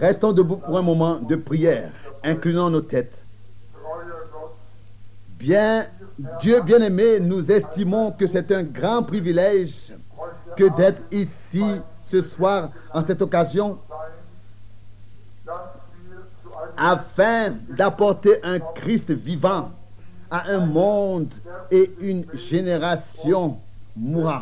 Restons debout pour un moment de prière, inclinons nos têtes. Dieu bien-aimé, nous estimons que c'est un grand privilège que d'être ici ce soir en cette occasion afin d'apporter un Christ vivant à un monde et une génération mourant.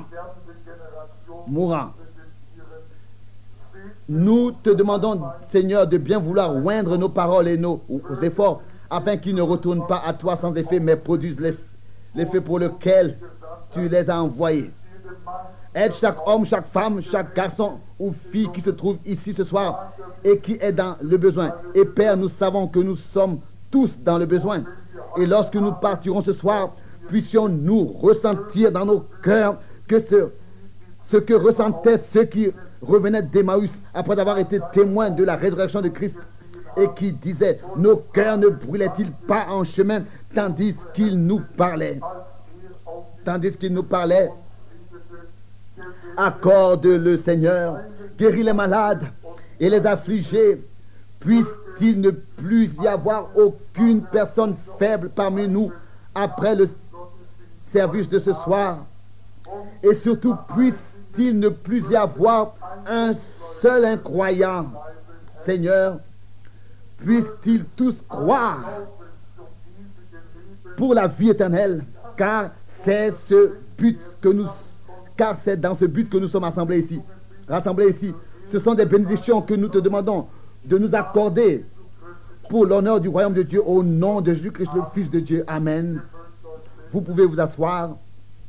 Nous te demandons, Seigneur, de bien vouloir oindre nos paroles et nos efforts afin qu'ils ne retournent pas à toi sans effet, mais produisent l'effet pour lequel tu les as envoyés. Aide chaque homme, chaque femme, chaque garçon ou fille qui se trouve ici ce soir et qui est dans le besoin. Et Père, nous savons que nous sommes tous dans le besoin. Et lorsque nous partirons ce soir, puissions-nous ressentir dans nos cœurs que ce que ressentaient ceux qui revenaient d'Emmaüs après avoir été témoins de la résurrection de Christ et qui disaient, nos cœurs ne brûlaient-ils pas en chemin tandis qu'il nous parlait. Accorde-le, Seigneur, guéris les malades et les affligés. Puisse-t-il ne plus y avoir aucune personne faible parmi nous après le service de ce soir. Et surtout, puisse-t-il ne plus y avoir un seul incroyant. Seigneur, puissent-ils tous croire pour la vie éternelle, car c'est dans ce but que nous sommes rassemblés ici. Ce sont des bénédictions que nous te demandons de nous accorder pour l'honneur du royaume de Dieu au nom de Jésus-Christ, le Fils de Dieu. Amen. Vous pouvez vous asseoir.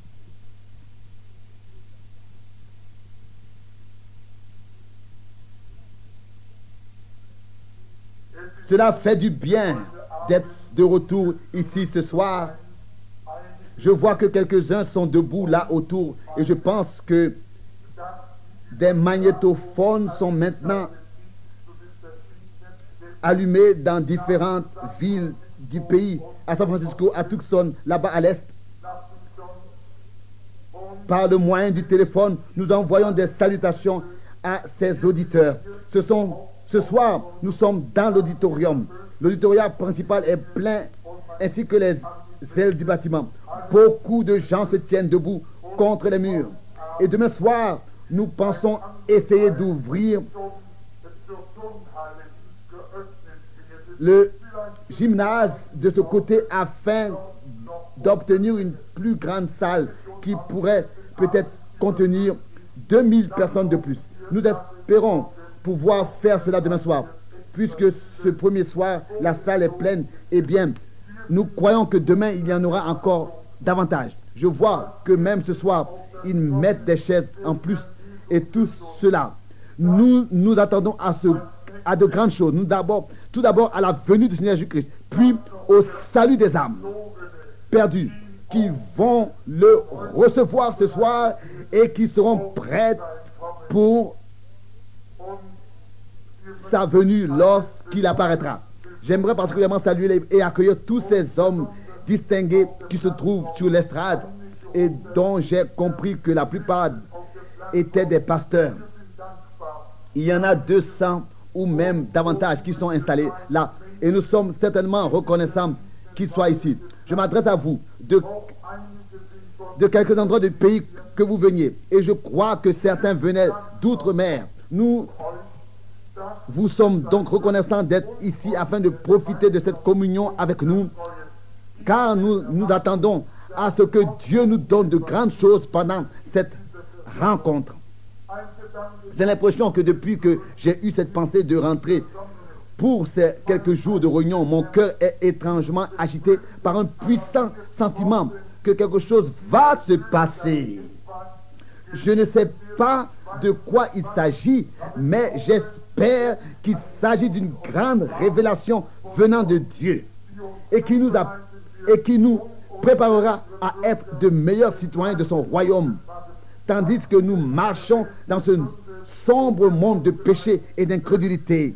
Cela fait du bien d'être de retour ici ce soir. Je vois que quelques-uns sont debout là autour et je pense que des magnétophones sont maintenant allumés dans différentes villes du pays, à San Francisco, à Tucson, là-bas à l'est. Par le moyen du téléphone, nous envoyons des salutations à ces auditeurs. Ce soir, nous sommes dans l'auditorium. L'auditorium principal est plein, ainsi que les ailes du bâtiment. Beaucoup de gens se tiennent debout contre les murs. Et demain soir, nous pensons essayer d'ouvrir le gymnase de ce côté afin d'obtenir une plus grande salle qui pourrait peut-être contenir 2000 personnes de plus. Nous espérons pouvoir faire cela demain soir. Puisque ce premier soir, la salle est pleine, eh bien, nous croyons que demain, il y en aura encore davantage. Je vois que même ce soir, ils mettent des chaises en plus. Et tout cela, nous attendons à de grandes choses. Tout d'abord à la venue du Seigneur Jésus-Christ, puis au salut des âmes perdues qui vont le recevoir ce soir et qui seront prêtes pour sa venue lorsqu'il apparaîtra. J'aimerais particulièrement saluer et accueillir tous ces hommes distingués qui se trouvent sur l'estrade et dont j'ai compris que la plupart étaient des pasteurs. Il y en a 200 ou même davantage qui sont installés là et nous sommes certainement reconnaissants qu'ils soient ici. Je m'adresse à vous de quelques endroits du pays que vous veniez et je crois que certains venaient d'outre-mer. Nous vous sommes donc reconnaissants d'être ici afin de profiter de cette communion avec nous, car nous attendons à ce que Dieu nous donne de grandes choses pendant cette rencontre. J'ai l'impression que depuis que j'ai eu cette pensée de rentrer pour ces quelques jours de réunion, mon cœur est étrangement agité par un puissant sentiment que quelque chose va se passer. Je ne sais pas de quoi il s'agit, mais j'espère qu'il s'agit d'une grande révélation venant de Dieu et qui nous préparera à être de meilleurs citoyens de son royaume, tandis que nous marchons dans ce sombre monde de péché et d'incrédulité,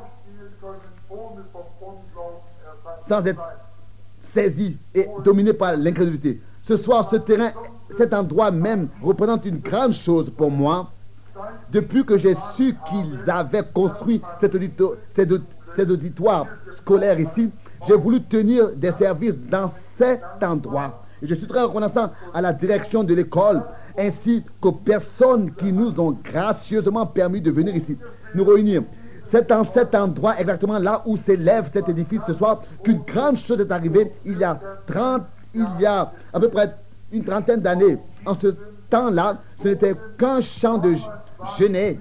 sans être saisis et dominés par l'incrédulité. Ce soir, ce terrain, cet endroit même représente une grande chose pour moi. Depuis que j'ai su qu'ils avaient construit cet auditoire scolaire ici, j'ai voulu tenir des services dans cet endroit. Et je suis très reconnaissant à la direction de l'école ainsi qu'aux personnes qui nous ont gracieusement permis de venir ici, nous réunir. C'est dans cet endroit, exactement là où s'élève cet édifice ce soir, qu'une grande chose est arrivée il y a à peu près une trentaine d'années. En ce temps-là, ce n'était qu'un champ de genêts.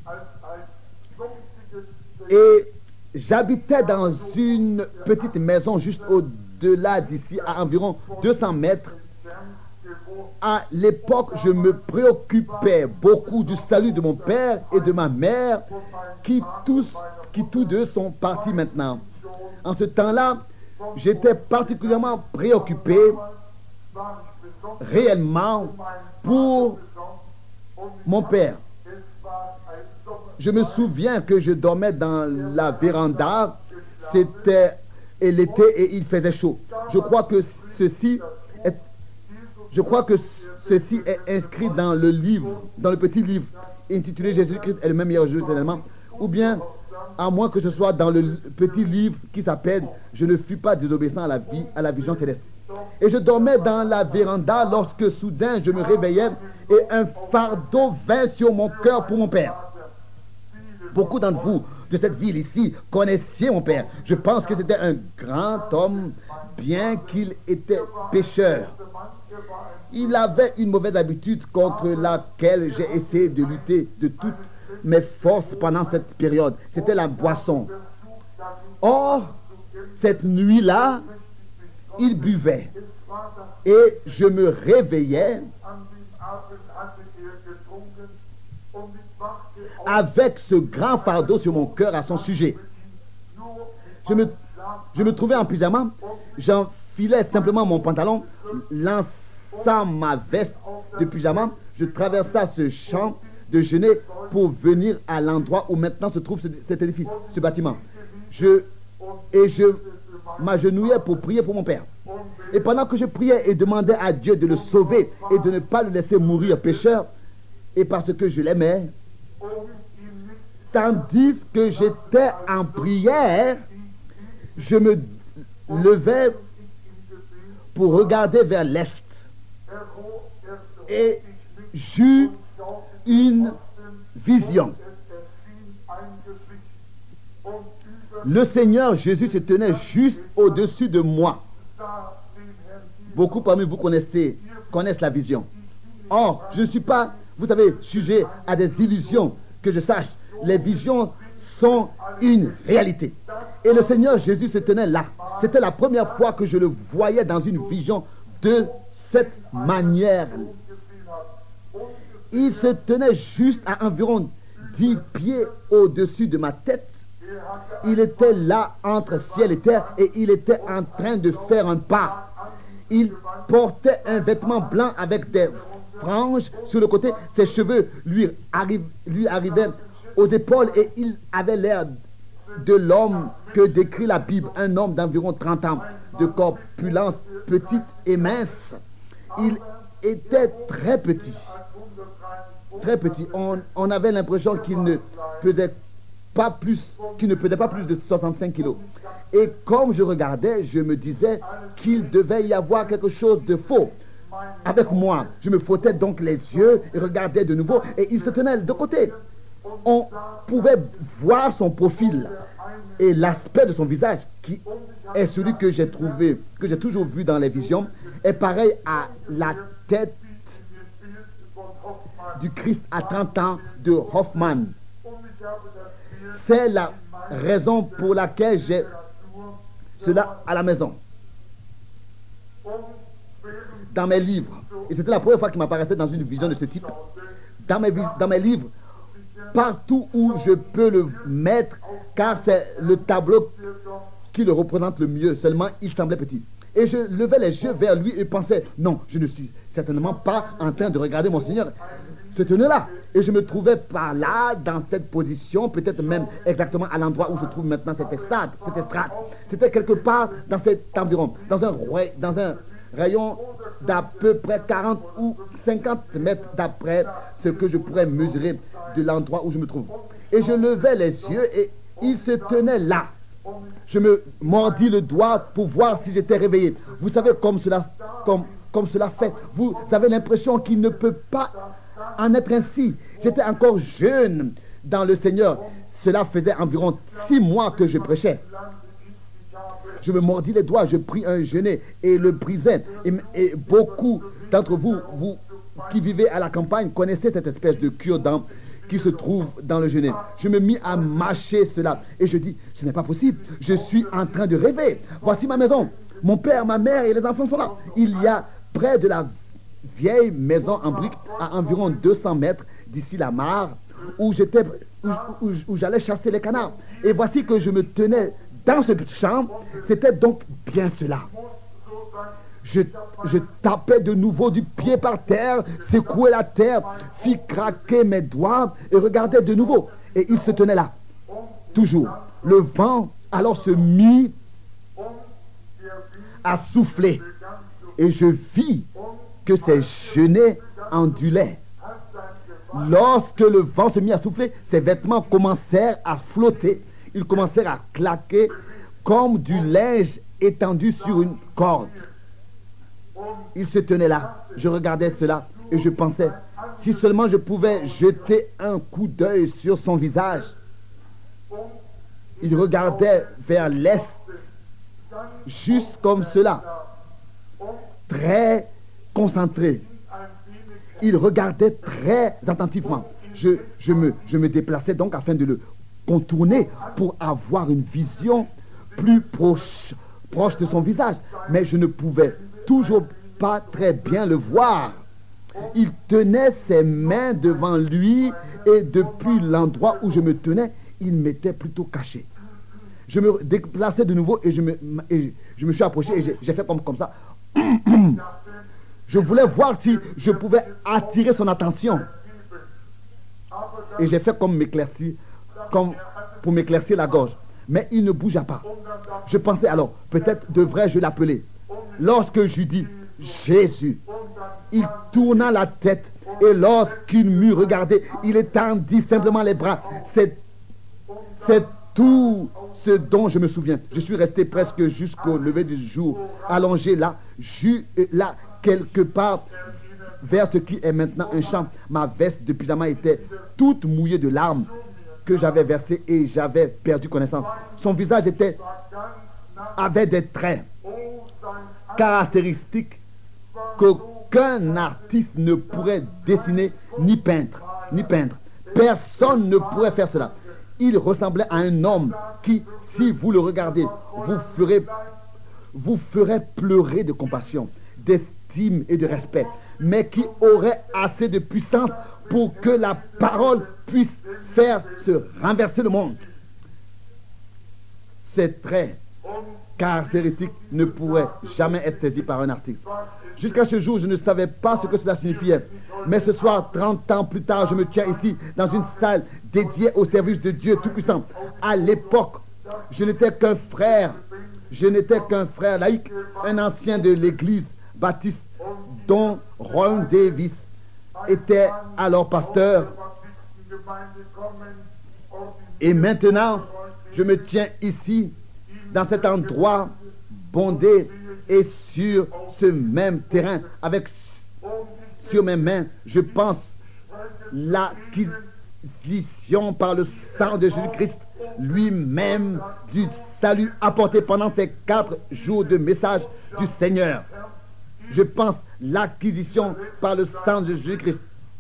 Et j'habitais dans une petite maison juste au-delà d'ici, à environ 200 mètres. À l'époque, je me préoccupais beaucoup du salut de mon père et de ma mère, qui tous deux sont partis maintenant. En ce temps-là, j'étais particulièrement préoccupé réellement pour mon père. Je me souviens que je dormais dans la véranda, c'était l'été et il faisait chaud. Je crois que ceci est inscrit dans le livre, dans le petit livre intitulé Jésus-Christ est le même hier aujourd'hui éternellement, ou bien à moins que ce soit dans le petit livre qui s'appelle Je ne fus pas désobéissant à la vision céleste. Et je dormais dans la véranda lorsque soudain je me réveillais et un fardeau vint sur mon cœur pour mon père. Beaucoup d'entre vous de cette ville ici connaissiez mon père. Je pense que c'était un grand homme, bien qu'il était pécheur. Il avait une mauvaise habitude contre laquelle j'ai essayé de lutter de toutes mes forces pendant cette période. C'était la boisson. Or, cette nuit-là, il buvait. Et je me réveillais avec ce grand fardeau sur mon cœur à son sujet. Je me trouvais en pyjama, j'enfilais simplement mon pantalon, lançant ma veste de pyjama, je traversais ce champ de genêts pour venir à l'endroit où maintenant se trouve cet édifice, ce bâtiment. Je m'agenouillais pour prier pour mon père. Et pendant que je priais et demandais à Dieu de le sauver et de ne pas le laisser mourir pécheur, et parce que je l'aimais, tandis que j'étais en prière, je me levais pour regarder vers l'est. Et j'eus une vision. Le Seigneur Jésus se tenait juste au-dessus de moi. Beaucoup parmi vous connaissent la vision. Or, je ne suis pas, vous savez, sujet à des illusions, que je sache. Les visions sont une réalité. Et le Seigneur Jésus se tenait là. C'était la première fois que je le voyais dans une vision de cette manière. Il se tenait juste à environ 10 pieds au-dessus de ma tête. Il était là entre ciel et terre et il était en train de faire un pas. Il portait un vêtement blanc avec des franges sur le côté. Ses cheveux lui arrivaient aux épaules et il avait l'air de l'homme que décrit la Bible, un homme d'environ 30 ans, de corpulence petite et mince. Il était très petit. Très petit. On avait l'impression qu'il ne pesait pas plus de 65 kilos. Et comme je regardais, je me disais qu'il devait y avoir quelque chose de faux avec moi. Je me frottais donc les yeux et regardais de nouveau et il se tenait de côté. On pouvait voir son profil et l'aspect de son visage qui est celui que j'ai toujours vu dans les visions, est pareil à la tête du Christ à 30 ans de Hoffman. C'est la raison pour laquelle j'ai cela à la maison. Dans mes livres, et c'était la première fois qu'il m'apparaissait dans une vision de ce type, dans mes livres, partout où je peux le mettre, car c'est le tableau qui le représente le mieux, seulement il semblait petit. Et je levais les yeux vers lui et pensais, non, je ne suis certainement pas en train de regarder mon Seigneur. Se tenait là. Et je me trouvais par là, dans cette position, peut-être même exactement à l'endroit où se trouve maintenant cette estrade. C'était quelque part dans cet environ, dans un rayon d'à peu près 40 ou 50 mètres d'après ce que je pourrais mesurer de l'endroit où je me trouve. Et je levais les yeux et il se tenait là. Je me mordis le doigt pour voir si j'étais réveillé. Vous savez comme cela fait. Vous avez l'impression qu'il ne peut pas en être ainsi. J'étais encore jeune dans le Seigneur. Cela faisait environ 6 mois que je prêchais. Je me mordis les doigts, je pris un genêt et le brisai. Et beaucoup d'entre vous qui vivez à la campagne connaissez cette espèce de cure-dent qui se trouve dans le genêt. Je me mis à mâcher cela et je dis, ce n'est pas possible, je suis en train de rêver. Voici ma maison, mon père, ma mère et les enfants sont là. Il y a près de la vieille maison en briques à environ 200 mètres d'ici la mare où j'allais chasser les canards. Et voici que je me tenais dans ce champ. C'était donc bien cela. Je tapais de nouveau du pied par terre, secouais la terre, fis craquer mes doigts et regardais de nouveau. Et il se tenait là, toujours. Le vent alors se mit à souffler. Et je vis que ses genêts ondulaient. Lorsque le vent se mit à souffler, ses vêtements commencèrent à flotter. Ils commencèrent à claquer comme du linge étendu sur une corde. Il se tenait là. Je regardais cela et je pensais, si seulement je pouvais jeter un coup d'œil sur son visage. Il regardait vers l'est, juste comme cela, très concentré. Il regardait très attentivement. Je me déplaçais donc afin de le contourner pour avoir une vision plus proche de son visage. Mais je ne pouvais toujours pas très bien le voir. Il tenait ses mains devant lui et depuis l'endroit où je me tenais, il m'était plutôt caché. Je me déplaçais de nouveau et je me suis approché et j'ai fait comme ça. Je voulais voir si je pouvais attirer son attention. Et j'ai fait comme pour m'éclaircir la gorge. Mais il ne bougea pas. Je pensais alors, peut-être devrais-je l'appeler. Lorsque je dis Jésus, il tourna la tête et lorsqu'il m'eut regardé, il étendit simplement les bras. C'est tout ce dont je me souviens. Je suis resté presque jusqu'au lever du jour, allongé là, quelque part vers ce qui est maintenant un champ. Ma veste de pyjama était toute mouillée de larmes que j'avais versées et j'avais perdu connaissance. Son visage avait des traits caractéristiques qu'aucun artiste ne pourrait dessiner ni peindre. Personne ne pourrait faire cela. Il ressemblait à un homme qui, si vous le regardez, vous ferait pleurer de compassion, d'estime et de respect, mais qui aurait assez de puissance pour que la parole puisse faire se renverser le monde. Ces traits caractéristiques ne pourraient jamais être saisis par un artiste. Jusqu'à ce jour, je ne savais pas ce que cela signifiait. Mais ce soir, 30 ans plus tard, je me tiens ici dans une salle dédiée au service de Dieu Tout-Puissant. À l'époque, je n'étais qu'un frère laïque, un ancien de l'église baptiste dont Ron Davis était alors pasteur. Et maintenant, je me tiens ici, dans cet endroit bondé et sur ce même terrain, sur mes mains, je pense l'acquisition par le sang de Jésus-Christ lui-même du salut apporté pendant ces 4 jours de message du Seigneur. Je pense l'acquisition par le sang de Jésus-Christ.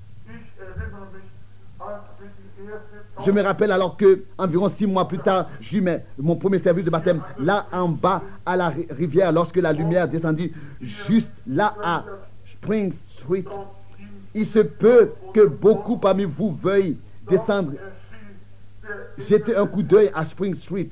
Je me rappelle alors que, environ 6 mois plus tard, j'eus mon premier service de baptême là en bas à la rivière lorsque la lumière descendit juste là à Spring Street. Il se peut que beaucoup parmi vous veuillent descendre, jeter un coup d'œil à Spring Street,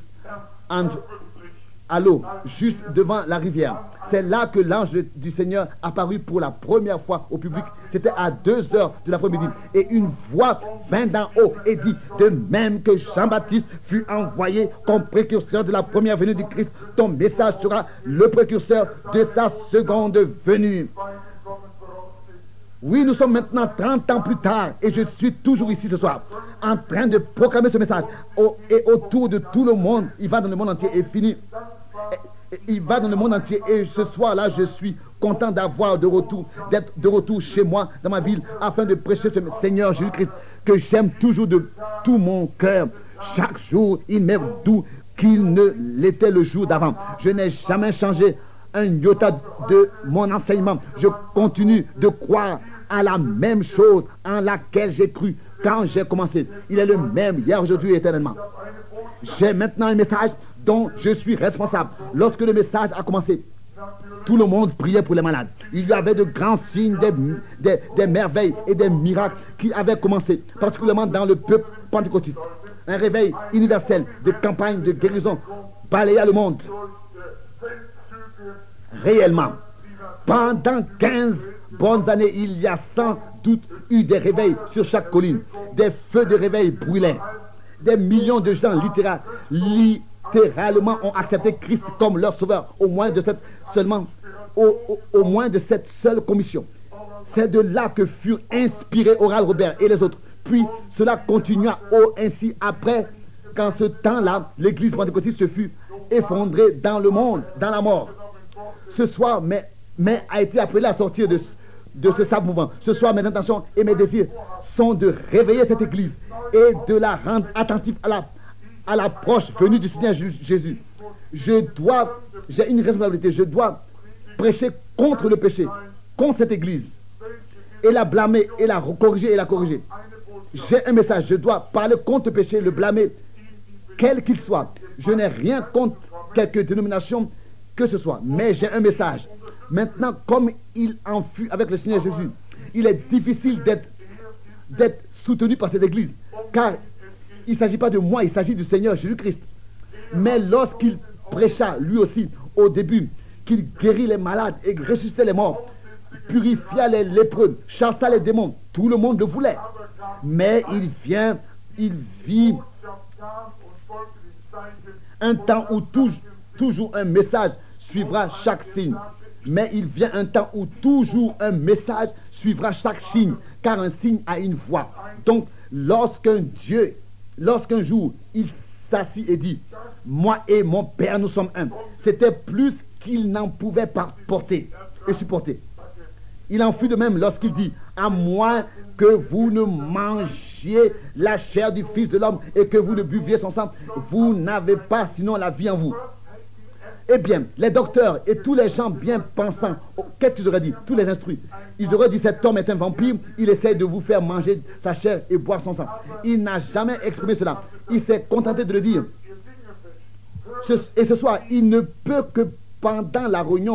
à l'eau, juste devant la rivière. C'est là que l'ange du Seigneur apparut pour la première fois au public. C'était à 2h de l'après-midi. Et une voix vint d'en haut et dit, de même que Jean-Baptiste fut envoyé comme précurseur de la première venue du Christ, ton message sera le précurseur de sa seconde venue. Oui, nous sommes maintenant 30 ans plus tard et je suis toujours ici ce soir en train de proclamer ce message. Et autour de tout le monde, il va dans le monde entier et finit. Il va dans le monde entier et ce soir-là, je suis content d'être de retour chez moi, dans ma ville, afin de prêcher ce Seigneur Jésus-Christ que j'aime toujours de tout mon cœur. Chaque jour, il m'est doux qu'il ne l'était le jour d'avant. Je n'ai jamais changé un iota de mon enseignement. Je continue de croire à la même chose en laquelle j'ai cru quand j'ai commencé. Il est le même hier, aujourd'hui et éternellement. J'ai maintenant un message dont je suis responsable. Lorsque le message a commencé, tout le monde priait pour les malades. Il y avait de grands signes, des merveilles et des miracles qui avaient commencé, particulièrement dans le peuple pentecôtiste. Un réveil universel de campagne de guérison balaya le monde. Réellement, pendant 15 bonnes années, il y a sans doute eu des réveils sur chaque colline. Des feux de réveil brûlaient. Des millions de gens littéralement ont accepté Christ comme leur sauveur, au moins de cette seule commission. C'est de là que furent inspirés Oral Robert et les autres. Puis cela continua ainsi après qu'en ce temps-là, l'église pentecôtiste se fut effondrée dans le monde, dans la mort. Ce soir, mais a été appelé à sortir de ce sable mouvant. Ce soir, mes intentions et mes désirs sont de réveiller cette église et de la rendre attentive à l'approche venue du Seigneur Jésus. J'ai une responsabilité. Je dois prêcher contre le péché, contre cette église, et la blâmer, et la corriger, et la corriger. J'ai un message. Je dois parler contre le péché, le blâmer, quel qu'il soit. Je n'ai rien contre quelque dénomination que ce soit, mais j'ai un message. Maintenant, comme il en fut avec le Seigneur Jésus, il est difficile d'être soutenu par cette église, car il ne s'agit pas de moi, il s'agit du Seigneur Jésus-Christ. Mais lorsqu'il prêcha lui aussi au début, qu'il guérit les malades et ressuscitait les morts, purifia les lépreux, chassa les démons, tout le monde le voulait. Mais il vit un temps où toujours un message suivra chaque signe. Mais il vient un temps où toujours un message suivra chaque signe, car un signe a une voix. Donc, lorsqu'un jour, il s'assit et dit, moi et mon Père, nous sommes un, c'était plus qu'il n'en pouvait pas porter et supporter. Il en fut de même lorsqu'il dit, à moins que vous ne mangiez la chair du Fils de l'homme et que vous ne buviez son sang, vous n'avez pas sinon la vie en vous. Eh bien, les docteurs et tous les gens bien pensants, qu'est-ce qu'ils auraient dit? Tous les instruits. Ils auraient dit, cet homme est un vampire, il essaie de vous faire manger sa chair et boire son sang. Il n'a jamais exprimé cela. Il s'est contenté de le dire. Et ce soir, il se peut que pendant la réunion,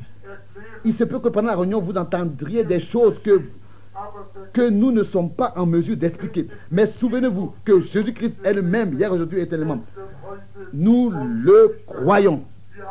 vous entendriez des choses que nous ne sommes pas en mesure d'expliquer. Mais souvenez-vous que Jésus-Christ est le même hier, aujourd'hui et éternellement. Nous le croyons.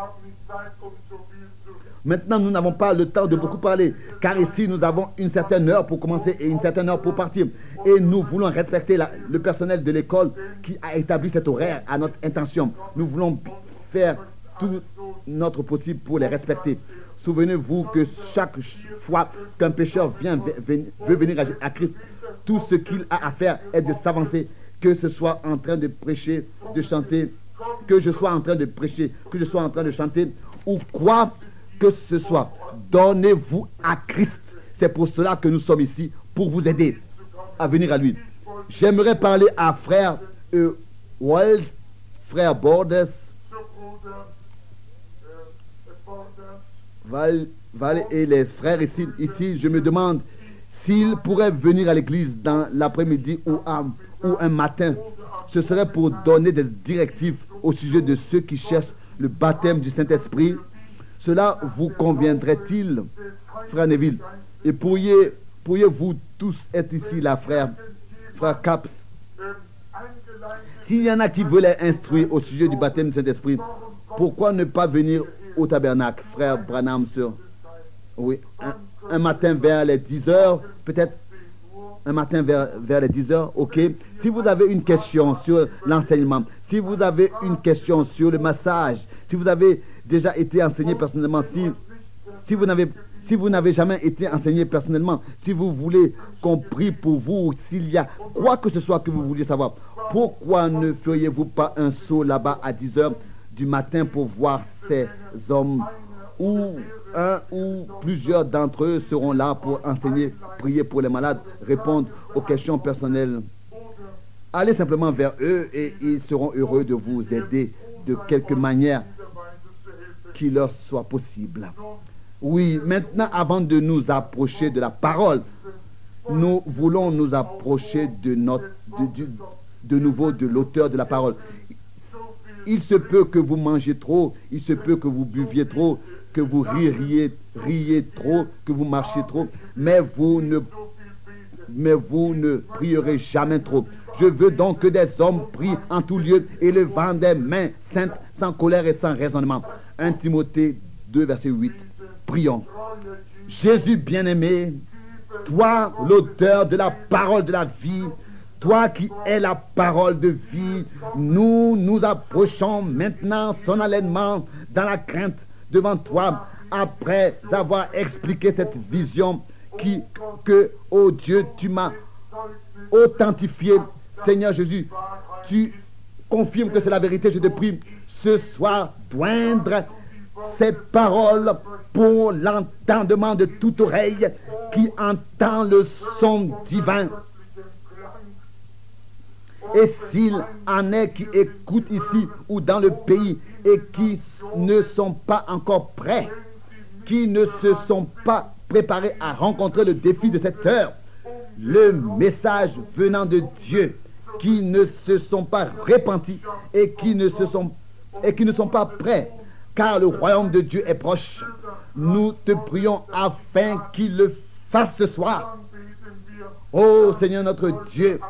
Maintenant, nous n'avons pas le temps de beaucoup parler, car ici, nous avons une certaine heure pour commencer et une certaine heure pour partir. Et nous voulons respecter le personnel de l'école qui a établi cet horaire à notre intention. Nous voulons faire tout notre possible pour les respecter. Souvenez-vous que chaque fois qu'un pécheur veut venir à Christ, tout ce qu'il a à faire est de s'avancer, que ce soit en train de prêcher, de chanter, que je sois en train de prêcher, que je sois en train de chanter, ou quoi que ce soit. Donnez-vous à Christ. C'est pour cela que nous sommes ici, pour vous aider à venir à lui. J'aimerais parler à frère Wells, frère Borders, Val et les frères ici, je me demande s'ils pourraient venir à l'église dans l'après-midi ou un matin. Ce serait pour donner des directives au sujet de ceux qui cherchent le baptême du Saint-Esprit. Cela vous conviendrait-il, frère Neville? Et pourriez-vous tous être ici, là, frère Caps? S'il y en a qui veulent instruire au sujet du baptême du Saint-Esprit, pourquoi ne pas venir au tabernacle, frère Branham, oui, un matin vers les 10 heures, peut-être un matin vers les 10 heures, ok. Si vous avez une question sur l'enseignement, si vous avez une question sur le massage, si vous avez déjà été enseigné personnellement, si vous n'avez Si vous n'avez jamais été enseigné personnellement, si vous voulez qu'on prie pour vous, s'il y a quoi que ce soit que vous vouliez savoir, pourquoi ne feriez-vous pas un saut là-bas à 10 heures du matin pour voir ces hommes où un ou plusieurs d'entre eux seront là pour enseigner, prier pour les malades, répondre aux questions personnelles. Allez simplement vers eux et ils seront heureux de vous aider de quelque manière qui leur soit possible. Oui, maintenant, avant de nous approcher de la parole, nous voulons nous approcher de nouveau de l'auteur de la parole. Il se peut que vous mangez trop, il se peut que vous buviez trop, que vous riez trop, que vous marchiez trop, mais vous ne prierez jamais trop. Je veux donc que des hommes prient en tout lieu, élevant des mains saintes, sans colère et sans raisonnement. 1 Timothée 2, verset 8. Prions. Jésus bien-aimé, toi, l'auteur de la parole de la vie, toi qui es la parole de vie, nous nous approchons maintenant son allènement dans la crainte devant toi, après avoir expliqué cette vision que, oh Dieu, tu m'as authentifié. Seigneur Jésus, tu confirmes que c'est la vérité, je te prie, ce soir, joindre ces paroles pour l'entendement de toute oreille qui entend le son divin. Et s'il en est qui écoutent ici ou dans le pays et qui ne sont pas encore prêts, qui ne se sont pas préparés à rencontrer le défi de cette heure, le message venant de Dieu, qui ne se sont pas repentis et qui ne sont pas prêts, car le royaume de Dieu est proche. Nous te prions afin qu'il le fasse ce soir. Oh Seigneur notre Dieu,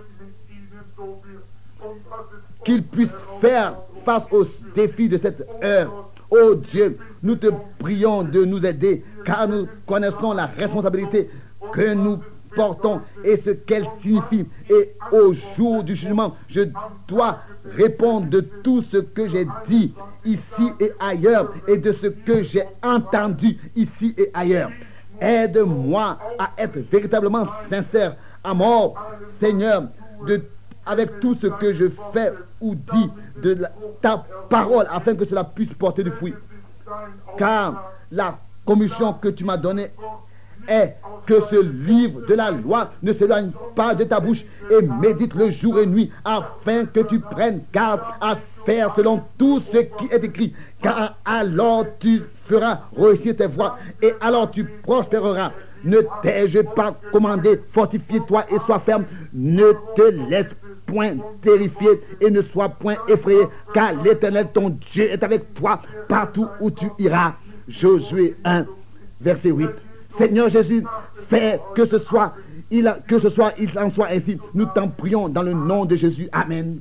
qu'il puisse faire face aux défis de cette heure. Oh Dieu, nous te prions de nous aider, car nous connaissons la responsabilité que nous portons et ce qu'elle signifie. Et au jour du jugement, je dois répondre de tout ce que j'ai dit ici et ailleurs et de ce que j'ai entendu ici et ailleurs. Aide-moi à être véritablement sincère à mort, Seigneur, avec tout ce que je fais ou dis de ta parole, afin que cela puisse porter du fruit. Car la commission que tu m'as donnée est que ce livre de la loi ne s'éloigne pas de ta bouche et médite le jour et nuit, afin que tu prennes garde à faire selon tout ce qui est écrit. Car alors tu feras réussir tes voies et alors tu prospéreras. Ne t'ai-je pas commandé, fortifie-toi et sois ferme. Ne te laisse point terrifié et ne sois point effrayé, car l'Éternel ton Dieu est avec toi partout où tu iras. Josué 1, verset 8. Seigneur Jésus, fais que ce soit, il en soit ainsi. Nous t'en prions dans le nom de Jésus. Amen.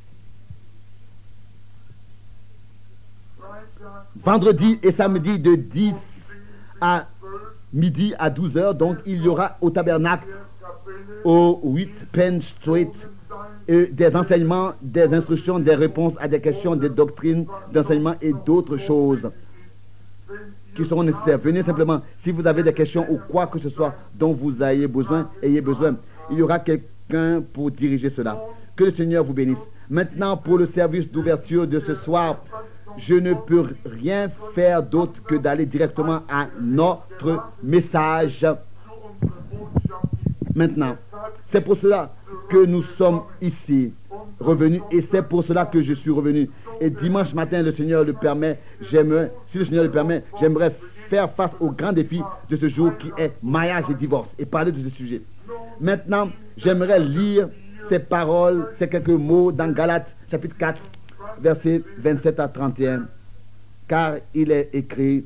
Vendredi et samedi de 10 à midi à 12 heures, donc il y aura au tabernacle au 8 Penn Street des enseignements, des instructions, des réponses à des questions, des doctrines, d'enseignement et d'autres choses qui seront nécessaires. Venez simplement, si vous avez des questions ou quoi que ce soit dont vous ayez besoin. Il y aura quelqu'un pour diriger cela. Que le Seigneur vous bénisse. Maintenant, pour le service d'ouverture de ce soir, je ne peux rien faire d'autre que d'aller directement à notre message. Maintenant, c'est pour cela que nous sommes ici revenus et c'est pour cela que je suis revenu. Et dimanche matin, le Seigneur le permet, si le Seigneur le permet, j'aimerais faire face au grand défi de ce jour qui est mariage et divorce et parler de ce sujet. Maintenant, j'aimerais lire ces paroles, ces quelques mots dans Galates chapitre 4, versets 27 à 31, car il est écrit: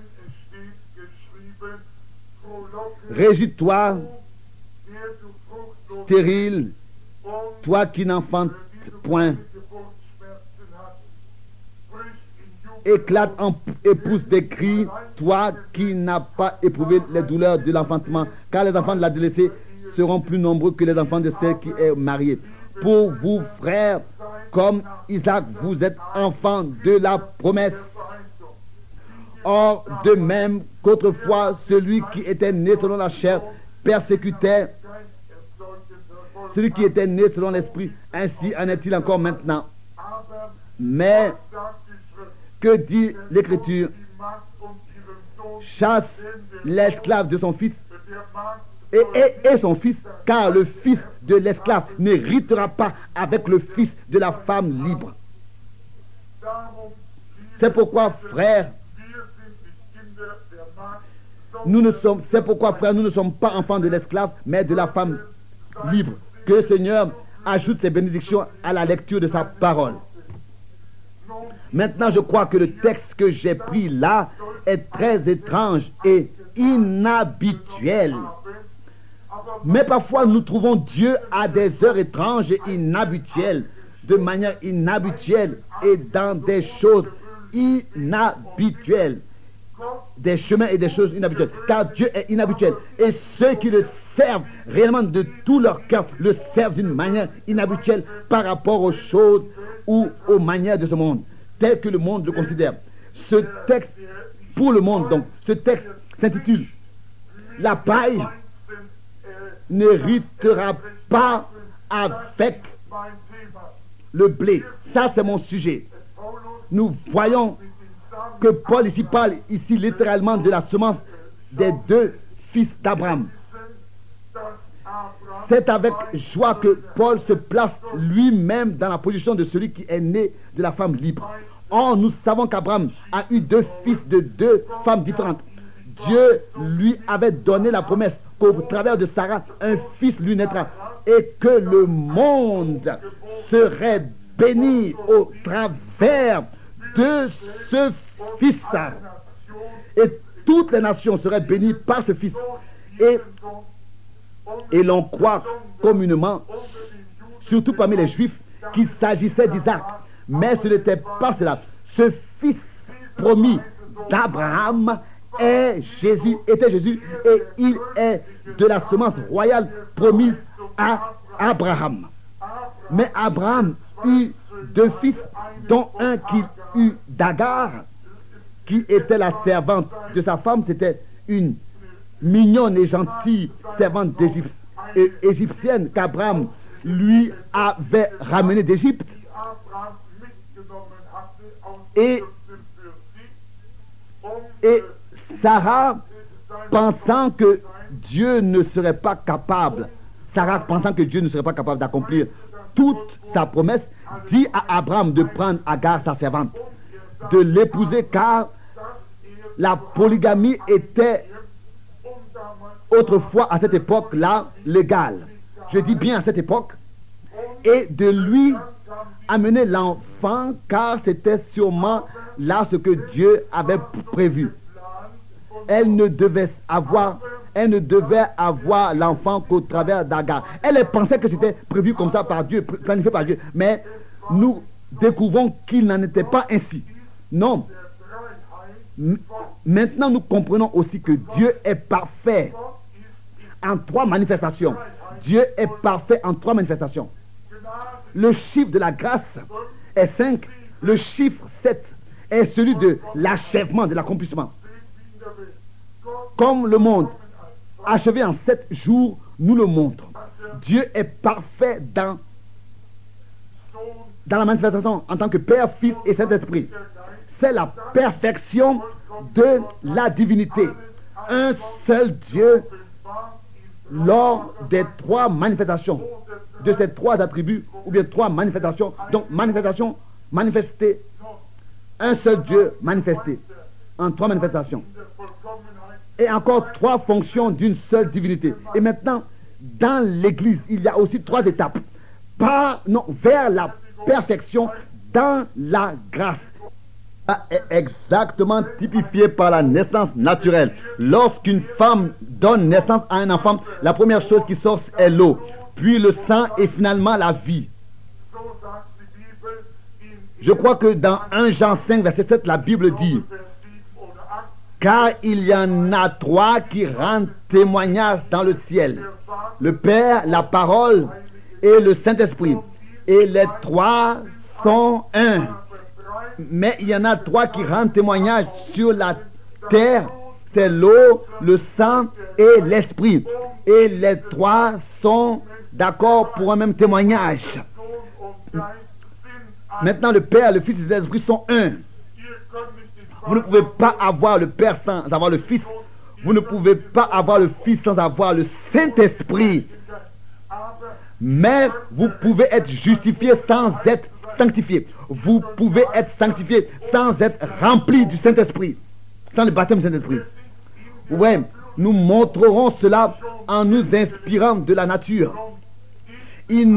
Régis-toi, stérile, toi qui n'enfantes point. Éclate et pousse des cris, toi qui n'as pas éprouvé les douleurs de l'enfantement, car les enfants de l'adolescence seront plus nombreux que les enfants de celle qui est mariée. Pour vous, frères, comme Isaac, vous êtes enfants de la promesse. Or, de même qu'autrefois celui qui était né selon la chair persécutait celui qui était né selon l'esprit. Ainsi en est-il encore maintenant. Mais que dit l'Écriture? Chasse l'esclave de son fils et son fils, car le fils de l'esclave n'héritera pas avec le fils de la femme libre. C'est pourquoi, frère, nous ne sommes pas enfants de l'esclave, mais de la femme libre. Que le Seigneur ajoute ses bénédictions à la lecture de sa parole. Maintenant, je crois que le texte que j'ai pris là est très étrange et inhabituel. Mais parfois, nous trouvons Dieu à des heures étranges et inhabituelles, de manière inhabituelle et dans des choses inhabituelles. Des chemins et des choses inhabituelles. Car Dieu est inhabituel. Et ceux qui le servent réellement de tout leur cœur le servent d'une manière inhabituelle par rapport aux choses ou aux manières de ce monde, tel que le monde le considère. Ce texte, pour le monde donc, ce texte s'intitule « La paille n'héritera pas avec le blé ». Ça, c'est mon sujet. Nous voyons que Paul ici parle ici littéralement de la semence des deux fils d'Abraham. C'est avec joie que Paul se place lui-même dans la position de celui qui est né de la femme libre. Or, nous savons qu'Abraham a eu deux fils de deux femmes différentes. Dieu lui avait donné la promesse qu'au travers de Sarah, un fils lui naîtra et que le monde serait béni au travers de ce fils. Et toutes les nations seraient bénies par ce fils. Et l'on croit communément, surtout parmi les Juifs, qu'il s'agissait d'Isaac. Mais ce n'était pas cela. Ce fils promis d'Abraham était Jésus, et il est de la semence royale promise à Abraham. Mais Abraham eut deux fils, dont un qu'il eut d'Agar, qui était la servante de sa femme. C'était une mignonne et gentille servante égyptienne qu'Abraham lui avait ramenée d'Égypte. Et Sarah, pensant que Dieu ne serait pas capable, d'accomplir toute sa promesse, dit à Abraham de prendre Agar, sa servante, de l'épouser, car la polygamie était autrefois, à cette époque-là, légale. Je dis bien à cette époque. Et de lui amener l'enfant, car c'était sûrement là ce que Dieu avait prévu. Elle ne devait avoir l'enfant qu'au travers d'Agar. Elle pensait que c'était prévu comme ça par Dieu, planifié par Dieu. Mais nous découvrons qu'il n'en était pas ainsi. Non. Maintenant, nous comprenons aussi que Dieu est parfait en trois manifestations. Dieu est parfait en trois manifestations. Le chiffre de la grâce est 5. Le chiffre 7 est celui de l'achèvement, de l'accomplissement. Comme le monde achevé en 7 jours nous le montre. Dieu est parfait dans la manifestation en tant que Père, Fils et Saint-Esprit. C'est la perfection de la divinité. Un seul Dieu lors des trois manifestations de ces trois attributs, ou bien trois manifestations. Donc, manifestation, manifesté, un seul Dieu manifesté en trois manifestations. Et encore trois fonctions d'une seule divinité. Et maintenant, dans l'Église, il y a aussi trois étapes. Vers la perfection dans la grâce. Ça est exactement typifié par la naissance naturelle. Lorsqu'une femme donne naissance à un enfant, la première chose qui sort est l'eau, puis le sang et finalement la vie. Je crois que dans 1 Jean 5, verset 7, la Bible dit: car il y en a trois qui rendent témoignage dans le ciel, le Père, la parole et le Saint-Esprit. Et les trois sont un. Mais il y en a trois qui rendent témoignage sur la terre, c'est l'eau, le sang et l'esprit. Et les trois sont d'accord pour un même témoignage. Maintenant, le Père, le Fils et l'Esprit sont un. Vous ne pouvez pas avoir le Père sans avoir le Fils. Vous ne pouvez pas avoir le Fils sans avoir le Saint-Esprit. Mais vous pouvez être justifié sans être sanctifié. Vous pouvez être sanctifié sans être rempli du Saint-Esprit. Sans le baptême du Saint-Esprit. Oui, nous montrerons cela en nous inspirant de la nature. Il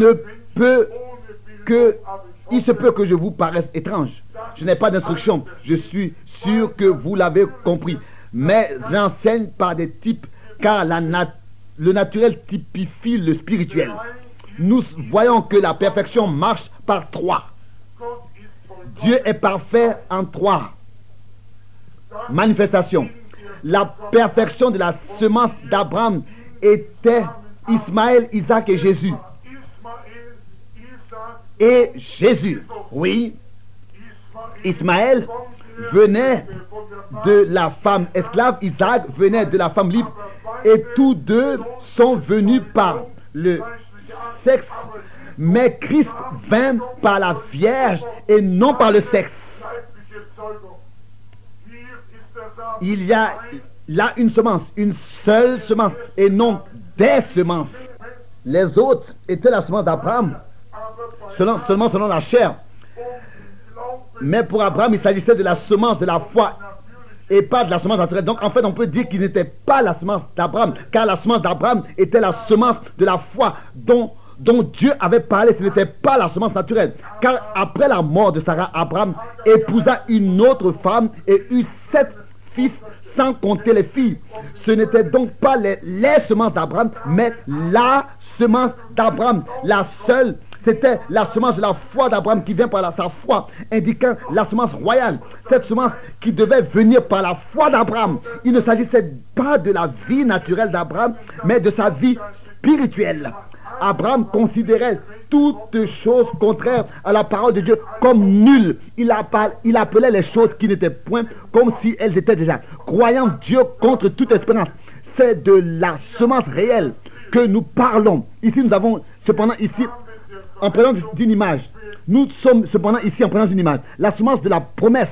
se peut que je vous paraisse étrange. Je n'ai pas d'instruction. Je suis sûr que vous l'avez compris. Mais j'enseigne par des types, car le naturel typifie le spirituel. Nous voyons que la perfection marche par trois. Dieu est parfait en trois manifestations. La perfection de la semence d'Abraham était Ismaël, Isaac et Jésus. Et Jésus, oui, Ismaël venait de la femme esclave, Isaac venait de la femme libre, et tous deux sont venus par le sexe, mais Christ vint par la Vierge et non par le sexe. Il y a là une semence, une seule semence, et non des semences. Les autres étaient la semence d'Abraham, seulement selon la chair. Mais pour Abraham, il s'agissait de la semence de la foi et pas de la semence naturelle. Donc en fait, on peut dire qu'ils n'étaient pas la semence d'Abraham, car la semence d'Abraham était la semence de la foi dont Dieu avait parlé. Ce n'était pas la semence naturelle. Car après la mort de Sarah, Abraham épousa une autre femme et eut 7 fils, sans compter les filles. Ce n'était donc pas les semences d'Abraham, mais la semence d'Abraham, la seule. C'était la semence de la foi d'Abraham qui vient par sa foi, indiquant la semence royale. Cette semence qui devait venir par la foi d'Abraham. Il ne s'agissait pas de la vie naturelle d'Abraham, mais de sa vie spirituelle. Abraham considérait toutes choses contraires à la parole de Dieu comme nulles. Il appelait les choses qui n'étaient point comme si elles étaient déjà. Croyant Dieu contre toute espérance. C'est de la semence réelle que nous parlons. Ici, nous avons cependant ici en présence d'une image. Nous sommes cependant ici en présence d'une image. La semence de la promesse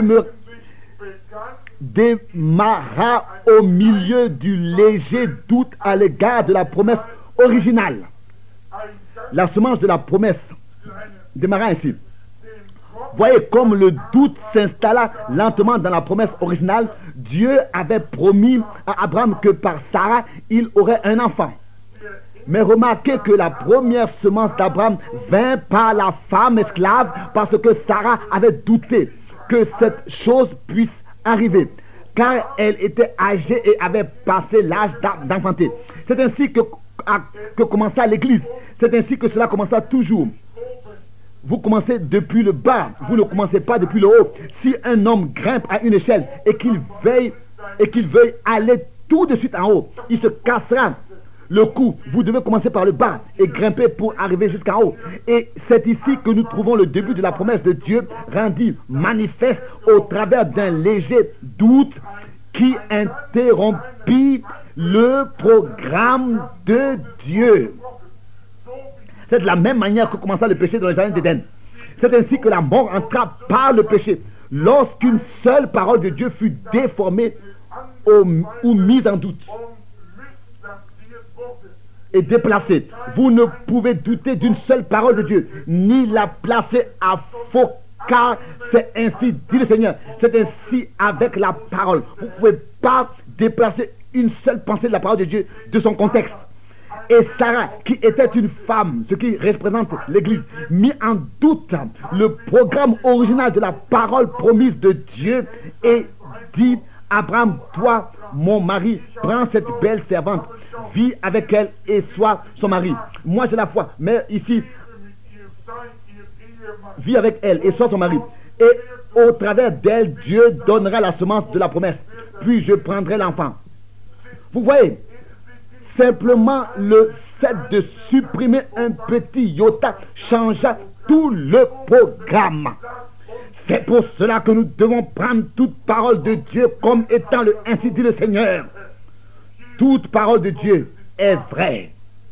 démarra au milieu du léger doute à l'égard de la promesse originale. La semence de la promesse démarra ainsi. Voyez comme le doute s'installa lentement dans la promesse originale. Dieu avait promis à Abraham que par Sarah, il aurait un enfant. Mais remarquez que la première semence d'Abraham vint par la femme esclave parce que Sarah avait douté que cette chose puisse arriver, car elle était âgée et avait passé l'âge d'enfanter. C'est ainsi que commença l'Église. C'est ainsi que cela commença toujours. Vous commencez depuis le bas, vous ne commencez pas depuis le haut. Si un homme grimpe à une échelle et qu'il veuille aller tout de suite en haut, il se cassera le cou. Vous devez commencer par le bas et grimper pour arriver jusqu'en haut. Et c'est ici que nous trouvons le début de la promesse de Dieu rendue manifeste au travers d'un léger doute qui interrompit le programme de Dieu. C'est de la même manière que commença le péché dans le jardin d'Éden. C'est ainsi que la mort entra par le péché. Lorsqu'une seule parole de Dieu fut déformée ou mise en doute et déplacée. Vous ne pouvez douter d'une seule parole de Dieu, ni la placer à faux, car c'est ainsi, dit le Seigneur, c'est ainsi avec la parole. Vous ne pouvez pas déplacer une seule pensée de la parole de Dieu de son contexte. Et Sarah, qui était une femme, ce qui représente l'Église, mit en doute le programme original de la parole promise de Dieu et dit: Abraham, toi, mon mari, prends cette belle servante, vis avec elle et sois son mari. Moi j'ai la foi, mais ici, vis avec elle et sois son mari. Et au travers d'elle, Dieu donnera la semence de la promesse. Puis je prendrai l'enfant. Vous voyez, simplement le fait de supprimer un petit iota changea tout le programme. C'est pour cela que nous devons prendre toute parole de Dieu comme étant le ainsi dit le Seigneur. Toute parole de Dieu est vraie.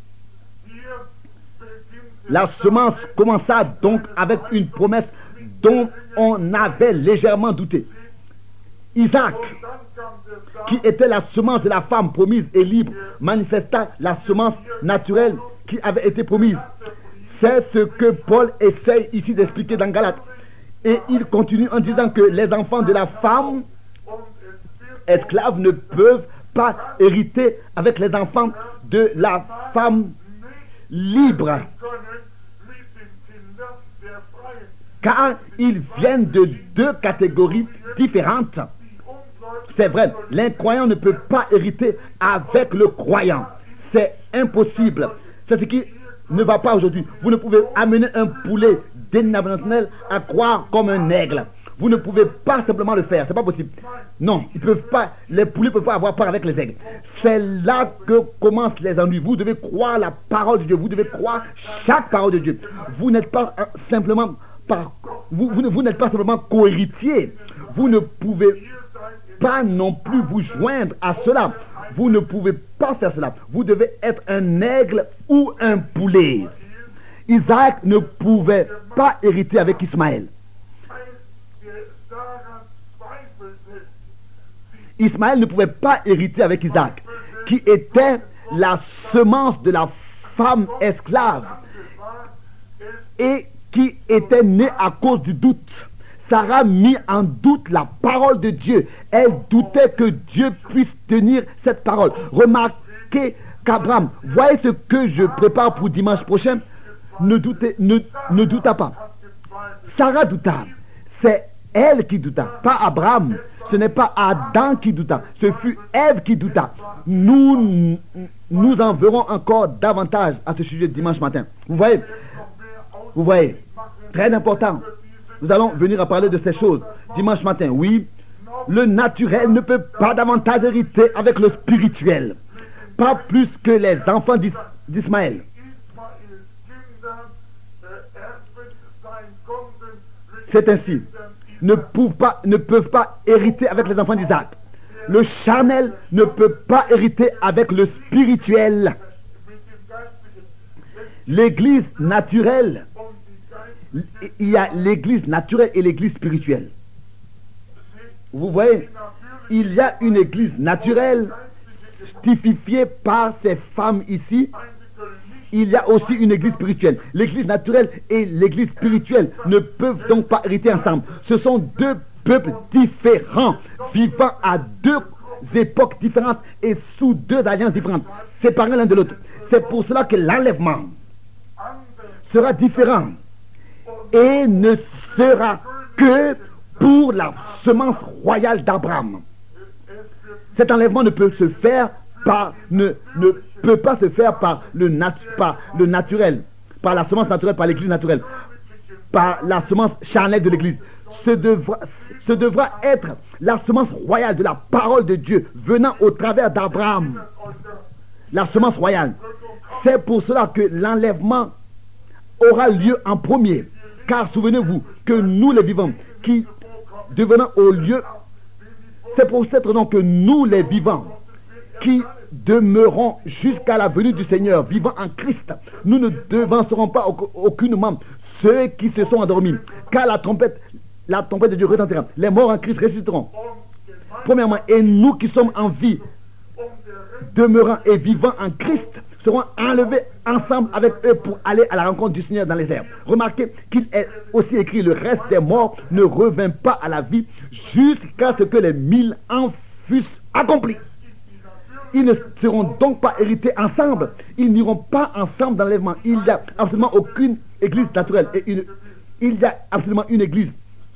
La semence commença donc avec une promesse dont on avait légèrement douté. Isaac, qui était la semence de la femme promise et libre, manifesta la semence naturelle qui avait été promise. C'est ce que Paul essaye ici d'expliquer dans Galates. Et il continue en disant que les enfants de la femme esclave ne peuvent pas hériter avec les enfants de la femme libre, car ils viennent de deux catégories différentes. C'est vrai, l'incroyant ne peut pas hériter avec le croyant. C'est impossible. C'est ce qui ne va pas aujourd'hui. Vous ne pouvez amener un poulet dénominationnel à croire comme un aigle. Vous ne pouvez pas simplement le faire. C'est pas possible. Non, ils peuvent pas. Les poulets ne peuvent pas avoir part avec les aigles. C'est là que commencent les ennuis. Vous devez croire la parole de Dieu. Vous devez croire chaque parole de Dieu. Vous n'êtes pas simplement vous n'êtes pas simplement co-héritier. Vous ne pouvez pas non plus vous joindre à cela. Vous ne pouvez pas faire cela. Vous devez être un aigle ou un poulet. Isaac ne pouvait pas hériter avec Ismaël. Ismaël ne pouvait pas hériter avec Isaac, qui était la semence de la femme esclave et qui était né à cause du doute. Sarah mit en doute la parole de Dieu. Elle doutait que Dieu puisse tenir cette parole. Remarquez qu'Abraham, voyez ce que je prépare pour dimanche prochain. Ne douta pas. Sarah douta. C'est elle qui douta, pas Abraham. Ce n'est pas Adam qui douta. Ce fut Ève qui douta. Nous en verrons encore davantage à ce sujet dimanche matin. Vous voyez, très important. Nous allons venir à parler de ces choses dimanche matin. Oui, le naturel ne peut pas davantage hériter avec le spirituel. Pas plus que les enfants d'Ismaël. C'est ainsi. Ne peuvent pas hériter avec les enfants d'Isaac. Le charnel ne peut pas hériter avec le spirituel. L'église naturelle, il y a l'église naturelle et l'église spirituelle. Vous voyez, il y a une église naturelle typifiée par ces femmes ici. Il y a aussi une église spirituelle. L'église naturelle et l'église spirituelle ne peuvent donc pas hériter ensemble. Ce sont deux peuples différents, vivant à deux époques différentes et sous deux alliances différentes, séparés l'un de l'autre. C'est pour cela que l'enlèvement sera différent et ne sera que pour la semence royale d'Abraham. Cet enlèvement ne peut se faire ne peut pas se faire par le naturel, par la semence naturelle, par l'église naturelle, par la semence charnelle de l'église. Ce devra être la semence royale de la parole de Dieu venant au travers d'Abraham. La semence royale. C'est pour cela que l'enlèvement aura lieu en premier. Car souvenez-vous que nous les vivants, qui devenons au lieu, c'est pour cette raison que nous les vivants, qui demeurons jusqu'à la venue du Seigneur, vivant en Christ, nous ne devancerons pas aucunement ceux qui se sont endormis, car la trompette de Dieu retentira. Les morts en Christ ressusciteront. Premièrement, et nous qui sommes en vie, demeurant et vivant en Christ, seront enlevés ensemble avec eux pour aller à la rencontre du Seigneur dans les airs. Remarquez qu'il est aussi écrit: le reste des morts ne revint pas à la vie jusqu'à ce que les 1000 ans fussent accomplis. Ils ne seront donc pas hérités ensemble. Ils n'iront pas ensemble dans l'enlèvement. Il n'y a absolument aucune église naturelle. Il y a absolument une église.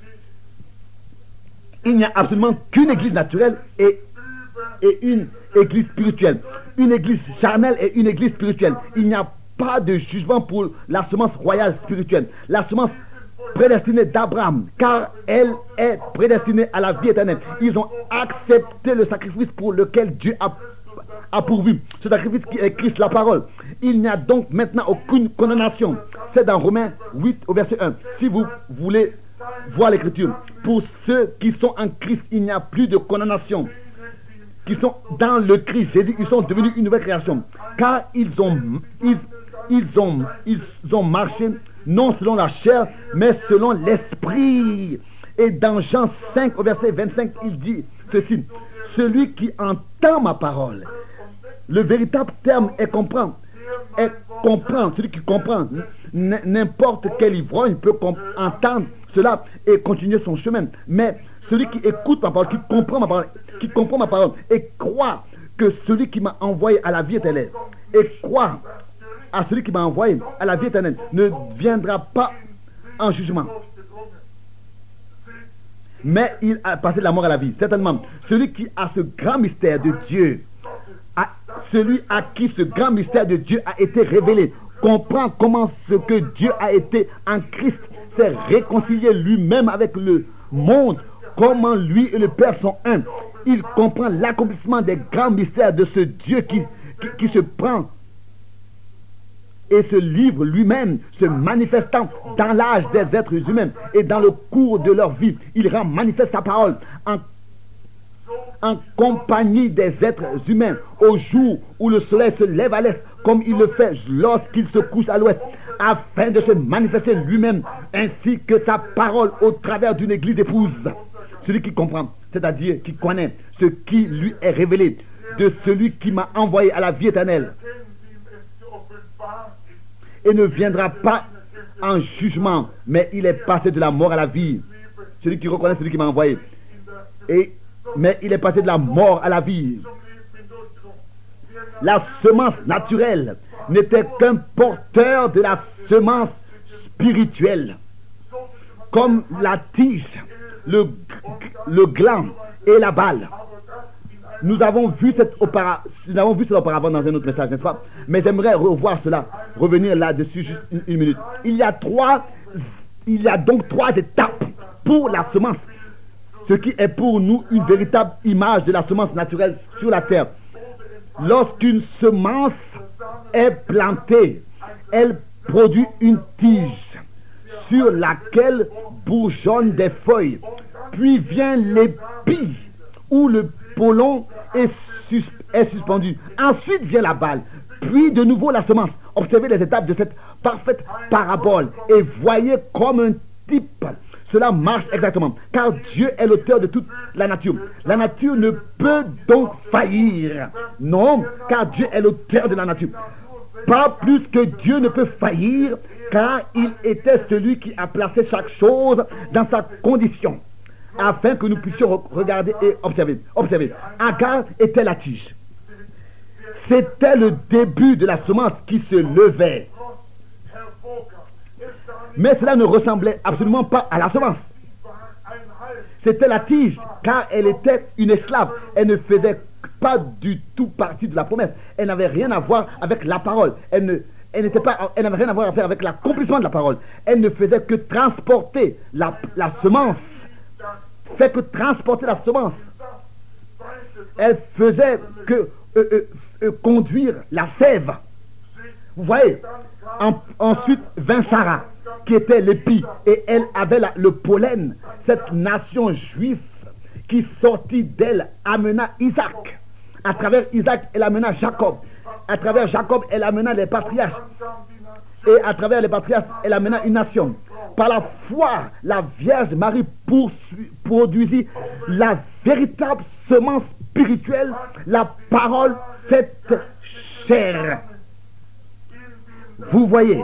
Il n'y a absolument qu'une église naturelle et une église spirituelle. Une église charnelle et une église spirituelle. Il n'y a pas de jugement pour la semence royale spirituelle. La semence prédestinée d'Abraham, car elle est prédestinée à la vie éternelle. Ils ont accepté le sacrifice pour lequel Dieu a pourvu. Ce sacrifice qui est Christ, la parole. Il n'y a donc maintenant aucune condamnation. C'est dans Romains 8 au verset 1. Si vous voulez voir l'Écriture. Pour ceux qui sont en Christ, il n'y a plus de condamnation. Qui sont dans le Christ Jésus, ils sont devenus une nouvelle création. Car ils ont marché non selon la chair, mais selon l'esprit. Et dans Jean 5, au verset 25, il dit ceci: celui qui entend ma parole. Le véritable terme est comprendre. Celui qui comprend. N'importe quel ivrogne peut entendre cela et continuer son chemin. Mais celui qui écoute ma parole, qui comprend ma parole et croit que celui qui m'a envoyé à la vie éternelle, et croit à celui qui m'a envoyé à la vie éternelle, ne viendra pas en jugement, mais il a passé de la mort à la vie. Certainement, celui qui a ce grand mystère de Dieu, celui à qui ce grand mystère de Dieu a été révélé, comprend comment ce que Dieu a été en Christ, s'est réconcilié lui-même avec le monde, comment lui et le Père sont un. Il comprend l'accomplissement des grands mystères de ce Dieu qui se prend et se livre lui-même, se manifestant dans l'âge des êtres humains et dans le cours de leur vie. Il rend manifeste sa parole en compagnie des êtres humains au jour où le soleil se lève à l'est, comme il le fait lorsqu'il se couche à l'ouest, afin de se manifester lui-même ainsi que sa parole au travers d'une église épouse. Celui qui comprend, c'est-à-dire qui connaît ce qui lui est révélé de celui qui m'a envoyé à la vie éternelle, et ne viendra pas en jugement, mais il est passé de la mort à la vie. Celui qui reconnaît celui qui m'a envoyé, mais il est passé de la mort à la vie. La semence naturelle n'était qu'un porteur de la semence spirituelle, comme la tige, le gland et la balle. Nous avons vu cela auparavant dans un autre message, n'est-ce pas? Mais j'aimerais revenir là-dessus juste une minute. Il y a donc 3 étapes pour la semence, ce qui est pour nous une véritable image de la semence naturelle sur la terre. Lorsqu'une semence est plantée, elle produit une tige sur laquelle bourgeonnent des feuilles. Puis vient l'épi où le polon est suspendu. Ensuite vient la balle. Puis de nouveau la semence. Observez les étapes de cette parfaite parabole et voyez comme un type. Cela marche exactement, car Dieu est l'auteur de toute la nature. La nature ne peut donc faillir. Non, car Dieu est l'auteur de la nature. Pas plus que Dieu ne peut faillir, car il était celui qui a placé chaque chose dans sa condition, afin que nous puissions regarder et observer. Agar était la tige. C'était le début de la semence qui se levait. Mais cela ne ressemblait absolument pas à la semence. C'était la tige, car elle était une esclave. Elle ne faisait pas du tout partie de la promesse. Elle n'avait rien à voir avec la parole. Elle n'avait rien à voir à faire avec l'accomplissement de la parole. Elle ne faisait que transporter la semence. Fait que transporter la semence. Elle faisait que conduire la sève. Vous voyez. Ensuite vint Sarah, qui était l'épi, et elle avait le pollen. Cette nation juive qui sortit d'elle amena Isaac. À travers Isaac, elle amena Jacob. À travers Jacob, elle amena les patriarches. Et à travers les patriarches, elle amena une nation. Par la foi, la Vierge Marie produisit la véritable semence spirituelle, la parole faite chair. Vous voyez,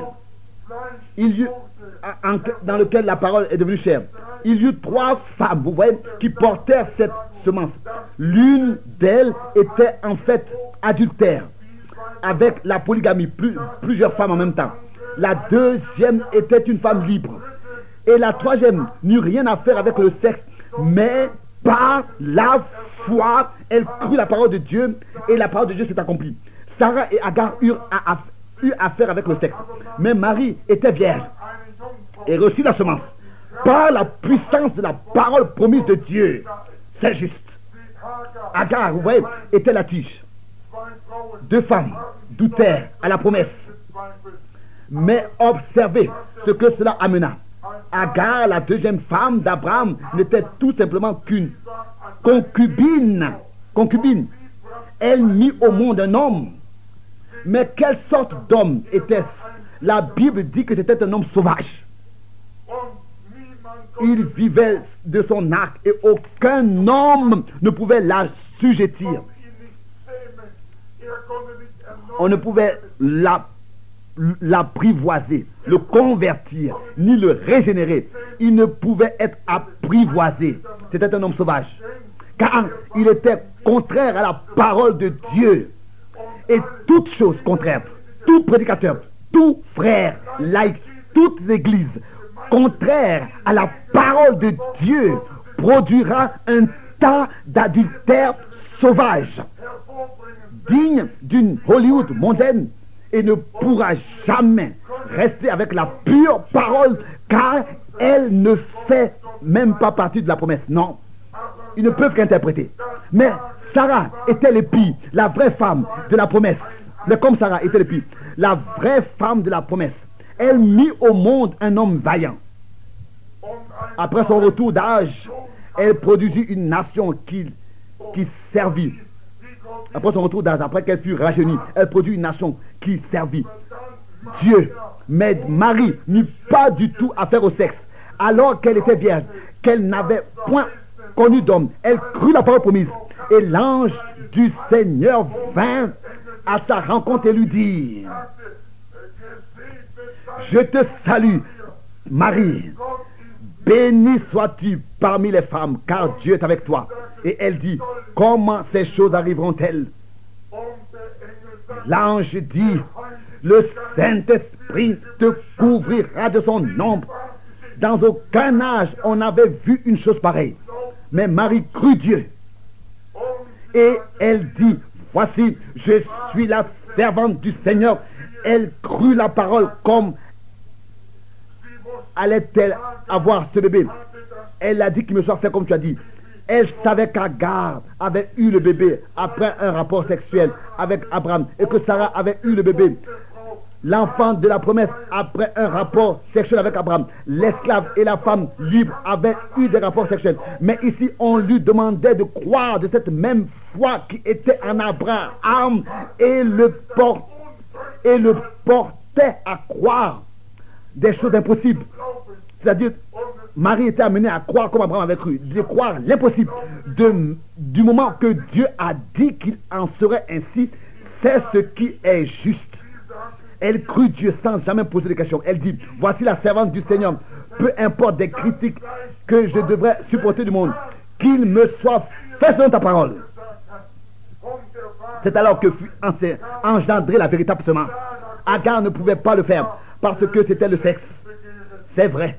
dans lequel la parole est devenue chair. Il y eut 3 femmes, vous voyez, qui portèrent cette semence. L'une d'elles était en fait adultère, avec la polygamie, plusieurs femmes en même temps. La deuxième était une femme libre. Et la troisième n'eut rien à faire avec le sexe, mais par la foi, elle crut la parole de Dieu, et la parole de Dieu s'est accomplie. Sarah et Agar eurent affaire avec le sexe. Mais Marie était vierge et reçut la semence par la puissance de la parole promise de Dieu. C'est juste. Agar, vous voyez, était la tige. 2 femmes doutèrent à la promesse. Mais observez ce que cela amena. Agar, la deuxième femme d'Abraham, n'était tout simplement qu'une concubine. Concubine. Elle mit au monde un homme. Mais quelle sorte d'homme était-ce? La Bible dit que c'était un homme sauvage. Il vivait de son arc et aucun homme ne pouvait l'assujettir. On ne pouvait l'apprivoiser, le convertir, ni le régénérer. Il ne pouvait être apprivoisé. C'était un homme sauvage. Car il était contraire à la parole de Dieu. Et toute chose contraire, tout prédicateur, tout frère, laïc, toute l'église, contraire à la parole de Dieu, produira un tas d'adultères sauvages, digne d'une Hollywood mondaine, et ne pourra jamais rester avec la pure parole, car elle ne fait même pas partie de la promesse. Non, ils ne peuvent qu'interpréter. Mais Sarah était l'épie, la vraie femme de la promesse. Mais comme Sarah était l'épie, la vraie femme de la promesse, elle mit au monde un homme vaillant. Après son retour d'âge, elle produisit une nation qui servit. Après son retour d'âge, après qu'elle fut rajeunie, elle produit une nation qui servit Dieu. Mais Marie n'eut pas du tout affaire au sexe. Alors qu'elle était vierge, qu'elle n'avait point connu d'homme, elle crut la parole promise. Et l'ange du Seigneur vint à sa rencontre et lui dit: je te salue, Marie. Bénie sois-tu parmi les femmes, car Dieu est avec toi. Et elle dit: comment ces choses arriveront-elles? L'ange dit: le Saint-Esprit te couvrira de son ombre. Dans aucun âge on n'avait vu une chose pareille. Mais Marie crut Dieu. Et elle dit: voici, je suis la servante du Seigneur. Elle crut la parole. Comme allait-elle avoir ce bébé? Elle a dit qu'il me soit fait comme tu as dit. Elle savait qu'Agar avait eu le bébé après un rapport sexuel avec Abraham et que Sarah avait eu le bébé, l'enfant de la promesse, après un rapport sexuel avec Abraham. L'esclave et la femme libre avaient eu des rapports sexuels. Mais ici, on lui demandait de croire de cette même foi qui était en Abraham et le portait à croire des choses impossibles. C'est-à-dire, Marie était amenée à croire comme Abraham avait cru, de croire l'impossible. Du moment que Dieu a dit qu'il en serait ainsi, c'est ce qui est juste. Elle crut Dieu sans jamais poser de questions. Elle dit: voici la servante du Seigneur. Peu importe des critiques que je devrais supporter du monde, qu'il me soit fait selon ta parole. C'est alors que fut engendrée la véritable semence. Agar ne pouvait pas le faire parce que c'était le sexe. C'est vrai.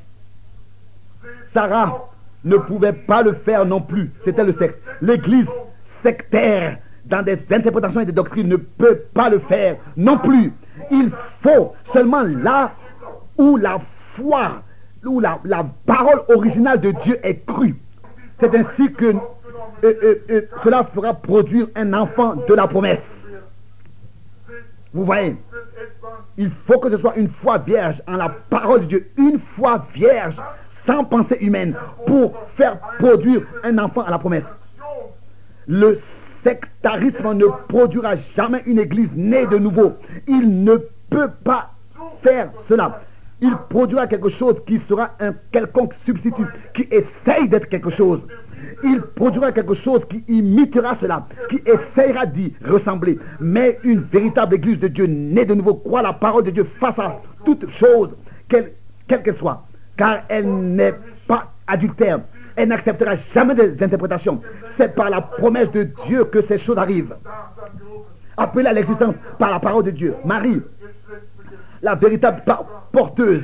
Sarah ne pouvait pas le faire non plus. C'était le sexe. L'église sectaire, dans des interprétations et des doctrines, ne peut pas le faire non plus. Il faut seulement là où la foi, où la parole originale de Dieu est crue. C'est ainsi que cela fera produire un enfant de la promesse. Vous voyez, il faut que ce soit une foi vierge en la parole de Dieu, une foi vierge sans pensée humaine pour faire produire un enfant à la promesse. Le sectarisme ne produira jamais une église née de nouveau. Il ne peut pas faire cela. Il produira quelque chose qui sera un quelconque substitut, qui essaye d'être quelque chose. Il produira quelque chose qui imitera cela, qui essayera d'y ressembler. Mais une véritable église de Dieu née de nouveau croit la parole de Dieu face à toute chose, quelle qu'elle soit, car elle n'est pas adultère. Elle n'acceptera jamais des interprétations. C'est par la promesse de Dieu que ces choses arrivent. Appelée à l'existence par la parole de Dieu. Marie, la véritable porteuse,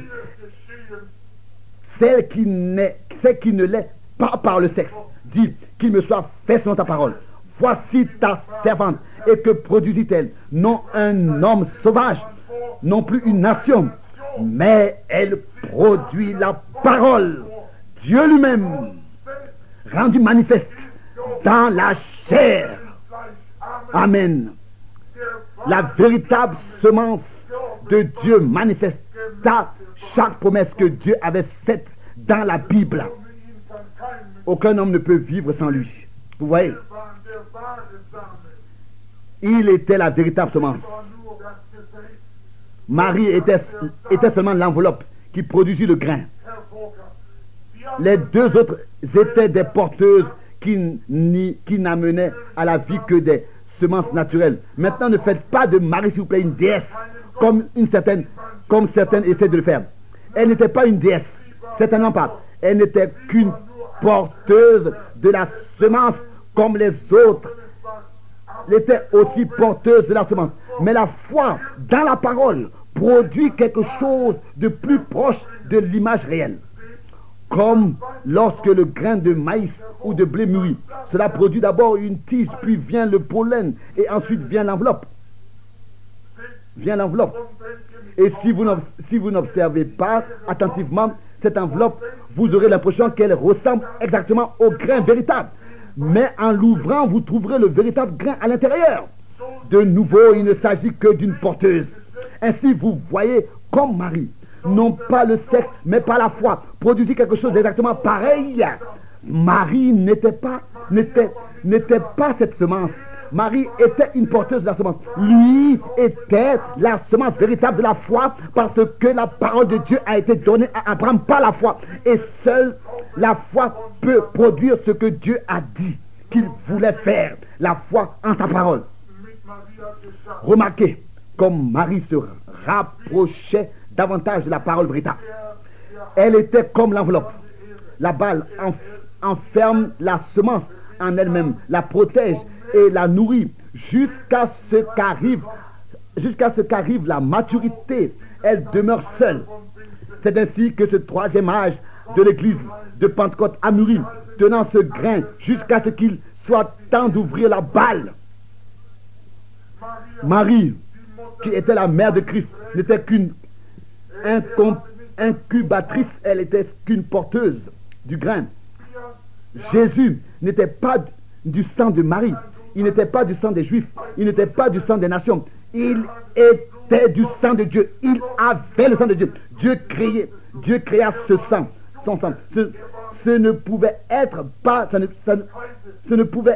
celle qui ne l'est pas par le sexe, dit: qu'il me soit fait selon ta parole. Voici ta servante. Et que produisit-elle? Non un homme sauvage, non plus une nation, mais elle produit la parole. Dieu lui-même, rendu manifeste dans la chair. Amen. La véritable semence de Dieu manifesta chaque promesse que Dieu avait faite dans la Bible, aucun homme ne peut vivre sans lui. Vous voyez, il était la véritable semence. Marie était seulement l'enveloppe qui produisit le grain. Les deux autres étaient des porteuses qui n'amenaient à la vie que des semences naturelles. Maintenant, ne faites pas de Marie, s'il vous plaît, une déesse, comme certaines essaient de le faire. Elle n'était pas une déesse, certainement pas. Elle n'était qu'une porteuse de la semence comme les autres. Elle était aussi porteuse de la semence. Mais la foi dans la parole produit quelque chose de plus proche de l'image réelle. Comme lorsque le grain de maïs ou de blé mûrit. Cela produit d'abord une tige, puis vient le pollen, et ensuite vient l'enveloppe. Et si vous n'observez pas attentivement cette enveloppe, vous aurez l'impression qu'elle ressemble exactement au grain véritable. Mais en l'ouvrant, vous trouverez le véritable grain à l'intérieur. De nouveau, il ne s'agit que d'une porteuse. Ainsi, vous voyez, comme Marie, non pas le sexe, mais par la foi, produisit quelque chose d'exactement pareil. Marie n'était pas cette semence. Marie était une porteuse de la semence. Lui était la semence véritable de la foi, parce que la parole de Dieu a été donnée à Abraham par la foi. Et seule la foi peut produire ce que Dieu a dit qu'il voulait faire. La foi en sa parole. Remarquez comme Marie se rapprochait davantage de la parole véritable. Elle était comme l'enveloppe. La balle enferme la semence en elle-même, la protège et la nourrit jusqu'à ce qu'arrive la maturité. Elle demeure seule. C'est ainsi que ce troisième âge de l'église de Pentecôte a mûri, tenant ce grain jusqu'à ce qu'il soit temps d'ouvrir la balle. Marie, qui était la mère de Christ, n'était qu'une incubatrice, elle était qu'une porteuse du grain. Jésus n'était pas du sang de Marie, il n'était pas du sang des Juifs, il n'était pas du sang des nations, il était du sang de Dieu, il avait le sang de Dieu. Dieu créa ce sang, son sang. Ce ne pouvait être pas, ce ne pouvait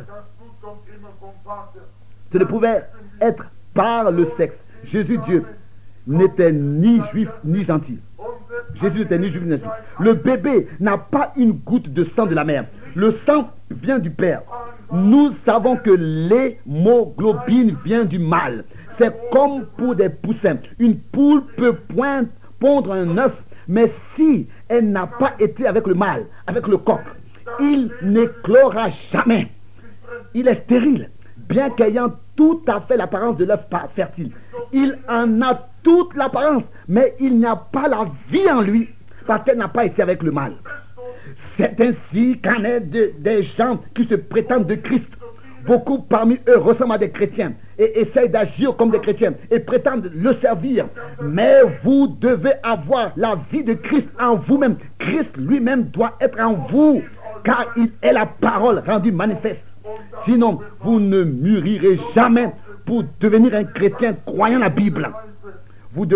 être par le sexe. Jésus, Dieu, n'était ni juif ni gentil. Jésus n'était ni juif ni gentil. Le bébé n'a pas une goutte de sang de la mère. Le sang vient du père. Nous savons que l'hémoglobine vient du mâle. C'est comme pour des poussins. Une poule peut pondre un œuf, mais si elle n'a pas été avec le mâle, avec le coq, il n'éclora jamais. Il est stérile, bien qu'ayant tout à fait l'apparence de l'œuf fertile. Il en a toute l'apparence, mais il n'y a pas la vie en lui, parce qu'elle n'a pas été avec le mâle. C'est ainsi qu'en est des gens qui se prétendent de Christ. Beaucoup parmi eux ressemblent à des chrétiens et essayent d'agir comme des chrétiens et prétendent le servir. Mais vous devez avoir la vie de Christ en vous-même. Christ lui-même doit être en vous, car il est la parole rendue manifeste. Sinon, vous ne mûrirez jamais pour devenir un chrétien croyant la Bible. Vous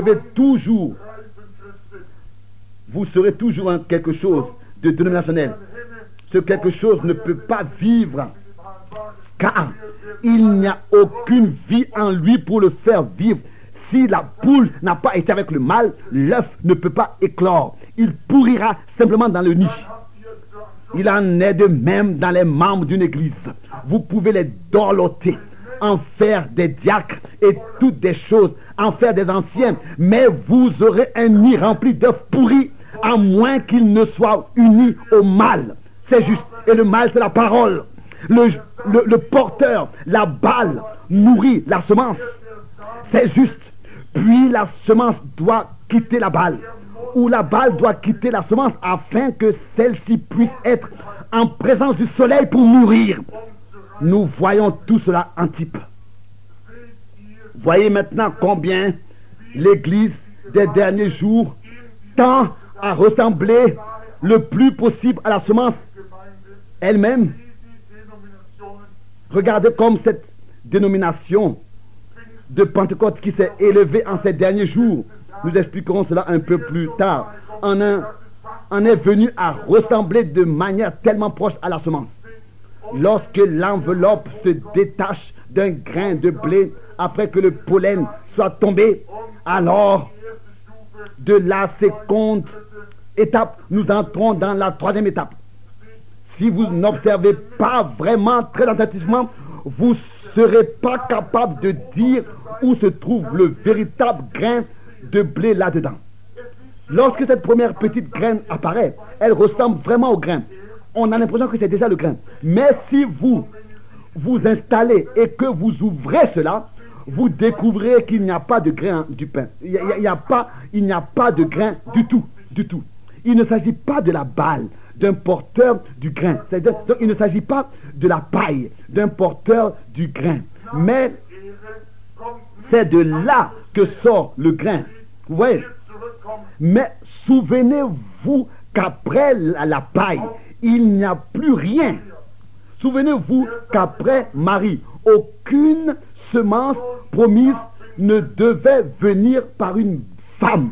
serez toujours quelque chose de dénominationnel. Ce quelque chose ne peut pas vivre, car il n'y a aucune vie en lui pour le faire vivre. Si la poule n'a pas été avec le mâle, l'œuf ne peut pas éclore. Il pourrira simplement dans le nid. Il en est de même dans les membres d'une église. Vous pouvez les dorloter, en faire des diacres et toutes des choses, en faire des anciens, mais vous aurez un nid rempli d'œufs pourris, à moins qu'ils ne soient unis au mâle. C'est juste. Et le mâle, c'est la parole. Le porteur, la balle, nourrit la semence. C'est juste. Puis la semence doit quitter la balle, ou la balle doit quitter la semence, afin que celle-ci puisse être en présence du soleil pour mûrir. Nous voyons tout cela en type. Voyez maintenant combien l'église des derniers jours tend à ressembler le plus possible à la semence elle-même. Regardez comme cette dénomination de Pentecôte qui s'est élevée en ces derniers jours Nous expliquerons cela un peu plus tard. En est venu à ressembler de manière tellement proche à la semence. Lorsque l'enveloppe se détache d'un grain de blé après que le pollen soit tombé, alors de la seconde étape, nous entrons dans la troisième étape. Si vous n'observez pas vraiment très attentivement, vous ne serez pas capable de dire où se trouve le véritable grain de blé là-dedans. Lorsque cette première petite graine apparaît, elle ressemble vraiment au grain. On a l'impression que c'est déjà le grain. Mais si vous vous installez et que vous ouvrez cela, vous découvrirez qu'il n'y a pas de grain du pain. Il n'y a pas de grain du tout. Il ne s'agit pas de la balle d'un porteur du grain. Donc, il ne s'agit pas de la paille d'un porteur du grain. Mais c'est de là que sort le grain. Vous voyez? Mais souvenez-vous qu'après la paille, il n'y a plus rien. Souvenez-vous qu'après Marie, aucune semence promise ne devait venir par une femme.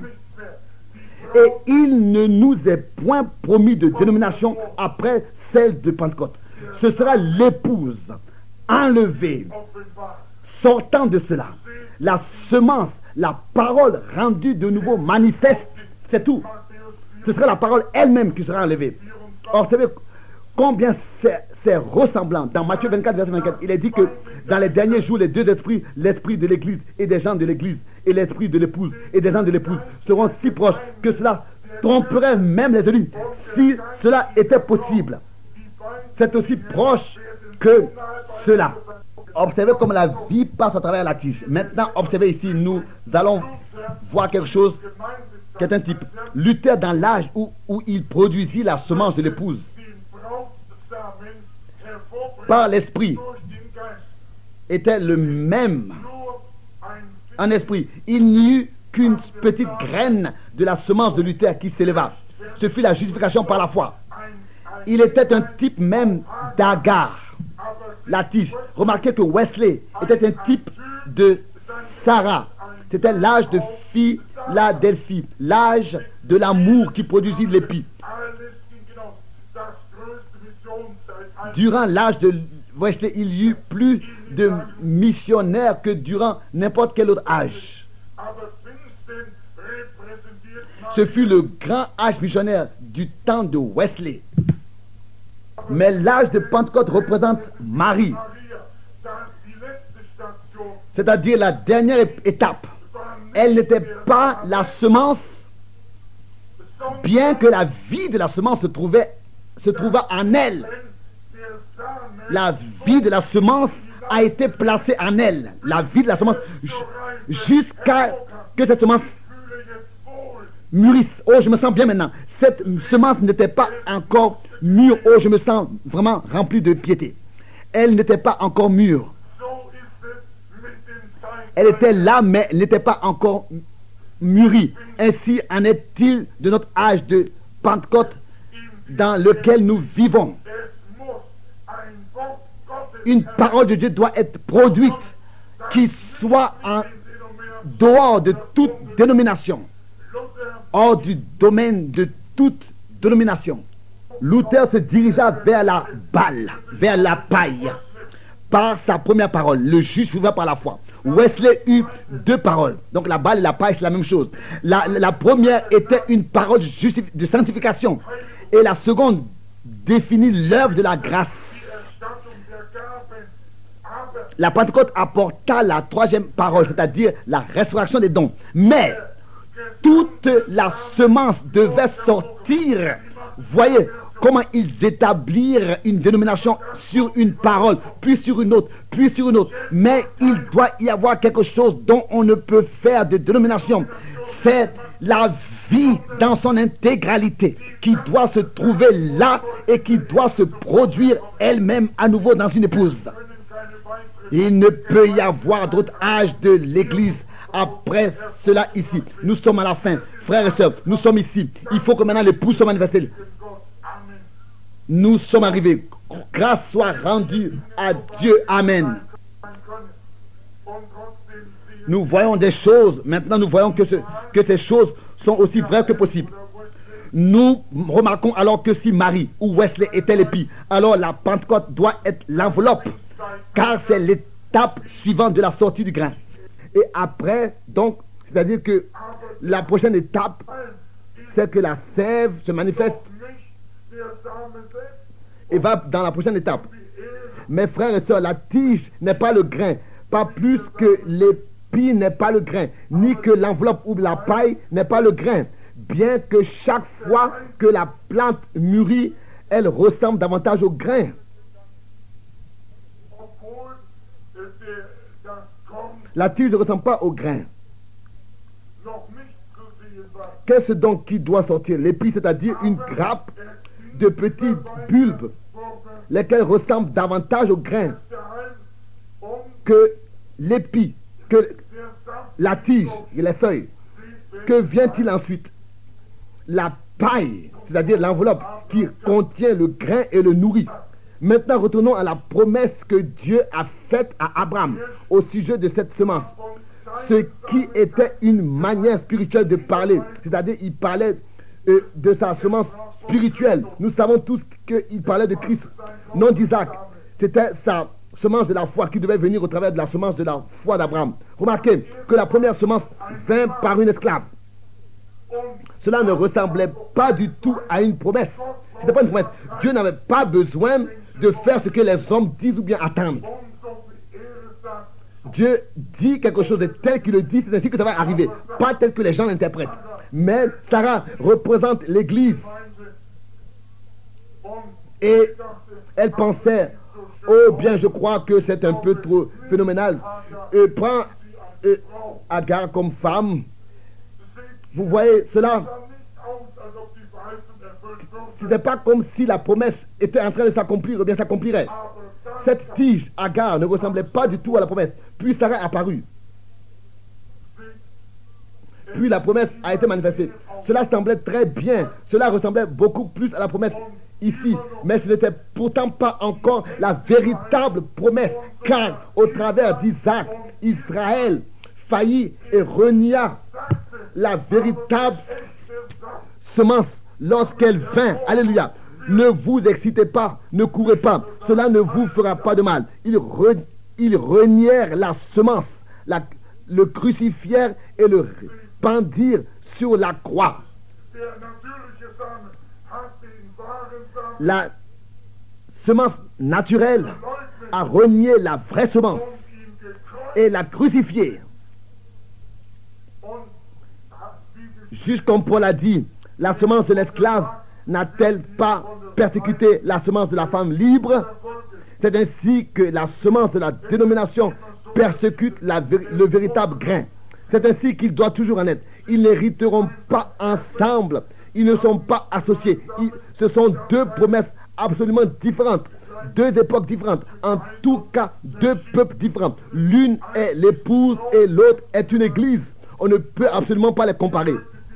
Et il ne nous est point promis de dénomination après celle de Pentecôte. Ce sera l'épouse enlevée, sortant de cela. La semence, la parole rendue de nouveau manifeste, c'est tout. Ce sera la parole elle-même qui sera enlevée. Or, vous savez combien c'est ressemblant. Dans Matthieu 24, verset 24, il est dit que dans les derniers jours, les deux esprits, l'esprit de l'église et des gens de l'église, et l'esprit de l'épouse et des gens de l'épouse, seront si proches que cela tromperait même les élus. Si cela était possible, c'est aussi proche que cela. Observez comme la vie passe à travers la tige. Maintenant, observez ici, nous allons voir quelque chose qui est un type. Luther, dans l'âge où il produisit la semence de l'épouse, par l'esprit, était le même en esprit. Il n'y eut qu'une petite graine de la semence de Luther qui s'éleva. Ce fut la justification par la foi. Il était un type même d'Agar, la tige. Remarquez que Wesley était un type de Sarah. C'était l'âge de Philadelphie, l'âge de l'amour qui produisit l'épi. Durant l'âge de Wesley, il y eut plus de missionnaires que durant n'importe quel autre âge. Ce fut le grand âge missionnaire du temps de Wesley. Mais l'âge de Pentecôte représente Marie, c'est-à-dire la dernière étape. Elle n'était pas la semence, bien que la vie de la semence se trouva en elle. La vie de la semence a été placée en elle. La vie de la semence, jusqu'à que cette semence mûrisse. Oh, je me sens bien maintenant. Cette semence n'était pas encore mûre. Oh, je me sens vraiment rempli de piété. Elle n'était pas encore mûre. Elle était là, mais elle n'était pas encore mûrie. Ainsi en est-il de notre âge de Pentecôte dans lequel nous vivons. Une parole de Dieu doit être produite qui soit en dehors de toute dénomination, hors du domaine de toute dénomination. Luther se dirigea vers la balle, vers la paille, par sa première parole. Le juste vivra par la foi. Wesley eut deux paroles. Donc la balle et la paille, c'est la même chose. La première était une parole de sanctification. Et la seconde définit l'œuvre de la grâce. La Pentecôte apporta la troisième parole, c'est-à-dire la résurrection des dons. Mais toute la semence devait sortir. Voyez comment ils établirent une dénomination sur une parole, puis sur une autre, puis sur une autre. Mais il doit y avoir quelque chose dont on ne peut faire de dénomination. C'est la vie dans son intégralité qui doit se trouver là et qui doit se produire elle-même à nouveau dans une épouse. Il ne peut y avoir d'autre âge de l'Église après cela ici. Nous sommes à la fin, frères et sœurs, nous sommes ici. Il faut que maintenant l'épouse soit manifestée. Nous sommes arrivés. Grâce soit rendue à Dieu. Amen. Nous voyons des choses, maintenant nous voyons que ces choses sont aussi vraies que possible. Nous remarquons alors que si Marie ou Wesley était l'épi, alors la Pentecôte doit être l'enveloppe, car c'est l'étape suivante de la sortie du grain. Et après, donc, c'est-à-dire que la prochaine étape, c'est que la sève se manifeste et va dans la prochaine étape. Mes frères et sœurs, la tige n'est pas le grain, pas plus que l'épi n'est pas le grain, ni que l'enveloppe ou la paille n'est pas le grain. Bien que chaque fois que la plante mûrit, elle ressemble davantage au grain. La tige ne ressemble pas au grain. Qu'est-ce donc qui doit sortir? L'épi, c'est-à-dire une grappe de petits bulbes, lesquels ressemblent davantage au grain que l'épi, que la tige et les feuilles. Que vient-il ensuite? La paille, c'est-à-dire l'enveloppe qui contient le grain et le nourrit. Maintenant, retournons à la promesse que Dieu a faite à Abraham au sujet de cette semence. Ce qui était une manière spirituelle de parler, c'est-à-dire il parlait de sa semence spirituelle. Nous savons tous qu'il parlait de Christ, non d'Isaac. C'était sa semence de la foi qui devait venir au travers de la semence de la foi d'Abraham. Remarquez que la première semence vint par une esclave. Cela ne ressemblait pas du tout à une promesse. Ce n'était pas une promesse. Dieu n'avait pas besoin de faire ce que les hommes disent ou bien attendent. Dieu dit quelque chose de tel qu'il le dit, c'est ainsi que ça va arriver. Pas tel que les gens l'interprètent. Mais Sarah représente l'Église. Et elle pensait, oh bien je crois que c'est un peu trop phénoménal. Prends Agar comme femme. Vous voyez cela? Ce n'était pas comme si la promesse était en train de s'accomplir ou bien s'accomplirait. Cette tige, Agar, ne ressemblait pas du tout à la promesse. Puis Sarah apparut. Puis la promesse a été manifestée. Cela semblait très bien. Cela ressemblait beaucoup plus à la promesse ici. Mais ce n'était pourtant pas encore la véritable promesse. Car au travers d'Isaac, Israël faillit et renia la véritable semence lorsqu'elle vint. Alléluia. Ne vous excitez pas, ne courez pas. Cela ne vous fera pas de mal. Ils renièrent la semence, le crucifièrent et le pendirent sur la croix. La semence naturelle a renié la vraie semence et l'a crucifiée. Juste comme Paul a dit, la semence de l'esclave n'a-t-elle pas persécuté la semence de la femme libre? C'est ainsi que la semence de la dénomination persécute le véritable grain. C'est ainsi qu'il doit toujours en être. Ils n'hériteront pas ensemble. Ils ne sont pas associés. Ce sont deux promesses absolument différentes. Deux époques différentes. En tout cas, deux peuples différents. L'une est l'épouse et l'autre est une église. On ne peut absolument pas les comparer.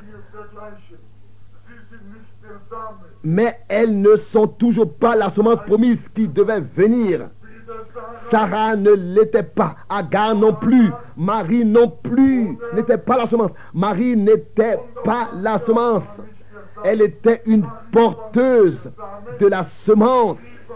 Mais elles ne sont toujours pas la semence promise qui devait venir. Sarah ne l'était pas. Agar non plus. Marie non plus n'était pas la semence. Marie n'était pas la semence. Elle était une porteuse de la semence.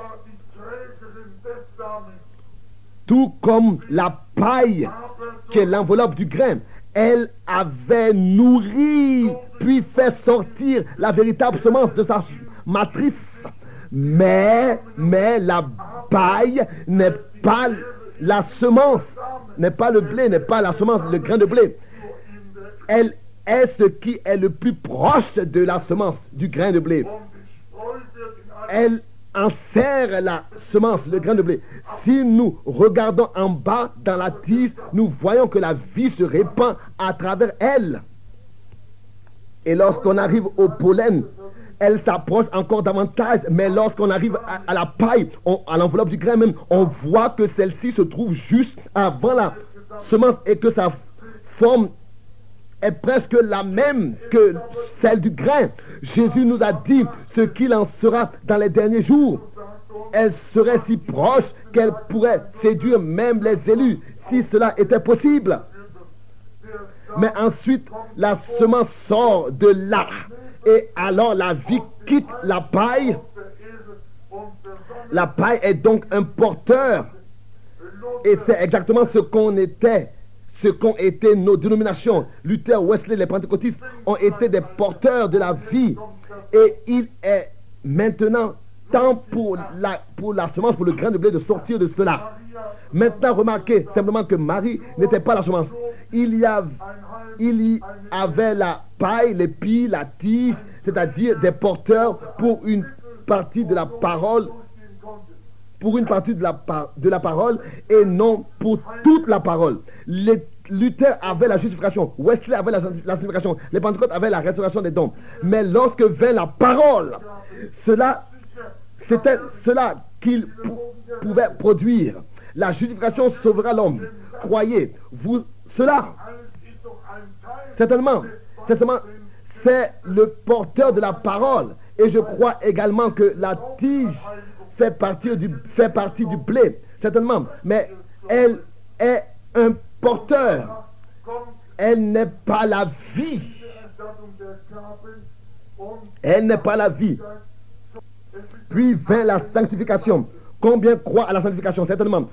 Tout comme la paille, qui est l'enveloppe du grain. Elle avait nourri, puis fait sortir la véritable semence de sa matrice. Mais la paille n'est pas la semence, n'est pas le blé, n'est pas la semence, le grain de blé. Elle est ce qui est le plus proche de la semence, du grain de blé. Elle enserre la semence, le grain de blé. Si nous regardons en bas dans la tige, nous voyons que la vie se répand à travers elle. Et lorsqu'on arrive au pollen, elle s'approche encore davantage. Mais lorsqu'on arrive à la paille, à l'enveloppe du grain même, on voit que celle-ci se trouve juste avant la semence et que sa forme est presque la même que celle du grain. Jésus nous a dit ce qu'il en sera dans les derniers jours. elle serait si proche qu'elle pourrait séduire même les élus, si cela était possible. Mais ensuite, la semence sort de là. Et alors la vie quitte la paille. La paille est donc un porteur. Et c'est exactement ce qu'ont été nos dénominations. Luther, Wesley, les pentecôtistes ont été des porteurs de la vie. Et il est maintenant temps pour la semence, pour le grain de blé de sortir de cela. Maintenant, remarquez simplement que Marie n'était pas la semence. Il y avait la paille, l'épi, la tige, c'est-à-dire des porteurs pour une partie de la parole, de la parole et non pour toute la parole. Luther avait la justification, Wesley avait la sanctification, les pentecôtes avaient la restauration des dons. Mais lorsque vint la parole, c'était cela qu'il pouvait produire. La justification sauvera l'homme. Croyez-vous cela? Certainement, c'est le porteur de la parole. Et je crois également que la tige fait partie du blé. Certainement. Mais elle est un porteur. Elle n'est pas la vie. Elle n'est pas la vie. Puis vint la sanctification. Combien croient à la sanctification? Certainement.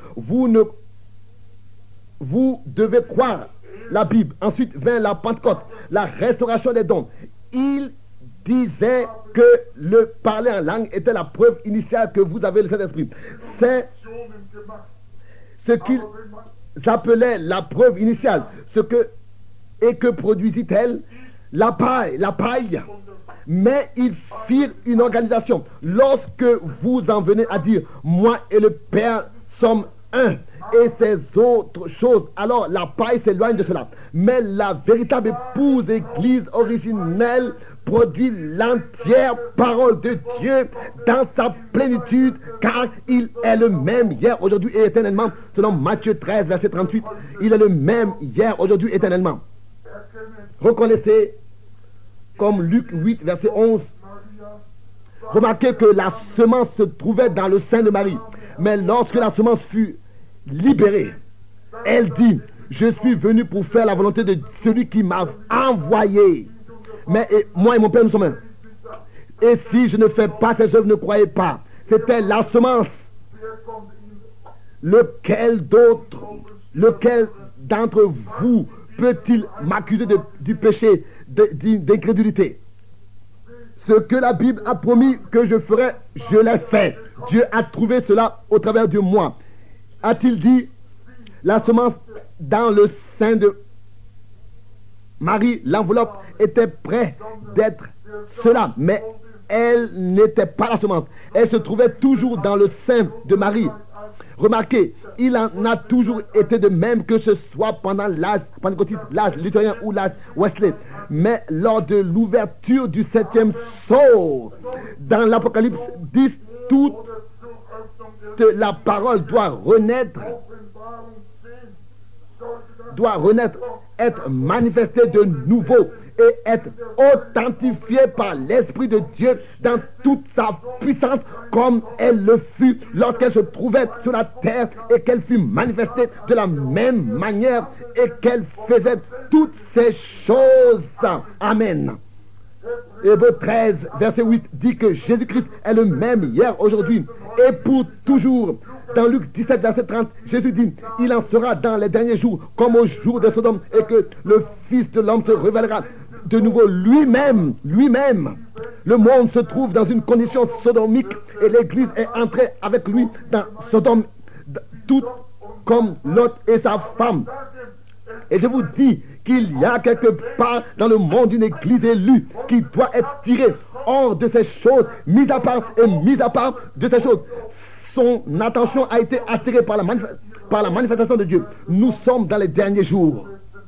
Vous devez croire la Bible. Ensuite vint la Pentecôte, la restauration des dons. Il disait que le parler en langue était la preuve initiale que vous avez le Saint-Esprit. C'est ce qu'ils appelaient la preuve initiale. Et que produisit-elle? La paille. Mais ils firent une organisation. Lorsque vous en venez à dire, moi et le Père sommes un, et ces autres choses, alors la paille s'éloigne de cela. Mais la véritable épouse d'église originelle produit l'entière parole de Dieu dans sa plénitude, car il est le même hier, aujourd'hui et éternellement. Selon Matthieu 13, verset 38, il est le même hier, aujourd'hui, éternellement. Reconnaissez, comme Luc 8, verset 11, remarquez que la semence se trouvait dans le sein de Marie. Mais lorsque la semence fut libérée, elle dit, je suis venu pour faire la volonté de celui qui m'a envoyé. Mais moi et mon Père, nous sommes un. Et si je ne fais pas ces œuvres, ne croyez pas. C'était la semence. Lequel d'entre vous peut-il m'accuser du péché, d'incrédulité? Ce que la Bible a promis que je ferais, je l'ai fait. Dieu a trouvé cela au travers de moi. A-t-il dit, la semence dans le sein de Marie, l'enveloppe était prête d'être cela, mais elle n'était pas la semence. Elle se trouvait toujours dans le sein de Marie. Remarquez, il en a toujours été de même, que ce soit pendant l'âge pentecôtiste, l'âge luthérien ou l'âge Wesley. Mais lors de l'ouverture du 7e sceau, dans l'Apocalypse 10, toute la parole doit renaître, être manifestée de nouveau et être authentifiée par l'Esprit de Dieu dans toute sa puissance, comme elle le fut lorsqu'elle se trouvait sur la terre et qu'elle fut manifestée de la même manière et qu'elle faisait toutes ces choses. Amen. Hébreux 13, verset 8 dit que Jésus-Christ est le même hier, aujourd'hui et pour toujours. Dans Luc 17, verset 30, Jésus dit, il en sera dans les derniers jours comme au jour de Sodome, et que le Fils de l'homme se révélera de nouveau lui-même. Le monde se trouve dans une condition sodomique et l'Église est entrée avec lui dans Sodome, tout comme Lot et sa femme. Et je vous dis qu'il y a quelque part dans le monde une église élue qui doit être tirée hors de ces choses, mise à part de ces choses. Son attention a été attirée par la manifestation de Dieu. Nous sommes dans les derniers jours.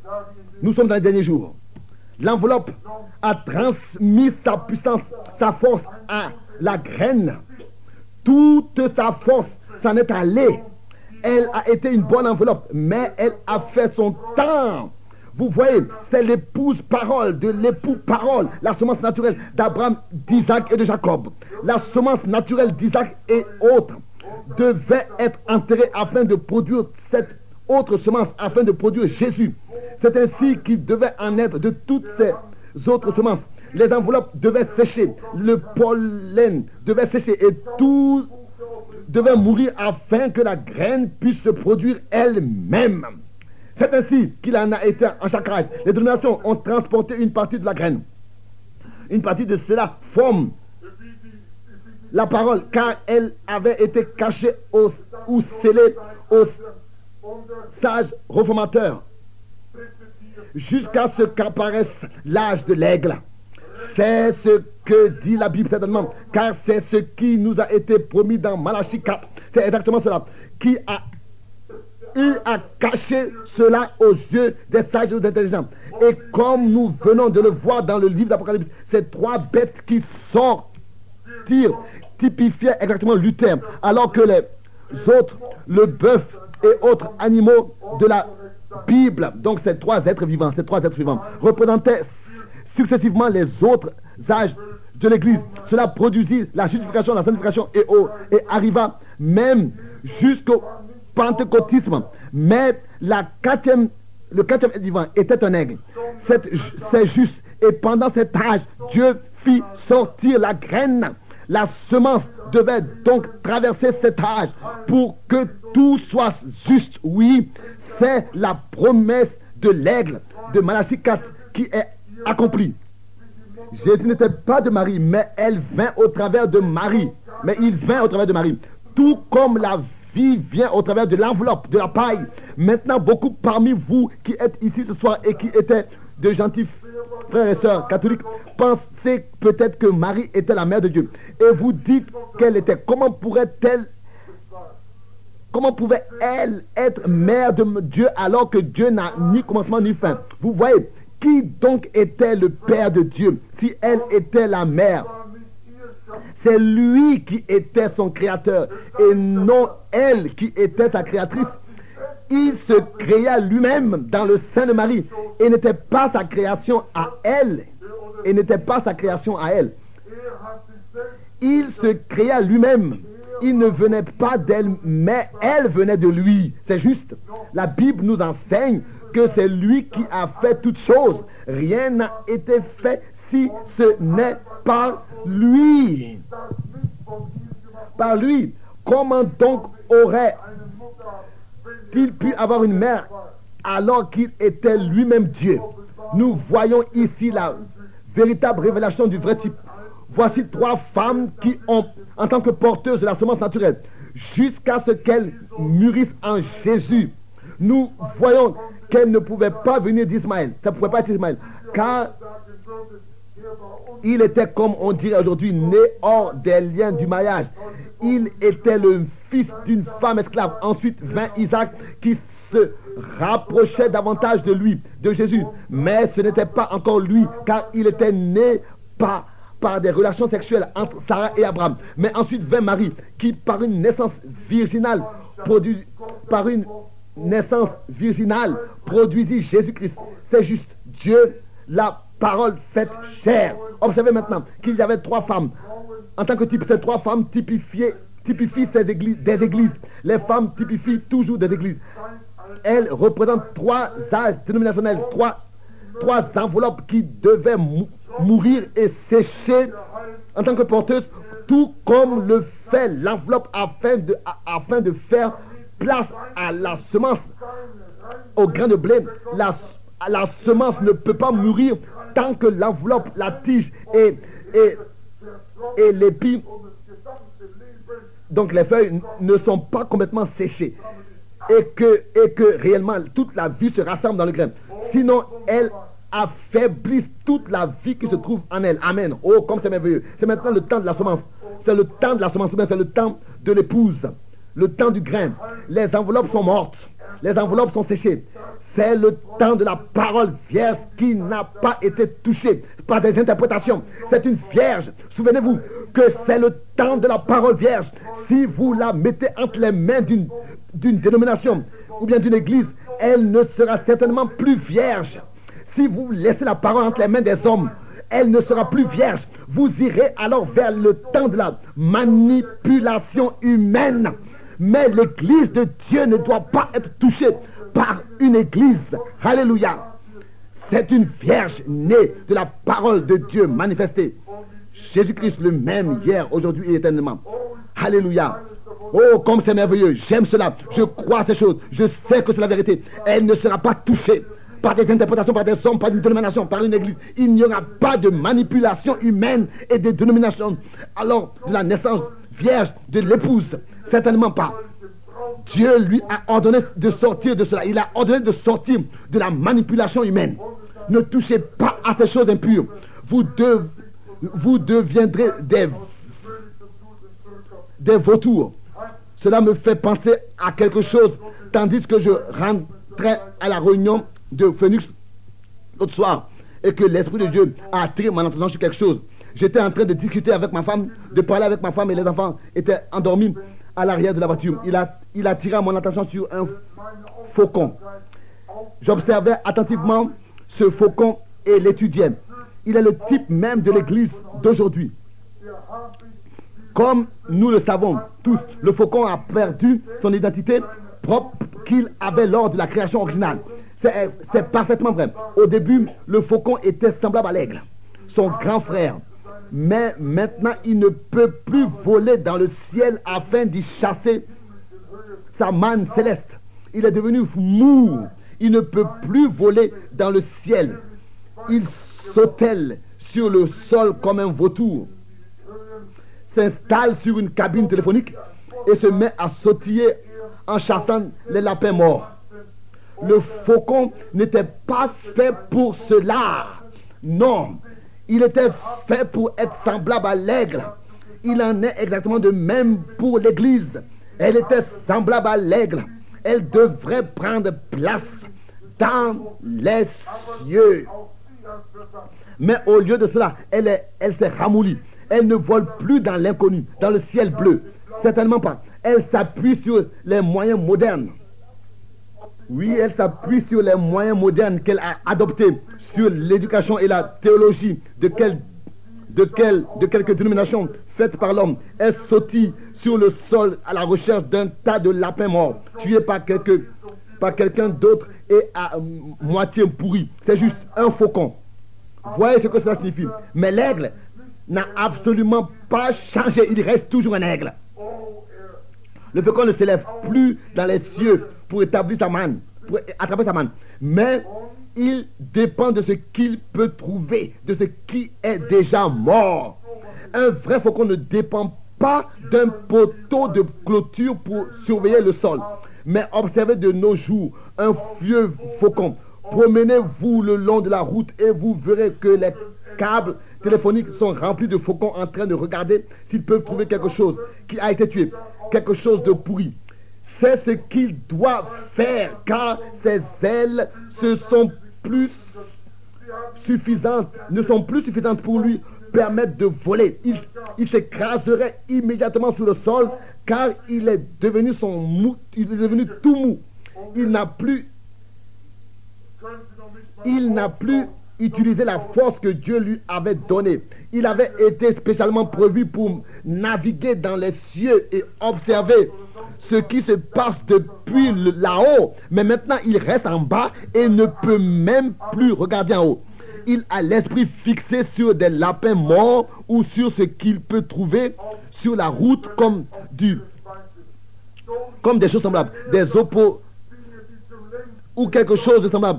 L'enveloppe a transmis sa puissance, sa force à la graine. Toute sa force s'en est allée. Elle a été une bonne enveloppe, mais elle a fait son temps Vous voyez, c'est l'épouse parole de l'époux parole, la semence naturelle d'Abraham, d'Isaac et de Jacob. La semence naturelle d'Isaac et autres devait être enterrée afin de produire cette autre semence, afin de produire Jésus. C'est ainsi qu'il devait en être de toutes ces autres semences. Les enveloppes devaient sécher, le pollen devait sécher et tout devait mourir afin que la graine puisse se produire elle-même. C'est ainsi qu'il en a été en chaque âge. Les dénominations ont transporté une partie de la graine. Une partie de cela forme la parole, car elle avait été cachée ou scellée aux sages réformateurs jusqu'à ce qu'apparaisse l'âge de l'aigle. C'est ce que dit la Bible certainement, car c'est ce qui nous a été promis dans Malachie 4. C'est exactement cela. Qui a eu à cacher cela aux yeux des sages et des intelligents. Et comme nous venons de le voir dans le livre d'Apocalypse, ces trois bêtes qui sortirent typifiaient exactement Luther, alors que les autres, le bœuf et autres animaux de la Bible, donc ces trois êtres vivants, représentaient successivement les autres âges de l'Église. Cela produisit la justification, la sanctification et arriva même jusqu'au pentecôtisme. Mais le quatrième être vivant était un aigle. C'est juste. Et pendant cet âge, Dieu fit sortir la graine. La semence devait donc traverser cet âge pour que tout soit juste. Oui, c'est la promesse de l'aigle de Malachie 4 qui est accomplie. Jésus n'était pas de Marie, mais elle vint au travers de Marie. Mais il vint au travers de Marie. Tout comme la vie vient au travers de l'enveloppe, de la paille. Maintenant, beaucoup parmi vous qui êtes ici ce soir et qui étaient de gentils frères et sœurs catholiques, pensez peut-être que Marie était la mère de Dieu. Et vous dites qu'elle était. Comment pouvait-elle être mère de Dieu alors que Dieu n'a ni commencement ni fin? Vous voyez, qui donc était le Père de Dieu si elle était la mère? C'est lui qui était son créateur et non elle qui était sa créatrice. Il se créa lui-même dans le sein de Marie et n'était pas sa création à elle. Il se créa lui-même. Il ne venait pas d'elle, mais elle venait de lui. C'est juste. La Bible nous enseigne que c'est lui qui a fait toutes choses. Rien n'a été fait si ce n'est par lui. Par lui. Comment donc aurait-il pu avoir une mère alors qu'il était lui-même Dieu? Nous voyons ici la véritable révélation du vrai type. Voici trois femmes qui ont, en tant que porteuses de la semence naturelle, jusqu'à ce qu'elles mûrissent en Jésus. Nous voyons qu'elles ne pouvaient pas venir d'Ismaël. Ça ne pouvait pas être Ismaël. Car il était, comme on dirait aujourd'hui, né hors des liens du mariage. Il était le fils d'une femme esclave. Ensuite vint Isaac qui se rapprochait davantage de lui, de Jésus. Mais ce n'était pas encore lui, car il était né par des relations sexuelles entre Sarah et Abraham. Mais ensuite vint Marie, qui par une naissance virginale produisit Jésus-Christ. C'est juste Dieu, la parole faite chair. Observez maintenant qu'il y avait trois femmes. En tant que type, ces trois femmes typifient des églises. Les femmes typifient toujours des églises. Elles représentent trois âges dénominationnels, trois enveloppes qui devaient mourir et sécher en tant que porteuses, tout comme le fait l'enveloppe afin de faire place à la semence, au grain de blé. La semence ne peut pas mourir tant que l'enveloppe, la tige et l'épi, donc les feuilles, ne sont pas complètement séchées et que réellement toute la vie se rassemble dans le grain. Sinon, elles affaiblissent toute la vie qui se trouve en elle. Amen. Oh, comme c'est merveilleux. C'est maintenant le temps de la semence. C'est le temps de la semence, c'est le temps de l'épouse, le temps du grain. Les enveloppes sont mortes. Les enveloppes sont séchées. C'est le temps de la parole vierge qui n'a pas été touchée par des interprétations. C'est une vierge. Souvenez-vous que c'est le temps de la parole vierge. Si vous la mettez entre les mains d'une dénomination ou bien d'une église, elle ne sera certainement plus vierge. Si vous laissez la parole entre les mains des hommes, elle ne sera plus vierge. Vous irez alors vers le temps de la manipulation humaine. Mais l'église de Dieu ne doit pas être touchée par une église. Alléluia. C'est une vierge née de la parole de Dieu manifestée. Jésus-Christ le même hier, aujourd'hui et éternellement. Alléluia. Oh, comme c'est merveilleux. J'aime cela. Je crois à ces choses. Je sais que c'est la vérité. Elle ne sera pas touchée par des interprétations, par des hommes, par une dénomination, par une église. Il n'y aura pas de manipulation humaine et de dénomination. Alors, de la naissance vierge de l'épouse, certainement pas. Dieu lui a ordonné de sortir de cela. Il a ordonné de sortir de la manipulation humaine. Ne touchez pas à ces choses impures. Vous deviendrez des vautours. Cela me fait penser à quelque chose, tandis que je rentrais à la réunion de Phoenix l'autre soir et que l'Esprit de Dieu a attiré mon attention sur quelque chose. J'étais en train de discuter avec ma femme, de parler avec ma femme et les enfants étaient endormis à l'arrière de la voiture. Il a attiré mon attention sur un faucon. J'observais attentivement ce faucon et l'étudiais. Il est le type même de l'église d'aujourd'hui. Comme nous le savons tous, le faucon a perdu son identité propre qu'il avait lors de la création originale. C'est parfaitement vrai. Au début, le faucon était semblable à l'aigle, son grand frère. Mais maintenant, il ne peut plus voler dans le ciel afin d'y chasser sa manne céleste. Il est devenu mou. Il ne peut plus voler dans le ciel. Il sautèle sur le sol comme un vautour, s'installe sur une cabine téléphonique et se met à sautiller en chassant les lapins morts. Le faucon n'était pas fait pour cela. Non, il était fait pour être semblable à l'aigle. Il en est exactement de même pour l'église. Elle était semblable à l'aigle. Elle devrait prendre place dans les cieux. Mais au lieu de cela, elle s'est ramollie. Elle ne vole plus dans l'inconnu, dans le ciel bleu. Certainement pas. Elle s'appuie sur les moyens modernes. Oui, elle s'appuie sur les moyens modernes qu'elle a adoptés, sur l'éducation et la théologie de quelques dénominations faites par l'homme. Elle sautille sur le sol à la recherche d'un tas de lapins morts, tués par quelqu'un d'autre et à moitié pourri. C'est juste un faucon. Voyez ce que cela signifie. Mais l'aigle n'a absolument pas changé. Il reste toujours un aigle. Le faucon ne s'élève plus dans les cieux pour établir sa manne, pour attraper sa manne. Mais il dépend de ce qu'il peut trouver, de ce qui est déjà mort. Un vrai faucon ne dépend pas d'un poteau de clôture pour surveiller le sol. Mais observez de nos jours un vieux faucon. Promenez-vous le long de la route et vous verrez que les câbles téléphoniques sont remplis de faucons en train de regarder s'ils peuvent trouver quelque chose qui a été tué, quelque chose de pourri. C'est ce qu'il doit faire car ses ailes ne sont plus suffisantes pour lui permettre de voler. Il s'écraserait immédiatement sur le sol car il est devenu tout mou. Il n'a plus utilisé la force que Dieu lui avait donnée. Il avait été spécialement prévu pour naviguer dans les cieux et observer ce qui se passe depuis là-haut. Mais maintenant, il reste en bas et ne peut même plus regarder en haut. Il a l'esprit fixé sur des lapins morts ou sur ce qu'il peut trouver sur la route comme des choses semblables, des oppos ou quelque chose de semblable,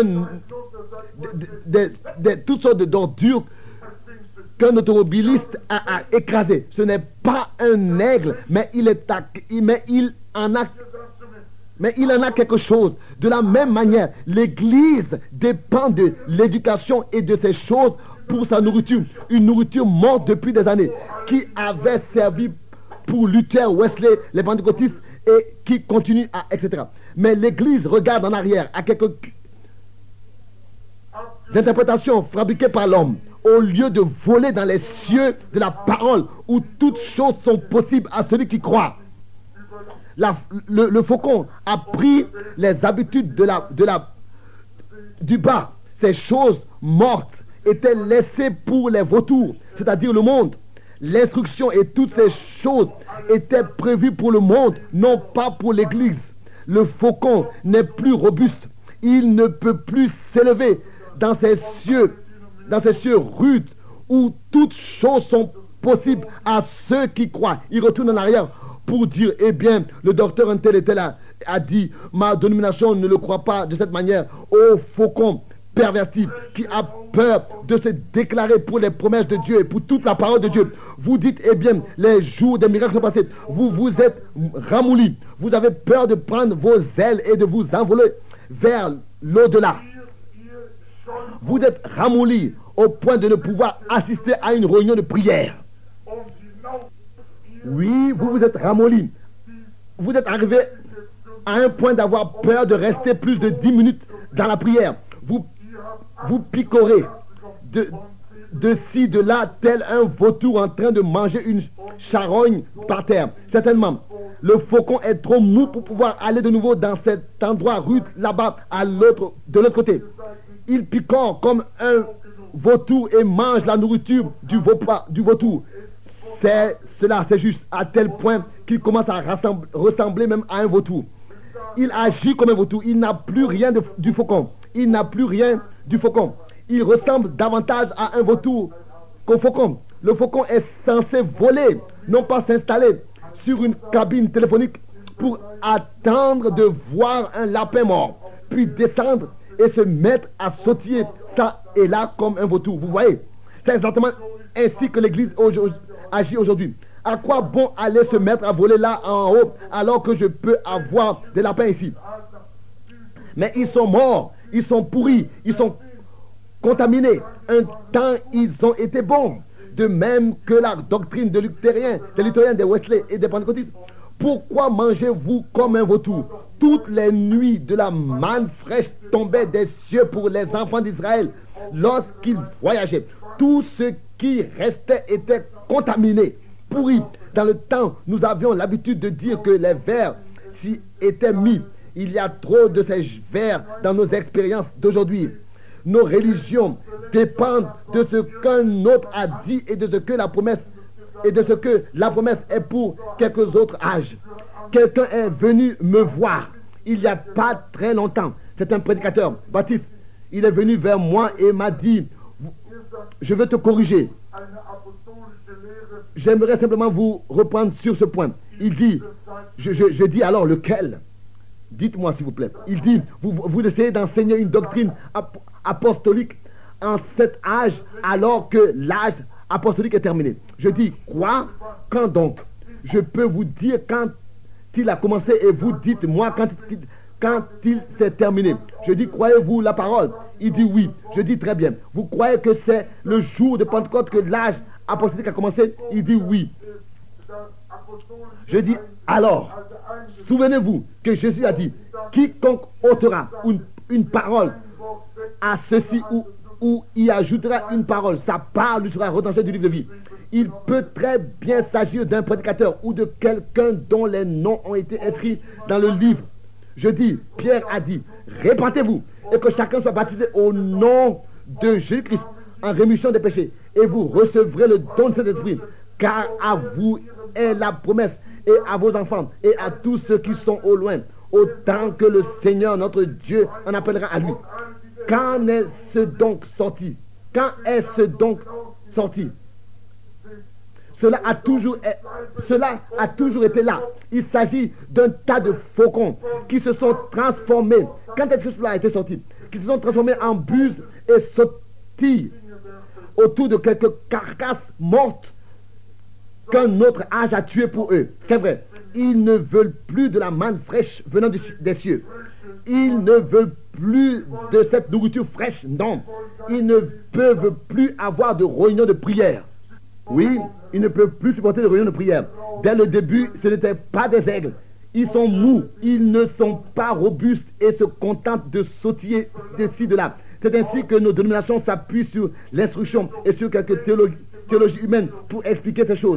toutes sortes d'ordures qu'un automobiliste a écrasé. Ce n'est pas un aigle, mais il en a quelque chose. De la même manière, l'Église dépend de l'éducation et de ces choses pour sa nourriture. Une nourriture morte depuis des années, qui avait servi pour Luther, Wesley, les pentecôtistes, et qui continue à, etc. Mais l'Église regarde en arrière à quelques interprétations fabriquées par l'homme, au lieu de voler dans les cieux de la parole, où toutes choses sont possibles à celui qui croit. le faucon a pris les habitudes du bas. Ces choses mortes étaient laissées pour les vautours, c'est-à-dire le monde. L'instruction et toutes ces choses étaient prévues pour le monde, non pas pour l'Église. Le faucon n'est plus robuste. Il ne peut plus s'élever dans ces cieux rudes où toutes choses sont possibles à ceux qui croient. Il retourne en arrière pour dire, eh bien, le docteur un tel et tel a dit, ma dénomination ne le croit pas de cette manière. Ô faucon perverti qui a peur de se déclarer pour les promesses de Dieu et pour toute la parole de Dieu. Vous dites, eh bien, les jours des miracles sont passés. Vous vous êtes ramolli. Vous avez peur de prendre vos ailes et de vous envoler vers l'au-delà. Vous êtes ramolli au point de ne pouvoir assister à une réunion de prière. Oui, vous vous êtes ramolli. Vous êtes arrivé à un point d'avoir peur de rester plus de 10 minutes dans la prière. Vous picorez de ci, de là, tel un vautour en train de manger une charogne par terre. Certainement, le faucon est trop mou pour pouvoir aller de nouveau dans cet endroit rude là-bas de l'autre côté. Il picore comme un vautour et mange la nourriture du vautour. C'est juste à tel point qu'il commence à ressembler même à un vautour. Il agit comme un vautour. Il n'a plus rien du faucon. Il n'a plus rien du faucon. Il ressemble davantage à un vautour qu'au faucon. Le faucon est censé voler, non pas s'installer sur une cabine téléphonique pour attendre de voir un lapin mort, puis descendre et se mettre à sautiller ça et là comme un vautour. Vous voyez, c'est exactement ainsi que l'Église agit aujourd'hui. À quoi bon aller se mettre à voler là en haut alors que je peux avoir des lapins ici? Mais ils sont morts, ils sont pourris, ils sont contaminés. Un temps, ils ont été bons. De même que la doctrine des luthériens, des Wesley et des pentecôtistes. Pourquoi mangez-vous comme un vautour? Toutes les nuits de la manne fraîche tombait des cieux pour les enfants d'Israël lorsqu'ils voyageaient. Tout ce qui restait était contaminé, pourri. Dans le temps, nous avions l'habitude de dire que les vers s'y étaient mis. Il y a trop de ces vers dans nos expériences d'aujourd'hui. Nos religions dépendent de ce qu'un autre a dit et de ce que la promesse est pour quelques autres âges. Quelqu'un est venu me voir il n'y a pas très longtemps. C'est un prédicateur baptiste. Il est venu vers moi et m'a dit, je veux te corriger. J'aimerais simplement vous reprendre sur ce point. Il dit, je dis alors lequel? Dites-moi s'il vous plaît. Il dit, vous essayez d'enseigner une doctrine apostolique en cet âge alors que l'âge apostolique est terminé. Je dis, quoi? Quand donc? Je peux vous dire quand il a commencé et vous dites moi quand il s'est terminé. Je dis, croyez-vous la parole? Il dit oui. Je dis très bien. Vous croyez que c'est le jour de Pentecôte que l'âge apostolique a commencé? Il dit oui. Je dis alors, souvenez-vous que Jésus a dit, quiconque ôtera une parole à ceci ou y ajoutera une parole, sa part lui sera retranchée du livre de vie. Il peut très bien s'agir d'un prédicateur ou de quelqu'un dont les noms ont été inscrits dans le livre. Je dis, Pierre a dit, répentez-vous et que chacun soit baptisé au nom de Jésus-Christ en rémission des péchés et vous recevrez le don de Saint-Esprit, car à vous est la promesse et à vos enfants et à tous ceux qui sont au loin, autant que le Seigneur notre Dieu en appellera à lui. Quand est-ce donc sorti? Quand est-ce donc sorti? Cela a toujours été là. Il s'agit d'un tas de faucons qui se sont transformés. Quand est-ce que cela a été sorti? Qui se sont transformés en buses et sautillent autour de quelques carcasses mortes qu'un autre âge a tué pour eux. C'est vrai. Ils ne veulent plus de la manne fraîche venant des cieux. Ils ne veulent plus de cette nourriture fraîche. Non. Ils ne peuvent plus avoir de réunion de prière. Oui, ils ne peuvent plus supporter de réunion de prière. Dès le début, ce n'étaient pas des aigles. Ils sont mous, ils ne sont pas robustes et se contentent de sautiller de ci, de là. C'est ainsi que nos dénominations s'appuient sur l'instruction et sur quelques théologies humaines pour expliquer ces choses.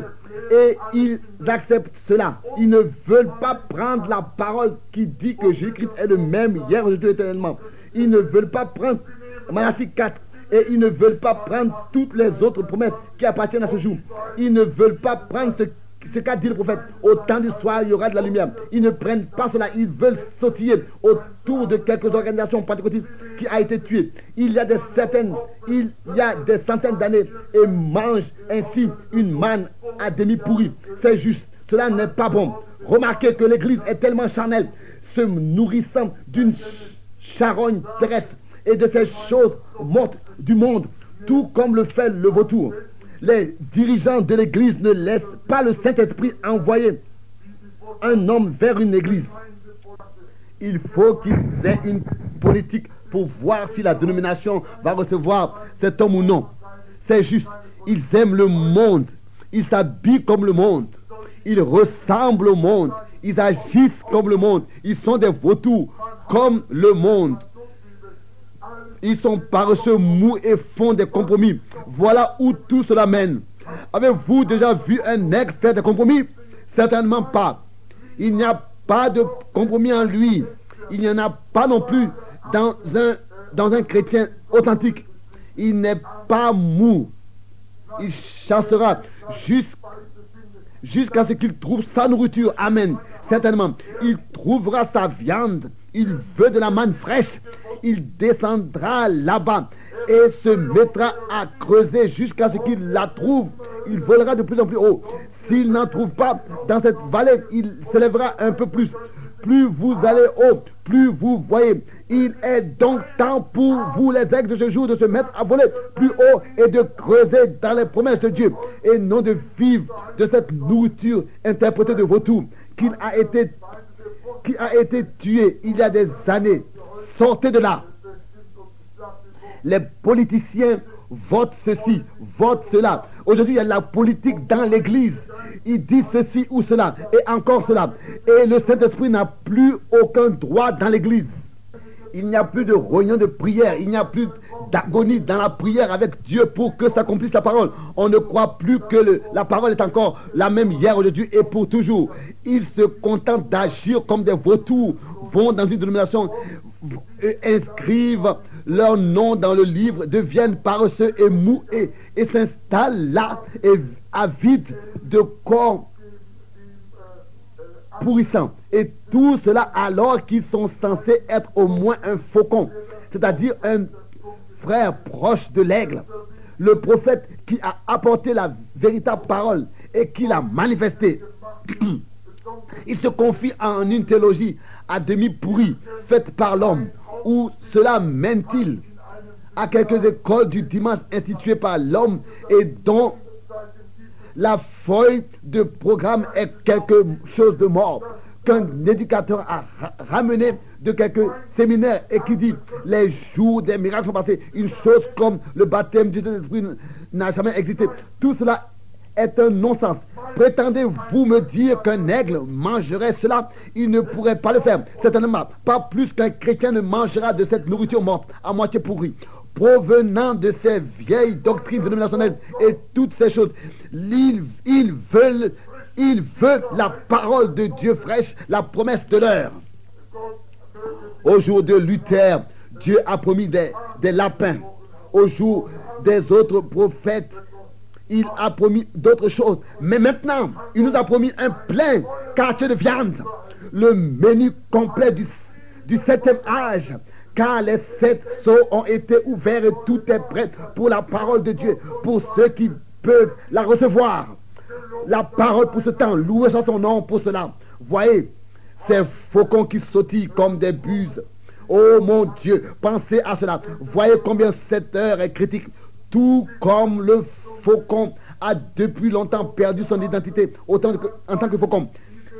et ils acceptent cela. Ils ne veulent pas prendre la parole qui dit que Jésus-Christ est le même hier, aujourd'hui, éternellement. Ils ne veulent pas prendre Malachie 4 et ils ne veulent pas prendre toutes les autres promesses qui appartiennent à ce jour. Ils ne veulent pas prendre ce qu'a dit le prophète. Au temps du soir, il y aura de la lumière. Ils ne prennent pas cela. Ils veulent sautiller autour de quelques organisations pentecôtistes qui a été tuées. Il y a des centaines d'années et mangent ainsi une manne à demi pourrie. C'est juste. Cela n'est pas bon. Remarquez que l'Église est tellement charnelle, se nourrissant d'une charogne terrestre et de ces choses mortes du monde, tout comme le fait le vautour. Les dirigeants de l'Église ne laissent pas le Saint-Esprit envoyer un homme vers une Église. Il faut qu'ils aient une politique pour voir si la dénomination va recevoir cet homme ou non. C'est juste. Ils aiment le monde. Ils s'habillent comme le monde. Ils ressemblent au monde. Ils agissent comme le monde. Ils sont des vautours comme le monde. Ils sont paresseux, mous et font des compromis. Voilà où tout cela mène. Avez-vous déjà vu un aigle faire des compromis? Certainement pas. Il n'y a pas de compromis en lui. Il n'y en a pas non plus dans un chrétien authentique. Il n'est pas mou. Il chassera jusqu'à ce qu'il trouve sa nourriture. Amen. Certainement. Il trouvera sa viande. Il veut de la manne fraîche. Il descendra là-bas et se mettra à creuser jusqu'à ce qu'il la trouve. Il volera de plus en plus haut. S'il n'en trouve pas dans cette vallée, il s'élèvera un peu plus. Plus vous allez haut, plus vous voyez. Il est donc temps pour vous, les aigles de ce jour, de se mettre à voler plus haut et de creuser dans les promesses de Dieu et non de vivre de cette nourriture interprétée de vautour qui a été tué il y a des années. Sortez de là. Les politiciens votent ceci, votent cela. Aujourd'hui, il y a la politique dans l'église. Ils disent ceci ou cela, et encore cela. Et le Saint-Esprit n'a plus aucun droit dans l'église. Il n'y a plus de réunion de prière. Il n'y a plus d'agonie dans la prière avec Dieu pour que s'accomplisse la parole. On ne croit plus que la parole est encore la même hier, aujourd'hui et pour toujours. Ils se contentent d'agir comme des vautours, vont dans une dénomination, inscrivent leur nom dans le livre, deviennent paresseux et mous et s'installent là et avides de corps pourrissants. Et tout cela alors qu'ils sont censés être au moins un faucon, c'est-à-dire un frère proche de l'aigle. Le prophète qui a apporté la véritable parole et qui l'a manifestée. Il se confie en une théologie à demi pourrie, faite par l'homme. Où cela mène-t-il à quelques écoles du dimanche instituées par l'homme et dont la feuille de programme est quelque chose de mort, qu'un éducateur a ramené de quelques séminaires et qui dit les jours des miracles sont passés, une chose comme le baptême du Saint-Esprit n'a jamais existé. Tout cela est un non-sens. Prétendez-vous me dire qu'un aigle mangerait cela? Il ne pourrait pas le faire. Certainement pas plus qu'un chrétien ne mangera de cette nourriture morte à moitié pourrie, provenant de ces vieilles doctrines dénominationnelles et toutes ces choses. Il veut la parole de Dieu fraîche, la promesse de l'heure. Au jour de Luther, Dieu a promis des lapins. Au jour des autres prophètes, il a promis d'autres choses. Mais maintenant, il nous a promis un plein quartier de viande. Le menu complet du 7e âge. Car les 7 sceaux ont été ouverts et tout est prêt pour la parole de Dieu. Pour ceux qui peuvent la recevoir. La parole pour ce temps. Louez son nom pour cela. Voyez, ces faucons qui sautillent comme des buses. Oh mon Dieu, pensez à cela. Voyez combien cette heure est critique. Tout comme le faucon a depuis longtemps perdu son identité en tant que faucon.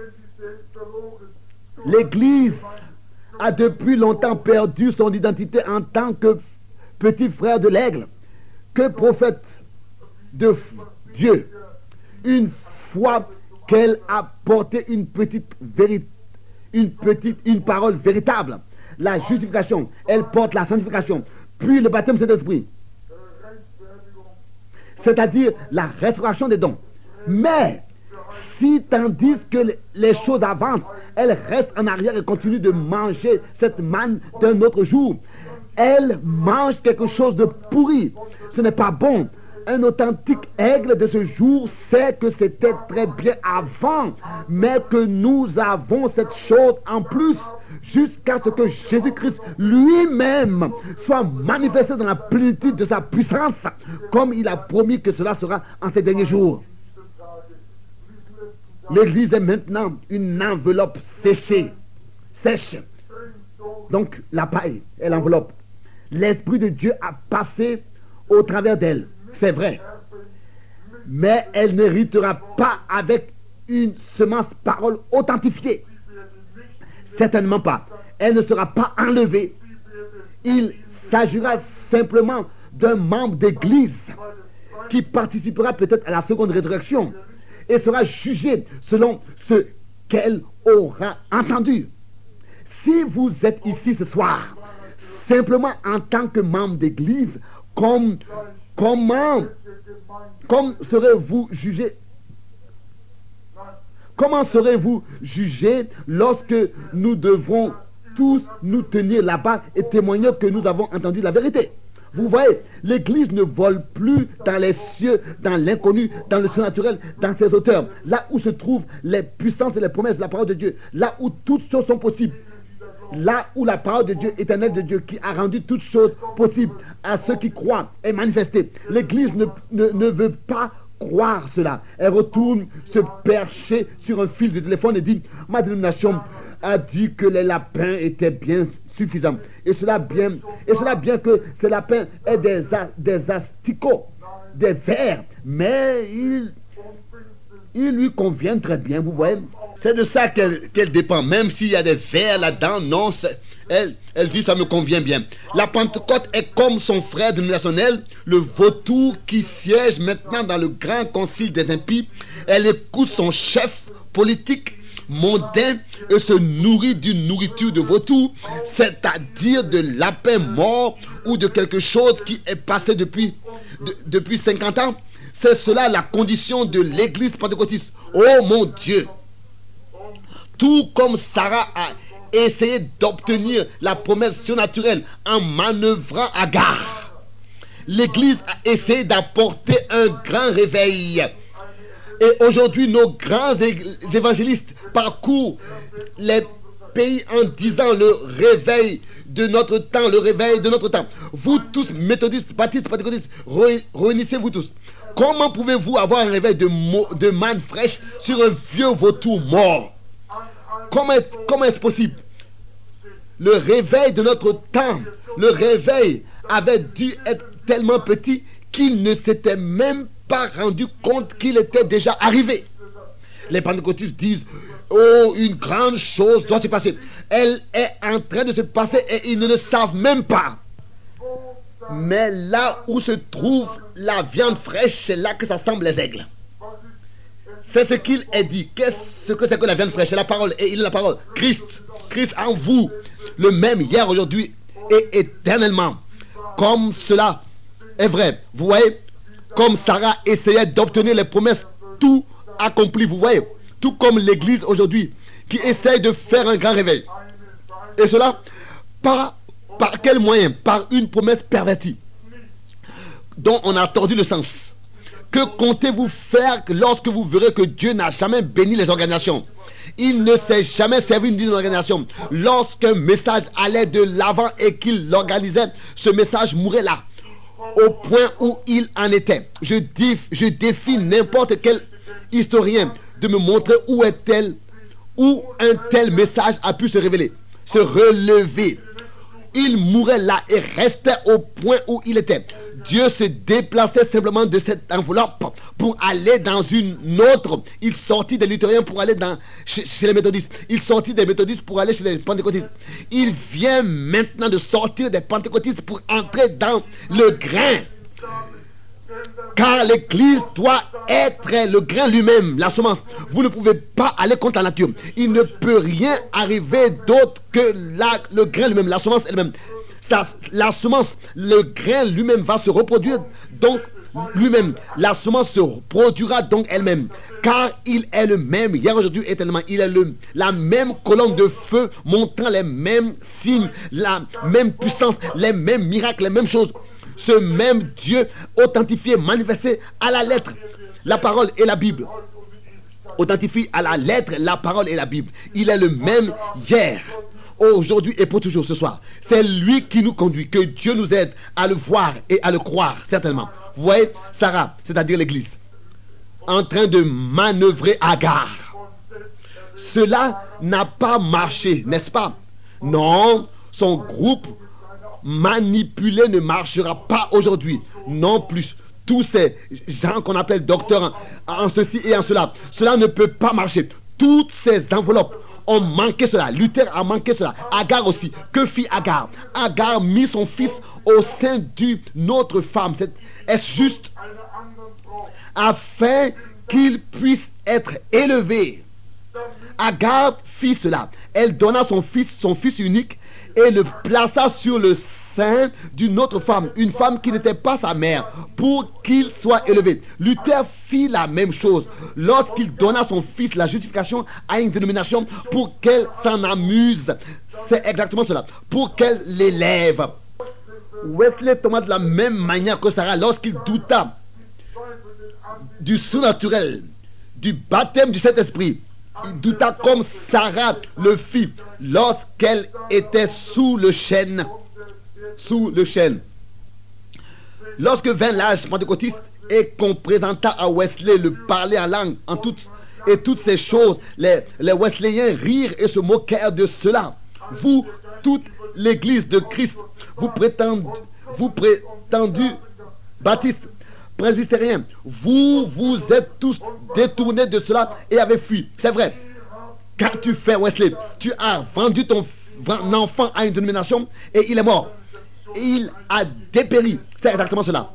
L'Église a depuis longtemps perdu son identité en tant que petit frère de l'aigle, que prophète de Dieu. Une fois qu'elle a porté une parole véritable, la justification, elle porte la sanctification, puis le baptême de Saint-Esprit. C'est-à-dire la restauration des dons. Mais Si tandis que les choses avancent, elle reste en arrière et continue de manger cette manne d'un autre jour. Elle mange quelque chose de pourri. Ce n'est pas bon. Un authentique aigle de ce jour sait que c'était très bien avant, mais que nous avons cette chose en plus jusqu'à ce que Jésus-Christ lui-même soit manifesté dans la plénitude de sa puissance, comme il a promis que cela sera en ces derniers jours. L'Église est maintenant une enveloppe sèche. Donc la paille est l'enveloppe. L'Esprit de Dieu a passé au travers d'elle. C'est vrai. Mais elle n'héritera pas avec une semence parole authentifiée. Certainement pas. Elle ne sera pas enlevée. Il s'agira simplement d'un membre d'église qui participera peut-être à la seconde résurrection et sera jugé selon ce qu'elle aura entendu. Si vous êtes ici ce soir, simplement en tant que membre d'église, comment serez-vous jugé? Comment serez-vous jugé lorsque nous devrons tous nous tenir là-bas et témoigner que nous avons entendu la vérité? Vous voyez, l'Église ne vole plus dans les cieux, dans l'inconnu, dans le surnaturel, dans ses auteurs, là où se trouvent les puissances et les promesses de la parole de Dieu, là où toutes choses sont possibles. Là où la parole de Dieu, éternelle de Dieu, qui a rendu toutes choses possibles à ceux qui croient, est manifestée. L'Église ne veut pas croire cela. Elle retourne se percher sur un fil de téléphone et dit: ma dénomination a dit que les lapins étaient bien suffisants. Et cela bien que ces lapins aient des asticots, des vers, mais ils lui conviennent très bien, vous voyez. C'est de ça qu'elle dépend. Même s'il y a des vers là-dedans, non, elle dit ça me convient bien. La Pentecôte est comme son frère dénominationnel, le vautour qui siège maintenant dans le grand concile des impies. Elle écoute son chef politique mondain et se nourrit d'une nourriture de vautour, c'est-à-dire de lapin mort ou de quelque chose qui est passé depuis 50 ans. C'est cela la condition de l'église pentecôtiste. Oh mon Dieu! Tout comme Sarah a essayé d'obtenir la promesse surnaturelle en manœuvrant Agar, l'Église a essayé d'apporter un grand réveil. Et aujourd'hui, nos grands évangélistes parcourent les pays en disant le réveil de notre temps, le réveil de notre temps. Vous tous, méthodistes, baptistes, pentecôtistes, réunissez-vous tous. Comment pouvez-vous avoir un réveil de manne fraîche sur un vieux vautour mort? Comment est-ce possible? Le réveil de notre temps, le réveil avait dû être tellement petit qu'il ne s'était même pas rendu compte qu'il était déjà arrivé. Les pentecôtistes disent: oh, une grande chose doit se passer. Elle est en train de se passer et ils ne le savent même pas. Mais là où se trouve la viande fraîche, c'est là que ça semble les aigles. C'est ce qu'il est dit. Qu'est-ce que c'est que la viande fraîche? C'est la parole. Et il est la parole. Christ en vous, le même hier, aujourd'hui et éternellement. Comme cela est vrai. Vous voyez, comme Sarah essayait d'obtenir les promesses tout accomplies. Vous voyez, tout comme l'Église aujourd'hui qui essaye de faire un grand réveil. Et cela, par quel moyen? Par une promesse pervertie dont on a tordu le sens. Que comptez-vous faire lorsque vous verrez que Dieu n'a jamais béni les organisations? Il ne s'est jamais servi d'une organisation. Lorsqu'un message allait de l'avant et qu'il l'organisait, ce message mourait là, au point où il en était. Je défie n'importe quel historien de me montrer où un tel message a pu se révéler, se relever. Il mourait là et restait au point où il était. Dieu se déplaçait simplement de cette enveloppe pour aller dans une autre. Il sortit des luthériens pour aller chez les méthodistes. Il sortit des méthodistes pour aller chez les pentecôtistes. Il vient maintenant de sortir des pentecôtistes pour entrer dans le grain. Car l'église doit être le grain lui-même, la semence. Vous ne pouvez pas aller contre la nature. Il ne peut rien arriver d'autre que le grain lui-même, la semence elle-même. La semence, le grain lui-même va se reproduire. Donc, lui-même. La semence se produira donc elle-même, car il est le même, hier, aujourd'hui, éternellement. Il est la même colonne de feu, montrant les mêmes signes, la même puissance, les mêmes miracles, les mêmes choses. Ce même Dieu authentifié, manifesté à la lettre, la parole et la Bible. Authentifie à la lettre la parole et la Bible. Il est le même hier, aujourd'hui et pour toujours ce soir. C'est lui qui nous conduit. Que Dieu nous aide à le voir et à le croire, certainement. Vous voyez, Sarah, c'est-à-dire l'église, en train de manœuvrer Agar. Cela n'a pas marché, n'est-ce pas? Non, son groupe manipulé ne marchera pas aujourd'hui. Non plus. Tous ces gens qu'on appelle docteurs en ceci et en cela, cela ne peut pas marcher. Toutes ces enveloppes ont manqué cela. Luther a manqué cela. Agar aussi. Que fit Agar? Agar mit son fils au sein d'une autre femme. Est-ce juste? Afin qu'il puisse être élevé. Agar fit cela. Elle donna son fils unique, et le plaça sur le sein d'une autre femme, une femme qui n'était pas sa mère, pour qu'il soit élevé. Luther fit la même chose lorsqu'il donna son fils la justification à une dénomination pour qu'elle s'en amuse. C'est exactement cela, pour qu'elle l'élève. Wesley tomba de la même manière que Sarah lorsqu'il douta du surnaturel, du baptême du Saint-Esprit. Il douta comme Sarah le fit lorsqu'elle était sous le chêne. Sous le chêne. Lorsque vint l'âge pentecôtiste et qu'on présenta à Wesley le parler en langue et toutes ces choses, les Wesleyens rirent et se moquèrent de cela. Vous, toute l'église de Christ, vous prétendus baptistes, presbytériens, vous êtes tous détournés de cela et avez fui. C'est vrai. Qu'as-tu fait, Wesley? Tu as vendu ton enfant à une dénomination et il est mort. Il a dépéri. C'est exactement cela.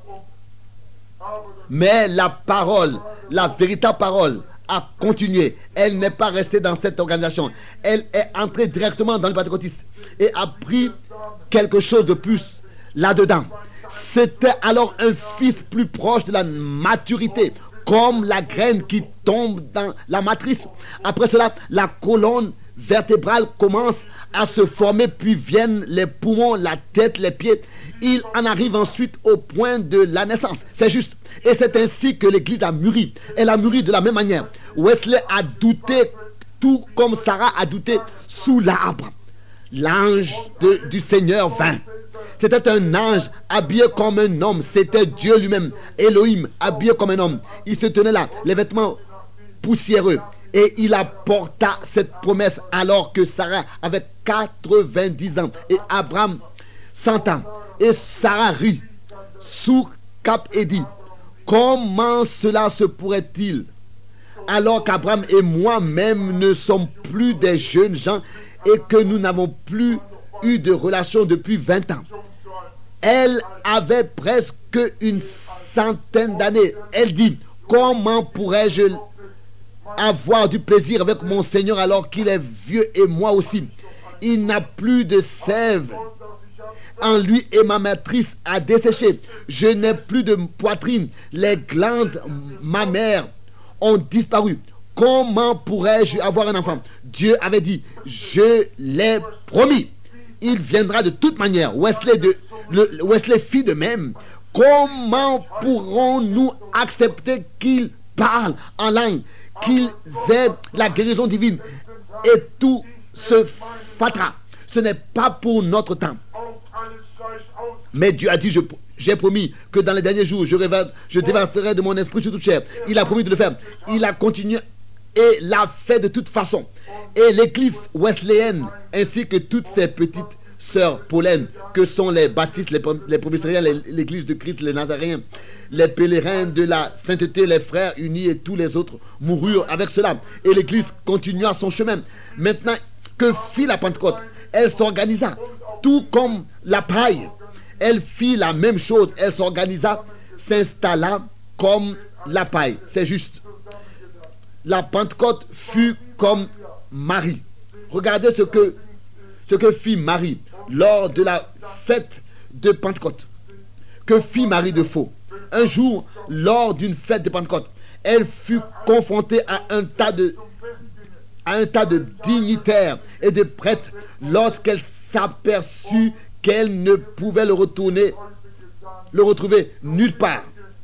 Mais la parole, la véritable parole, a continué. Elle n'est pas restée dans cette organisation. Elle est entrée directement dans le pentecôtiste et a pris quelque chose de plus là-dedans. C'était alors un fils plus proche de la maturité, comme la graine qui tombe dans la matrice. Après cela, la colonne vertébrale commence à se former, puis viennent les poumons, la tête, les pieds. Il en arrive ensuite au point de la naissance. C'est juste. Et c'est ainsi que l'église a mûri. Elle a mûri de la même manière. Wesley a douté, tout comme Sarah a douté sous l'arbre. L'ange du Seigneur vint. C'était un ange habillé comme un homme. C'était Dieu lui-même, Elohim, habillé comme un homme. Il se tenait là, les vêtements poussiéreux. Et il apporta cette promesse alors que Sarah avait 90 ans et Abraham 100 ans. Et Sarah rit sous cap et dit: comment cela se pourrait-il alors qu'Abraham et moi-même ne sommes plus des jeunes gens et que nous n'avons plus eu de relation depuis 20 ans. Elle avait presque une centaine d'années. Elle dit: comment pourrais-je avoir du plaisir avec mon Seigneur alors qu'il est vieux et moi aussi? Il n'a plus de sève en lui et ma matrice a desséché. Je n'ai plus de poitrine. Les glandes mammaires ont disparu. Comment pourrais-je avoir un enfant? Dieu avait dit: je l'ai promis. Il viendra de toute manière. Wesley fit de même. Comment pourrons-nous accepter qu'il parle en langue, qu'ils aient la guérison divine et tout se fatras? Ce n'est pas pour notre temps. Mais Dieu a dit: j'ai promis que dans les derniers jours, je dévasterai de mon esprit sur toute chair. Il a promis de le faire. Il a continué et l'a fait de toute façon. Et l'église wesleyenne, ainsi que toutes ces petites sœurs Pauline, que sont les baptistes, les presbytériens, l'église de Christ, les nazaréens, les pèlerins de la sainteté, les frères unis et tous les autres, moururent avec cela. Et l'église continua son chemin. Maintenant, que fit la Pentecôte? Elle s'organisa, tout comme la paille. Elle fit la même chose. Elle s'organisa, s'installa comme la paille. C'est juste. La Pentecôte fut comme Marie. Regardez ce que fit Marie lors de la fête de Pentecôte. Que fit Marie de faux? Un jour, lors d'une fête de Pentecôte, elle fut confrontée à un tas de dignitaires et de prêtres lorsqu'elle s'aperçut qu'elle ne pouvait le retrouver nulle part.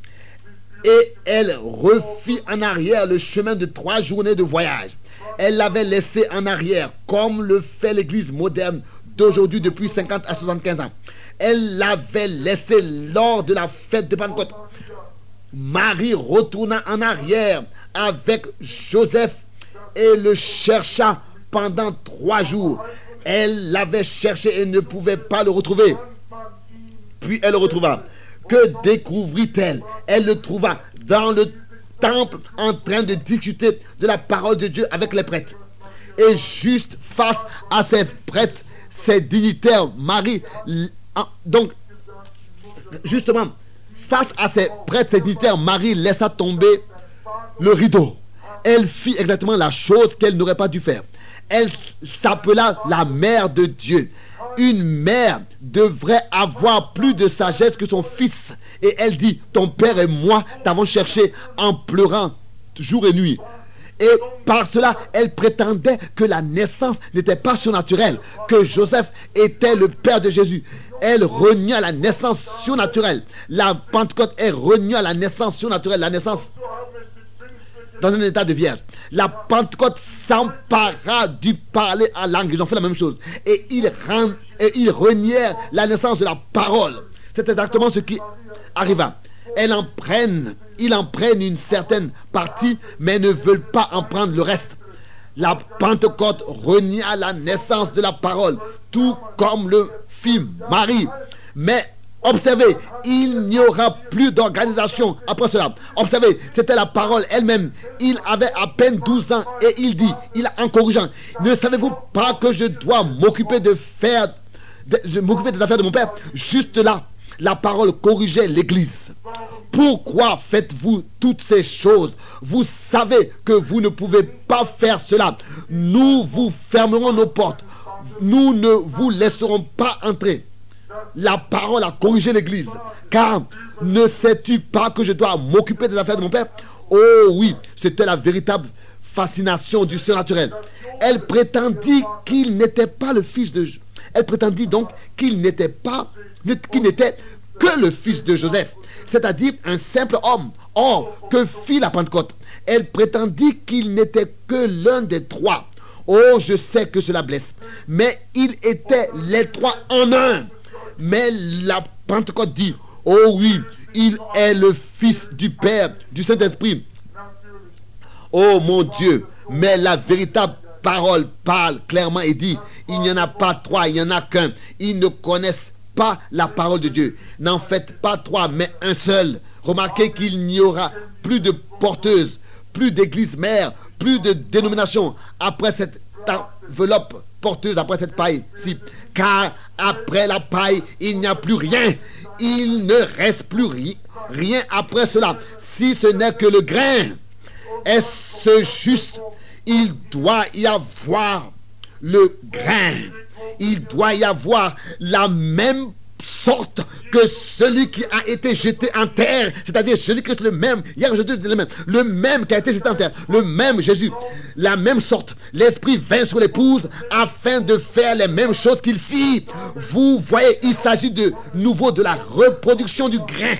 Et elle refit en arrière le chemin de 3 journées de voyage. Elle l'avait laissé en arrière, comme le fait l'Église moderne d'aujourd'hui depuis 50 à 75 ans. Elle l'avait laissé lors de la fête de Pentecôte. Marie retourna en arrière avec Joseph et le chercha pendant 3 jours. Elle l'avait cherché et ne pouvait pas le retrouver. Puis elle le retrouva. Que découvrit-elle? Elle le trouva dans le temple en train de discuter de la parole de Dieu avec les prêtres. Et juste face à ces prêtres, ces dignitaires, Marie, donc, justement, face à ces prêtres, ces dignitaires, Marie laissa tomber le rideau. Elle fit exactement la chose qu'elle n'aurait pas dû faire. Elle s'appela la mère de Dieu. Une mère devrait avoir plus de sagesse que son fils. Et elle dit, ton père et moi t'avons cherché en pleurant jour et nuit. Et par cela, elle prétendait que la naissance n'était pas surnaturelle, que Joseph était le père de Jésus. Elle renia la naissance surnaturelle. La Pentecôte est renia la naissance surnaturelle, la naissance dans un état de vierge. La Pentecôte s'empara du parler en langue. Ils ont fait la même chose. Et ils renièrent la naissance de la parole. C'est exactement ce qui arriva. Ils en prennent une certaine partie, mais ne veulent pas en prendre le reste. La Pentecôte renia la naissance de la parole, tout comme le fit Marie. Mais observez, il n'y aura plus d'organisation après cela. Observez, c'était la parole elle-même. Il avait à peine 12 ans et il dit, en corrigeant, ne savez-vous pas que je dois m'occuper des affaires de mon père? Juste là, la parole corrigeait l'Église. Pourquoi faites-vous toutes ces choses? Vous savez que vous ne pouvez pas faire cela. Nous vous fermerons nos portes. Nous ne vous laisserons pas entrer. La parole a corrigé l'Église. Car ne sais-tu pas que je dois m'occuper des affaires de mon père? Oh oui, c'était la véritable fascination du surnaturel. Elle prétendit qu'il n'était pas le fils de... Elle prétendit donc qu'il n'était que le fils de Joseph, c'est-à-dire un simple homme. Or, que fit la Pentecôte? Elle prétendit qu'il n'était que l'un des 3. Oh, je sais que cela blesse, mais ils étaient les 3 en un. Mais la Pentecôte dit, oh oui, il est le Fils du Père, du Saint-Esprit. Oh mon Dieu, mais la véritable parole parle clairement et dit, il n'y en a pas 3, il n'y en a qu'un. Ils ne connaissent pas la parole de Dieu. N'en faites pas 3, mais un seul. Remarquez qu'il n'y aura plus de porteuses, plus d'églises mères, plus de dénominations après cette enveloppe porteuse, après cette paille-ci. Car après la paille, il n'y a plus rien. Il ne reste plus rien après cela, si ce n'est que le grain. Est-ce juste? Il doit y avoir le grain. Il doit y avoir la même sorte que celui qui a été jeté en terre, c'est-à-dire Jésus-Christ le même, hier aujourd'hui le même qui a été jeté en terre, le même Jésus, la même sorte. L'Esprit vint sur l'épouse afin de faire les mêmes choses qu'il fit. Vous voyez, il s'agit de nouveau de la reproduction du grain.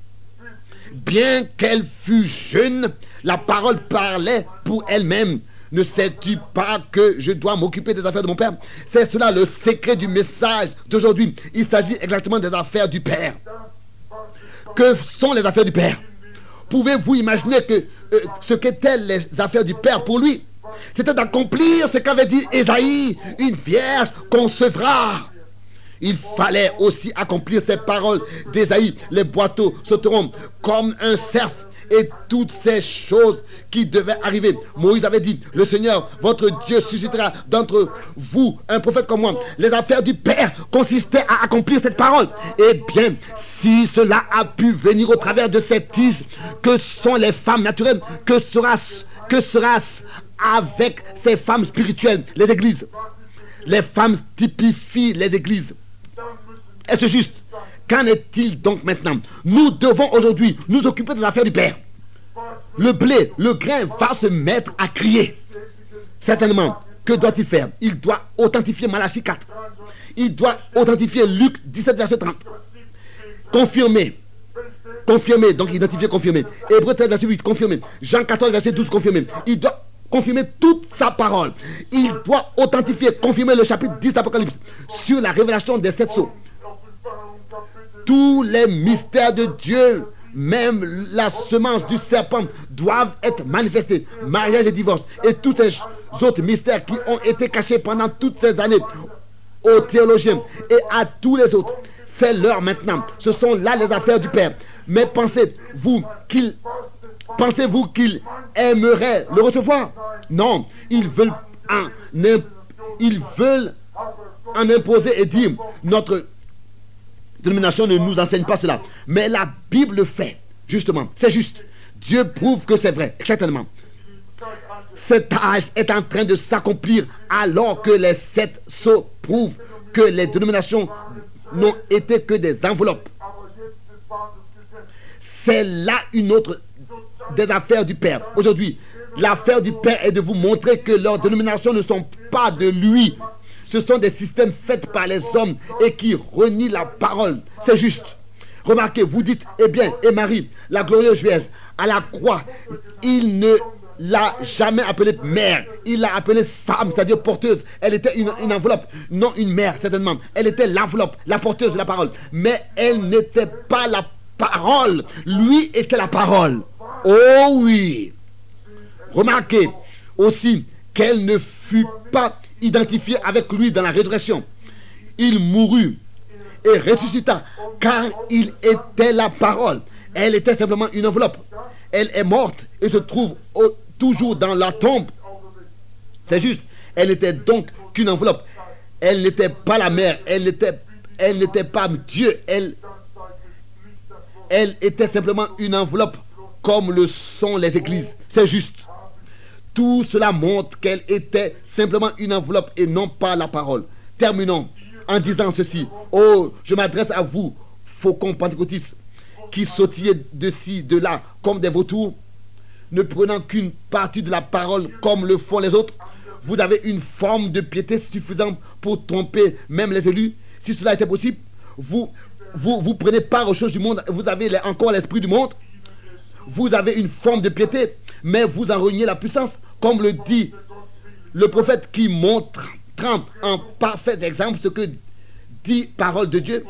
Bien qu'elle fût jeune, la parole parlait pour elle-même. Ne sais-tu pas que je dois m'occuper des affaires de mon Père? C'est cela le secret du message d'aujourd'hui. Il s'agit exactement des affaires du Père. Que sont les affaires du Père? Pouvez-vous imaginer que ce qu'étaient les affaires du Père pour lui? C'était d'accomplir ce qu'avait dit Ésaïe, une vierge concevra. Il fallait aussi accomplir ces paroles d'Ésaïe. Les boiteaux sauteront comme un cerf. Et toutes ces choses qui devaient arriver. Moïse avait dit, le Seigneur, votre Dieu, suscitera d'entre vous un prophète comme moi. Les affaires du Père consistaient à accomplir cette parole. Eh bien, si cela a pu venir au travers de cette tige, que sont les femmes naturelles? Que sera-ce avec ces femmes spirituelles, les églises? Les femmes typifient les églises. Est-ce juste? Qu'en est-il donc maintenant? Nous devons aujourd'hui nous occuper de l'affaire du Père. Le blé, le grain va se mettre à crier. Certainement, que doit-il faire? Il doit authentifier Malachie 4. Il doit authentifier Luc 17, verset 30. Confirmer. Confirmer, donc identifier, confirmer. Hébreux 13, verset 8, confirmer. Jean 14, verset 12, confirmer. Il doit confirmer toute sa parole. Il doit authentifier, confirmer le chapitre 10 d'Apocalypse sur la révélation des 7 sceaux. Tous les mystères de Dieu, même la semence du serpent, doivent être manifestés. Mariage et divorce et tous ces autres mystères qui ont été cachés pendant toutes ces années aux théologiens et à tous les autres. C'est l'heure maintenant. Ce sont là les affaires du Père. Mais pensez-vous qu'il aimerait le recevoir? Non, ils veulent en imposer et dire notre dénomination ne nous enseigne pas cela. Mais la Bible le fait, justement. C'est juste. Dieu prouve que c'est vrai, certainement. Cet âge est en train de s'accomplir alors que les 7 sceaux prouvent que les dénominations n'ont été que des enveloppes. C'est là une autre des affaires du Père. Aujourd'hui, l'affaire du Père est de vous montrer que leurs dénominations ne sont pas de lui. Ce sont des systèmes faits par les hommes et qui renient la parole. C'est juste. Remarquez, vous dites, eh bien, et Marie, la glorieuse Vierge, à la croix, il ne l'a jamais appelée mère, il l'a appelée femme, c'est-à-dire porteuse. Elle était une enveloppe, non une mère certainement. Elle était l'enveloppe, la porteuse de la parole. Mais elle n'était pas la parole. Lui était la parole. Oh oui. Remarquez aussi qu'elle ne fut pas identifiée avec lui dans la résurrection. Il mourut et ressuscita car il était la parole. Elle était simplement une enveloppe. Elle est morte et se trouve toujours dans la tombe. C'est juste. Elle n'était donc qu'une enveloppe. Elle n'était pas la mère. Elle n'était pas Dieu. Elle était simplement une enveloppe comme le sont les églises. C'est juste. Tout cela montre qu'elle était simplement une enveloppe et non pas la parole. Terminons en disant ceci. Oh, je m'adresse à vous, faucons pentecôtistes, qui sautillez de ci, de là, comme des vautours, ne prenant qu'une partie de la parole comme le font les autres. Vous avez une forme de piété suffisante pour tromper même les élus. Si cela était possible, vous prenez part aux choses du monde, vous avez encore l'esprit du monde. Vous avez une forme de piété, mais vous en reniez la puissance, comme le dit le prophète qui montre en parfait exemple ce que dit parole de Dieu.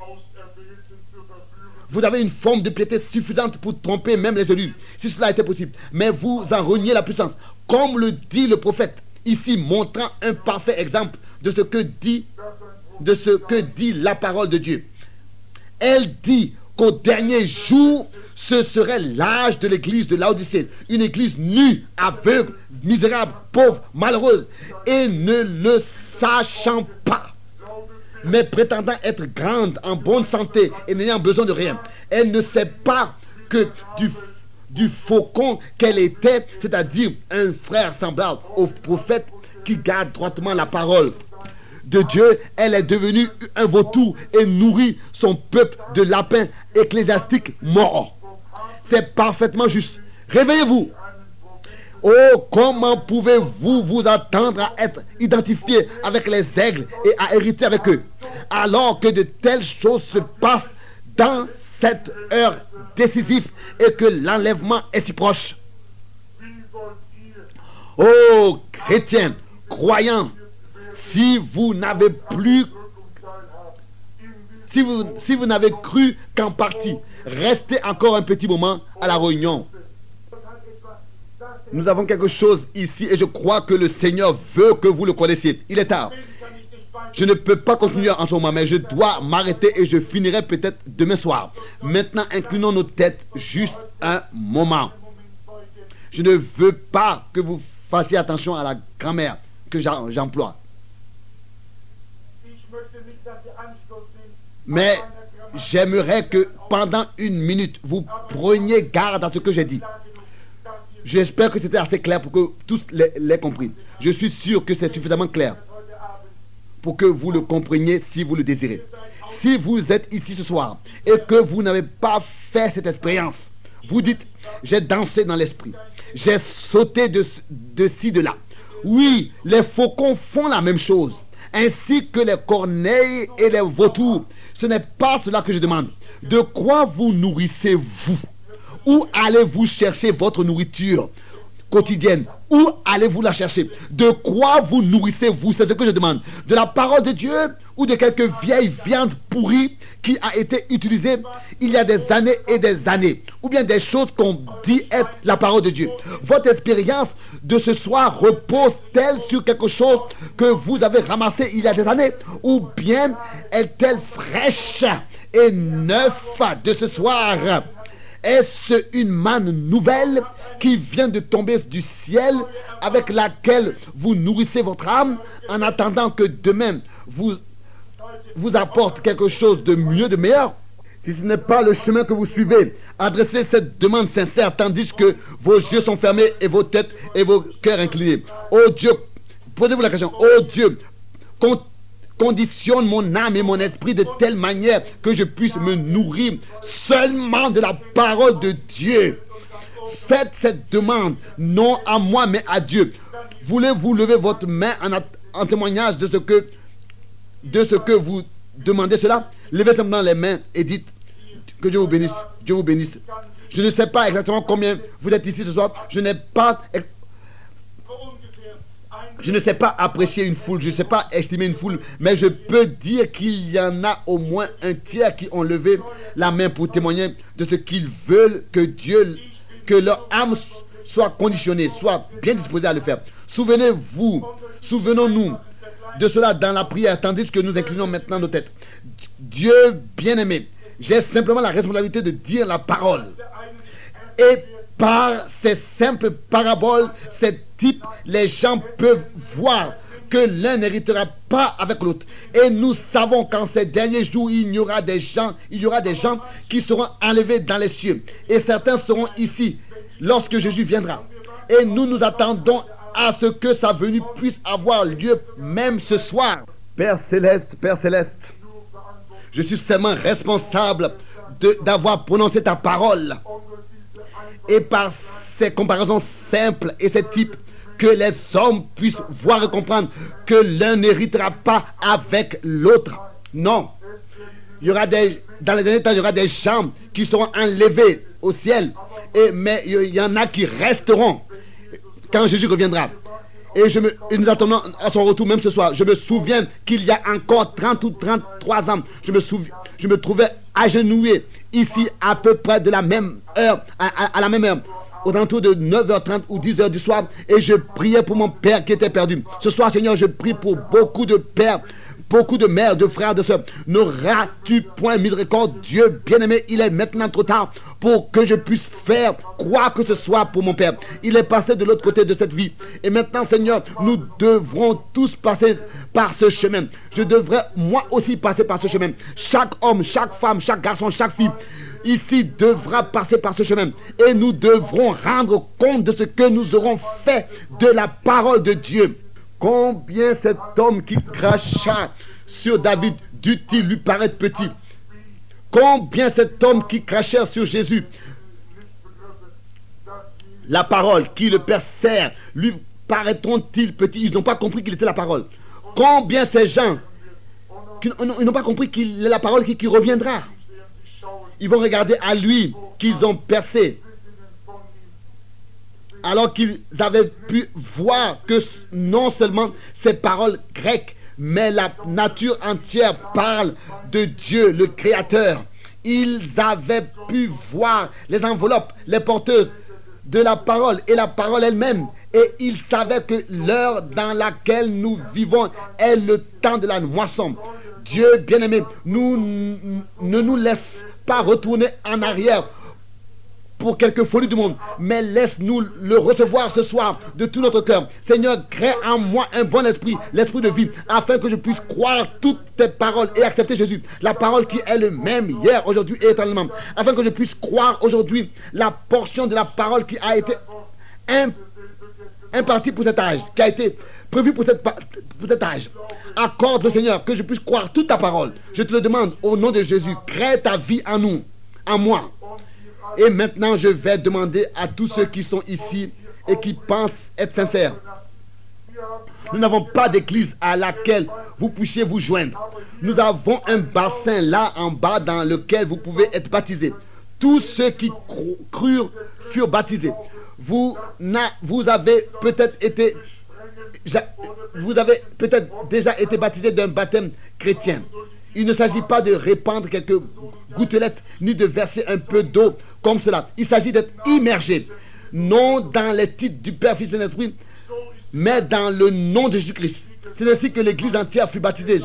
Vous avez une forme de piété suffisante pour tromper même les élus, si cela était possible. Mais vous en reniez la puissance, comme le dit le prophète, ici montrant un parfait exemple de ce que dit la parole de Dieu. Elle dit qu'au dernier jour, ce serait l'âge de l'église de Laodicée. Une église nue, aveugle, misérable, pauvre, malheureuse, et ne le sachant pas, mais prétendant être grande, en bonne santé et n'ayant besoin de rien. Elle ne sait pas que du faucon qu'elle était, c'est-à-dire un frère semblable au prophète qui garde droitement la parole de Dieu, elle est devenue un vautour et nourrit son peuple de lapins ecclésiastiques morts. C'est parfaitement juste. Réveillez-vous. Oh, comment pouvez-vous vous attendre à être identifié avec les aigles et à hériter avec eux, alors que de telles choses se passent dans cette heure décisive et que l'enlèvement est si proche? Oh, chrétiens, croyants, si vous n'avez cru qu'en partie, restez encore un petit moment à la réunion. Nous avons quelque chose ici et je crois que le Seigneur veut que vous le connaissiez. Il est tard. Je ne peux pas continuer en ce moment, mais je dois m'arrêter et je finirai peut-être demain soir. Maintenant, inclinons nos têtes juste un moment. Je ne veux pas que vous fassiez attention à la grammaire que j'emploie. Mais j'aimerais que pendant une minute, vous preniez garde à ce que j'ai dit. J'espère que c'était assez clair pour que tous l'aient compris. Je suis sûr que c'est suffisamment clair pour que vous le compreniez si vous le désirez. Si vous êtes ici ce soir et que vous n'avez pas fait cette expérience, vous dites, j'ai dansé dans l'esprit, j'ai sauté de ci, de là. Oui, les faucons font la même chose, ainsi que les corneilles et les vautours. Ce n'est pas cela que je demande. De quoi vous nourrissez-vous? Où allez-vous chercher votre nourriture quotidienne? Où allez-vous la chercher? De quoi vous nourrissez-vous? C'est ce que je demande. De la parole de Dieu ou de quelque vieille viande pourrie qui a été utilisée il y a des années et des années, ou bien des choses qu'on dit être la parole de Dieu? Votre expérience de ce soir repose-t-elle sur quelque chose que vous avez ramassé il y a des années, ou bien est-elle fraîche et neuve de ce soir? Est-ce une manne nouvelle qui vient de tomber du ciel, avec laquelle vous nourrissez votre âme en attendant que demain vous apporte quelque chose de mieux, de meilleur? Si ce n'est pas le chemin que vous suivez, adressez cette demande sincère tandis que vos yeux sont fermés et vos têtes et vos cœurs inclinés. Oh Dieu, posez-vous la question. Oh Dieu, conditionne mon âme et mon esprit de telle manière que je puisse me nourrir seulement de la parole de Dieu. Faites cette demande, non à moi mais à Dieu. Voulez-vous lever votre main en témoignage de ce que vous demandez cela? Levez simplement les mains et dites que Dieu vous bénisse. Dieu vous bénisse. Je ne sais pas exactement combien vous êtes ici ce soir. Je ne sais pas apprécier une foule, je ne sais pas estimer une foule, mais je peux dire qu'il y en a au moins un tiers qui ont levé la main pour témoigner de ce qu'ils veulent que leur âme soit conditionnée, soit bien disposée à le faire. Souvenons-nous de cela dans la prière, tandis que nous inclinons maintenant nos têtes. Dieu bien-aimé, j'ai simplement la responsabilité de dire la parole. Et par ces simples paraboles, ces types, les gens peuvent voir que l'un n'héritera pas avec l'autre. Et nous savons qu'en ces derniers jours, il y aura des gens qui seront enlevés dans les cieux. Et certains seront ici lorsque Jésus viendra. Et nous nous attendons à ce que sa venue puisse avoir lieu même ce soir. Père Céleste, je suis seulement responsable d'avoir prononcé ta parole. Et par ces comparaisons simples et ces types, que les hommes puissent voir et comprendre que l'un n'héritera pas avec l'autre. Non. Dans les derniers temps, il y aura des gens qui seront enlevés au ciel. Mais il y en a qui resteront quand Jésus reviendra. Et nous attendons à son retour même ce soir. Je me souviens qu'il y a encore 30 ou 33 ans, je me trouvais agenouillé ici à peu près de la même heure, à la même heure, aux alentours de 9h30 ou 10h du soir, et je priais pour mon père qui était perdu. Ce soir, Seigneur, je prie pour beaucoup de pères, beaucoup de mères, de frères, de sœurs. N'auras-tu point miséricorde, Dieu bien-aimé? Il est maintenant trop tard pour que je puisse faire quoi que ce soit pour mon père. Il est passé de l'autre côté de cette vie. Et maintenant, Seigneur, nous devrons tous passer par ce chemin. Je devrais moi aussi passer par ce chemin. Chaque homme, chaque femme, chaque garçon, chaque fille ici devra passer par ce chemin. Et nous devrons rendre compte de ce que nous aurons fait de la parole de Dieu. Combien cet homme qui cracha sur David dut-il lui paraître petit? Combien cet homme qui crachait sur Jésus, la parole qui le percèrent, lui paraîtront-ils petits? Ils n'ont pas compris qu'il était la parole. Combien ces gens qui n'ont pas compris qu'il est la parole qui reviendra? Ils vont regarder à lui qu'ils ont percé, alors qu'ils avaient pu voir que non seulement ces paroles grecques, mais la nature entière parle de Dieu, le Créateur. Ils avaient pu voir les enveloppes, les porteuses de la parole et la parole elle-même. Et ils savaient que l'heure dans laquelle nous vivons est le temps de la moisson. Dieu bien-aimé, ne nous laisse pas retourner en arrière pour quelque folie du monde, mais laisse-nous le recevoir ce soir de tout notre cœur. Seigneur, crée en moi un bon esprit, l'esprit de vie, afin que je puisse croire toutes tes paroles et accepter Jésus, la parole qui est le même hier, aujourd'hui et éternellement, afin que je puisse croire aujourd'hui la portion de la parole qui a été imparti pour cet âge, qui a été prévu pour cet âge. Accorde le Seigneur que je puisse croire toute ta parole. Je te le demande au nom de Jésus. Crée ta vie en nous, en moi. Et maintenant, je vais demander à tous ceux qui sont ici et qui pensent être sincères. Nous n'avons pas d'église à laquelle vous puissiez vous joindre. Nous avons un bassin là en bas dans lequel vous pouvez être baptisés. Tous ceux qui crurent furent baptisés. Vous avez peut-être déjà été baptisé d'un baptême chrétien. Il ne s'agit pas de répandre quelques gouttelettes ni de verser un peu d'eau comme cela. Il s'agit d'être immergé, non dans les titres du Père, Fils et Saint-Esprit, mais dans le nom de Jésus-Christ. C'est ainsi que l'Église entière fut baptisée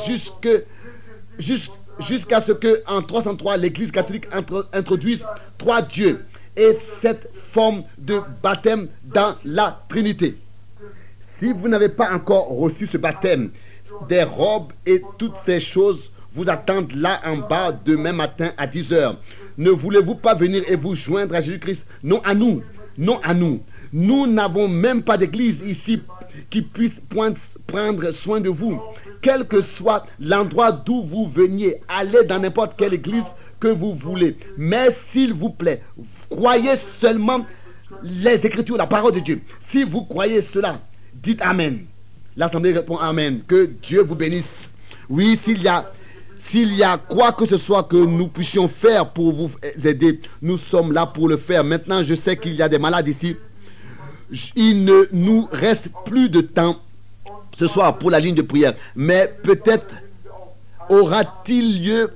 jusqu'à ce qu'en 303, l'Église catholique introduise 3 dieux et cette forme de baptême dans la Trinité. Si vous n'avez pas encore reçu ce baptême, des robes et toutes ces choses vous attendent là en bas demain matin à 10h. Ne voulez-vous pas venir et vous joindre à Jésus-Christ? Non à nous. Non à nous. Nous n'avons même pas d'église ici qui puisse prendre soin de vous. Quel que soit l'endroit d'où vous veniez, allez dans n'importe quelle église que vous voulez. Mais s'il vous plaît, croyez seulement les Écritures, la parole de Dieu. Si vous croyez cela, dites Amen. L'Assemblée répond Amen. Que Dieu vous bénisse. Oui, s'il y a quoi que ce soit que nous puissions faire pour vous aider, nous sommes là pour le faire. Maintenant, je sais qu'il y a des malades ici. Il ne nous reste plus de temps ce soir pour la ligne de prière. Mais peut-être aura-t-il lieu,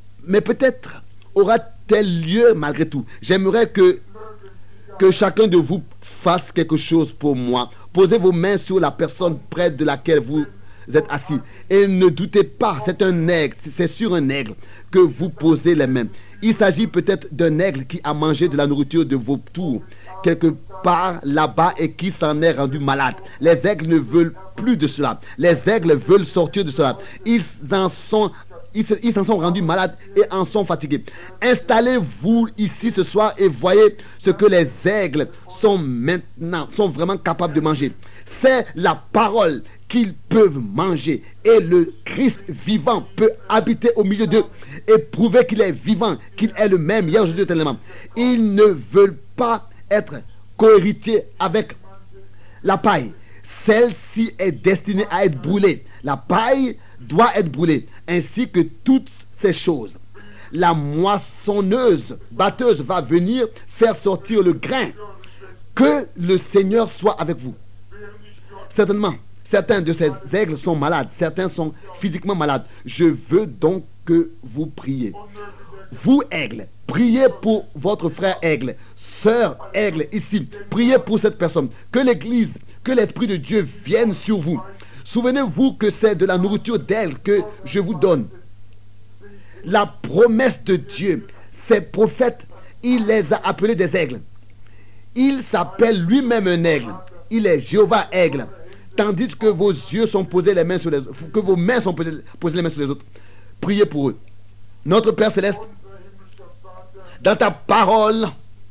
aura-t-elle lieu malgré tout. J'aimerais que chacun de vous fasse quelque chose pour moi. Posez vos mains sur la personne près de laquelle vous êtes assis. Et ne doutez pas, c'est un aigle, c'est sur un aigle que vous posez les mains. Il s'agit peut-être d'un aigle qui a mangé de la nourriture de vos tours quelque part là-bas et qui s'en est rendu malade. Les aigles ne veulent plus de cela. Les aigles veulent sortir de cela. Ils s'en sont rendus malades et en sont fatigués. Installez-vous ici ce soir et voyez ce que les aigles sont vraiment capables de manger. C'est la parole qu'ils peuvent manger. Et le Christ vivant peut habiter au milieu d'eux et prouver qu'il est vivant, qu'il est le même hier, aujourd'hui, éternellement. Ils ne veulent pas être cohéritiers avec la paille. Celle-ci est destinée à être brûlée. La paille doit être brûlée, ainsi que toutes ces choses. La moissonneuse, batteuse va venir faire sortir le grain. Que le Seigneur soit avec vous. Certainement, certains de ces aigles sont malades, certains sont physiquement malades. Je veux donc que vous priez. Vous, aigle, priez pour votre frère aigle, sœur aigle, ici. Priez pour cette personne. Que l'Église, que l'Esprit de Dieu vienne sur vous. Souvenez-vous que c'est de la nourriture d'aigle que je vous donne. La promesse de Dieu, ces prophètes, il les a appelés des aigles. Il s'appelle lui-même un aigle. Il est Jéhovah aigle. Tandis que vos yeux sont posés les mains sur les autres, que vos mains sont posées les mains sur les autres. Priez pour eux. Notre Père Céleste, dans ta parole,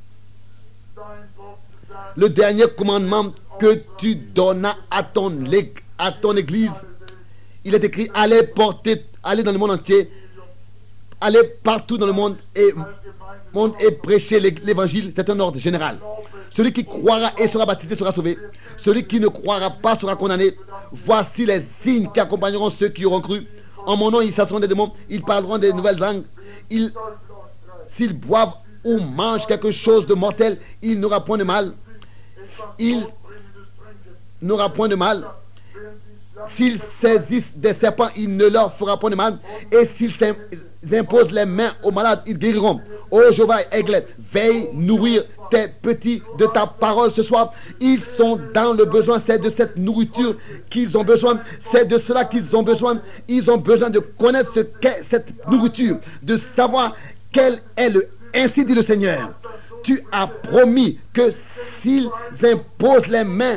le dernier commandement que tu donnas à ton Église, il est écrit, allez dans le monde entier, allez partout dans le monde et prêcher l'évangile. C'est un ordre général. Celui qui croira et sera baptisé sera sauvé. Celui qui ne croira pas sera condamné. Voici les signes qui accompagneront ceux qui auront cru. En mon nom, ils chasseront des démons, ils parleront des nouvelles langues. S'ils boivent ou mangent quelque chose de mortel, il n'aura point de mal. Il n'aura point de mal. S'ils saisissent des serpents, il ne leur fera point de mal. Et s'ils imposent les mains aux malades, ils guériront. Ô Jéhovah aigle, veille nourrir tes petits de ta parole ce soir. Ils sont dans le besoin, c'est de cette nourriture qu'ils ont besoin, c'est de cela qu'ils ont besoin. Ils ont besoin de connaître ce qu'est cette nourriture, de savoir quel est ainsi dit le Seigneur. Tu as promis que s'ils imposent les mains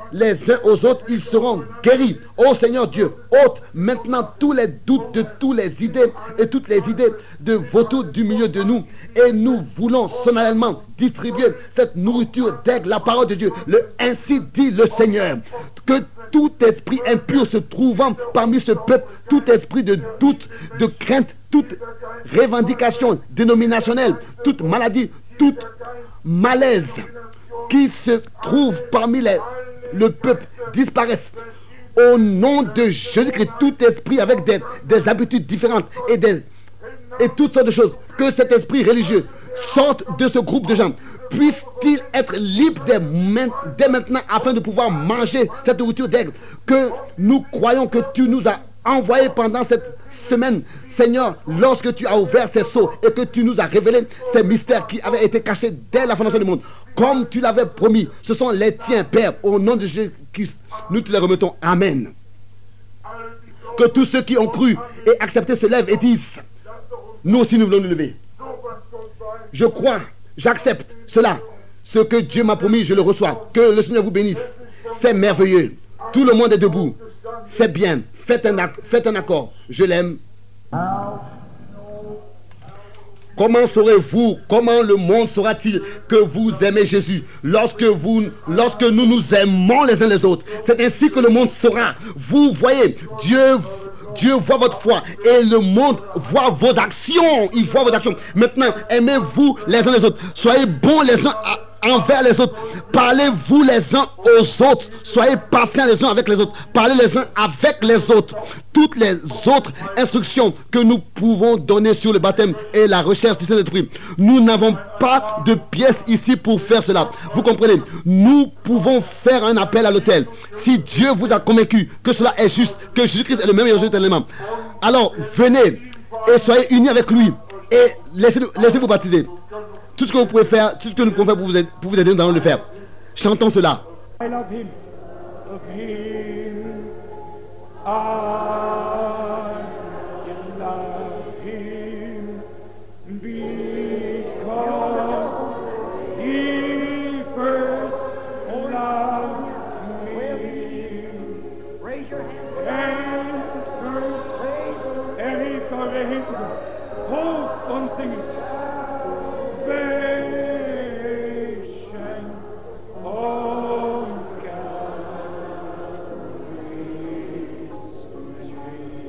les uns aux autres, ils seront guéris. Ô Seigneur Dieu, ôte maintenant tous les doutes de toutes les idées et toutes les idées de vautours du milieu de nous. Et nous voulons solennellement distribuer cette nourriture d'aigle, la parole de Dieu. Ainsi dit le Seigneur, que tout esprit impur se trouvant parmi ce peuple, tout esprit de doute, de crainte, toute revendication dénominationnelle, toute maladie, toute malaise qui se trouve parmi le peuple disparaisse. Au nom de Jésus-Christ, tout esprit avec des habitudes différentes et toutes sortes de choses, que cet esprit religieux sorte de ce groupe de gens. Puisse-t-il être libre dès maintenant afin de pouvoir manger cette nourriture d'aigle que nous croyons que tu nous as envoyé pendant cette semaine, Seigneur, lorsque tu as ouvert ces sceaux et que tu nous as révélé ces mystères qui avaient été cachés dès la fondation du monde. Comme tu l'avais promis, ce sont les tiens, Père, au nom de Jésus-Christ, nous te les remettons. Amen. Que tous ceux qui ont cru et accepté se lèvent et disent, nous aussi nous voulons nous lever. Je crois, j'accepte cela. Ce que Dieu m'a promis, je le reçois. Que le Seigneur vous bénisse. C'est merveilleux. Tout le monde est debout. C'est bien. Faites un accord. Je l'aime. Comment saurez-vous, comment le monde saura-t-il que vous aimez Jésus lorsque nous nous aimons les uns les autres? C'est ainsi que le monde saura. Vous voyez, Dieu voit votre foi et le monde voit vos actions. Il voit vos actions. Maintenant, aimez-vous les uns les autres. Soyez bons les uns envers les autres. Parlez-vous les uns aux autres. Soyez patients les uns avec les autres. Parlez les uns avec les autres. Toutes les autres instructions que nous pouvons donner sur le baptême et la recherche du Saint-Esprit. Nous n'avons pas de pièces ici pour faire cela. Vous comprenez? Nous pouvons faire un appel à l'autel. Si Dieu vous a convaincu que cela est juste, que Jésus-Christ est le même élément, alors venez et soyez unis avec lui et laissez-vous baptiser. Tout ce que vous pouvez faire, tout ce que nous pouvons faire pour vous aider, nous allons le faire. Chantons cela. I love him. Love him. I love him because he first loved me. Raise your hand. And he corrected. Hold on singing. Oh God,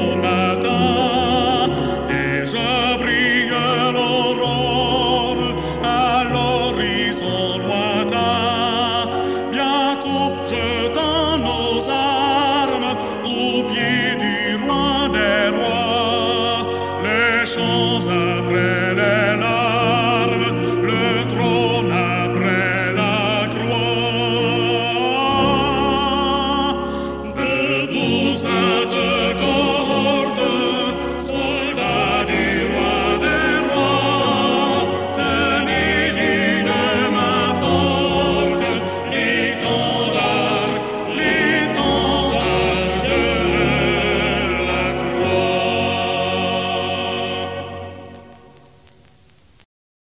bon matin.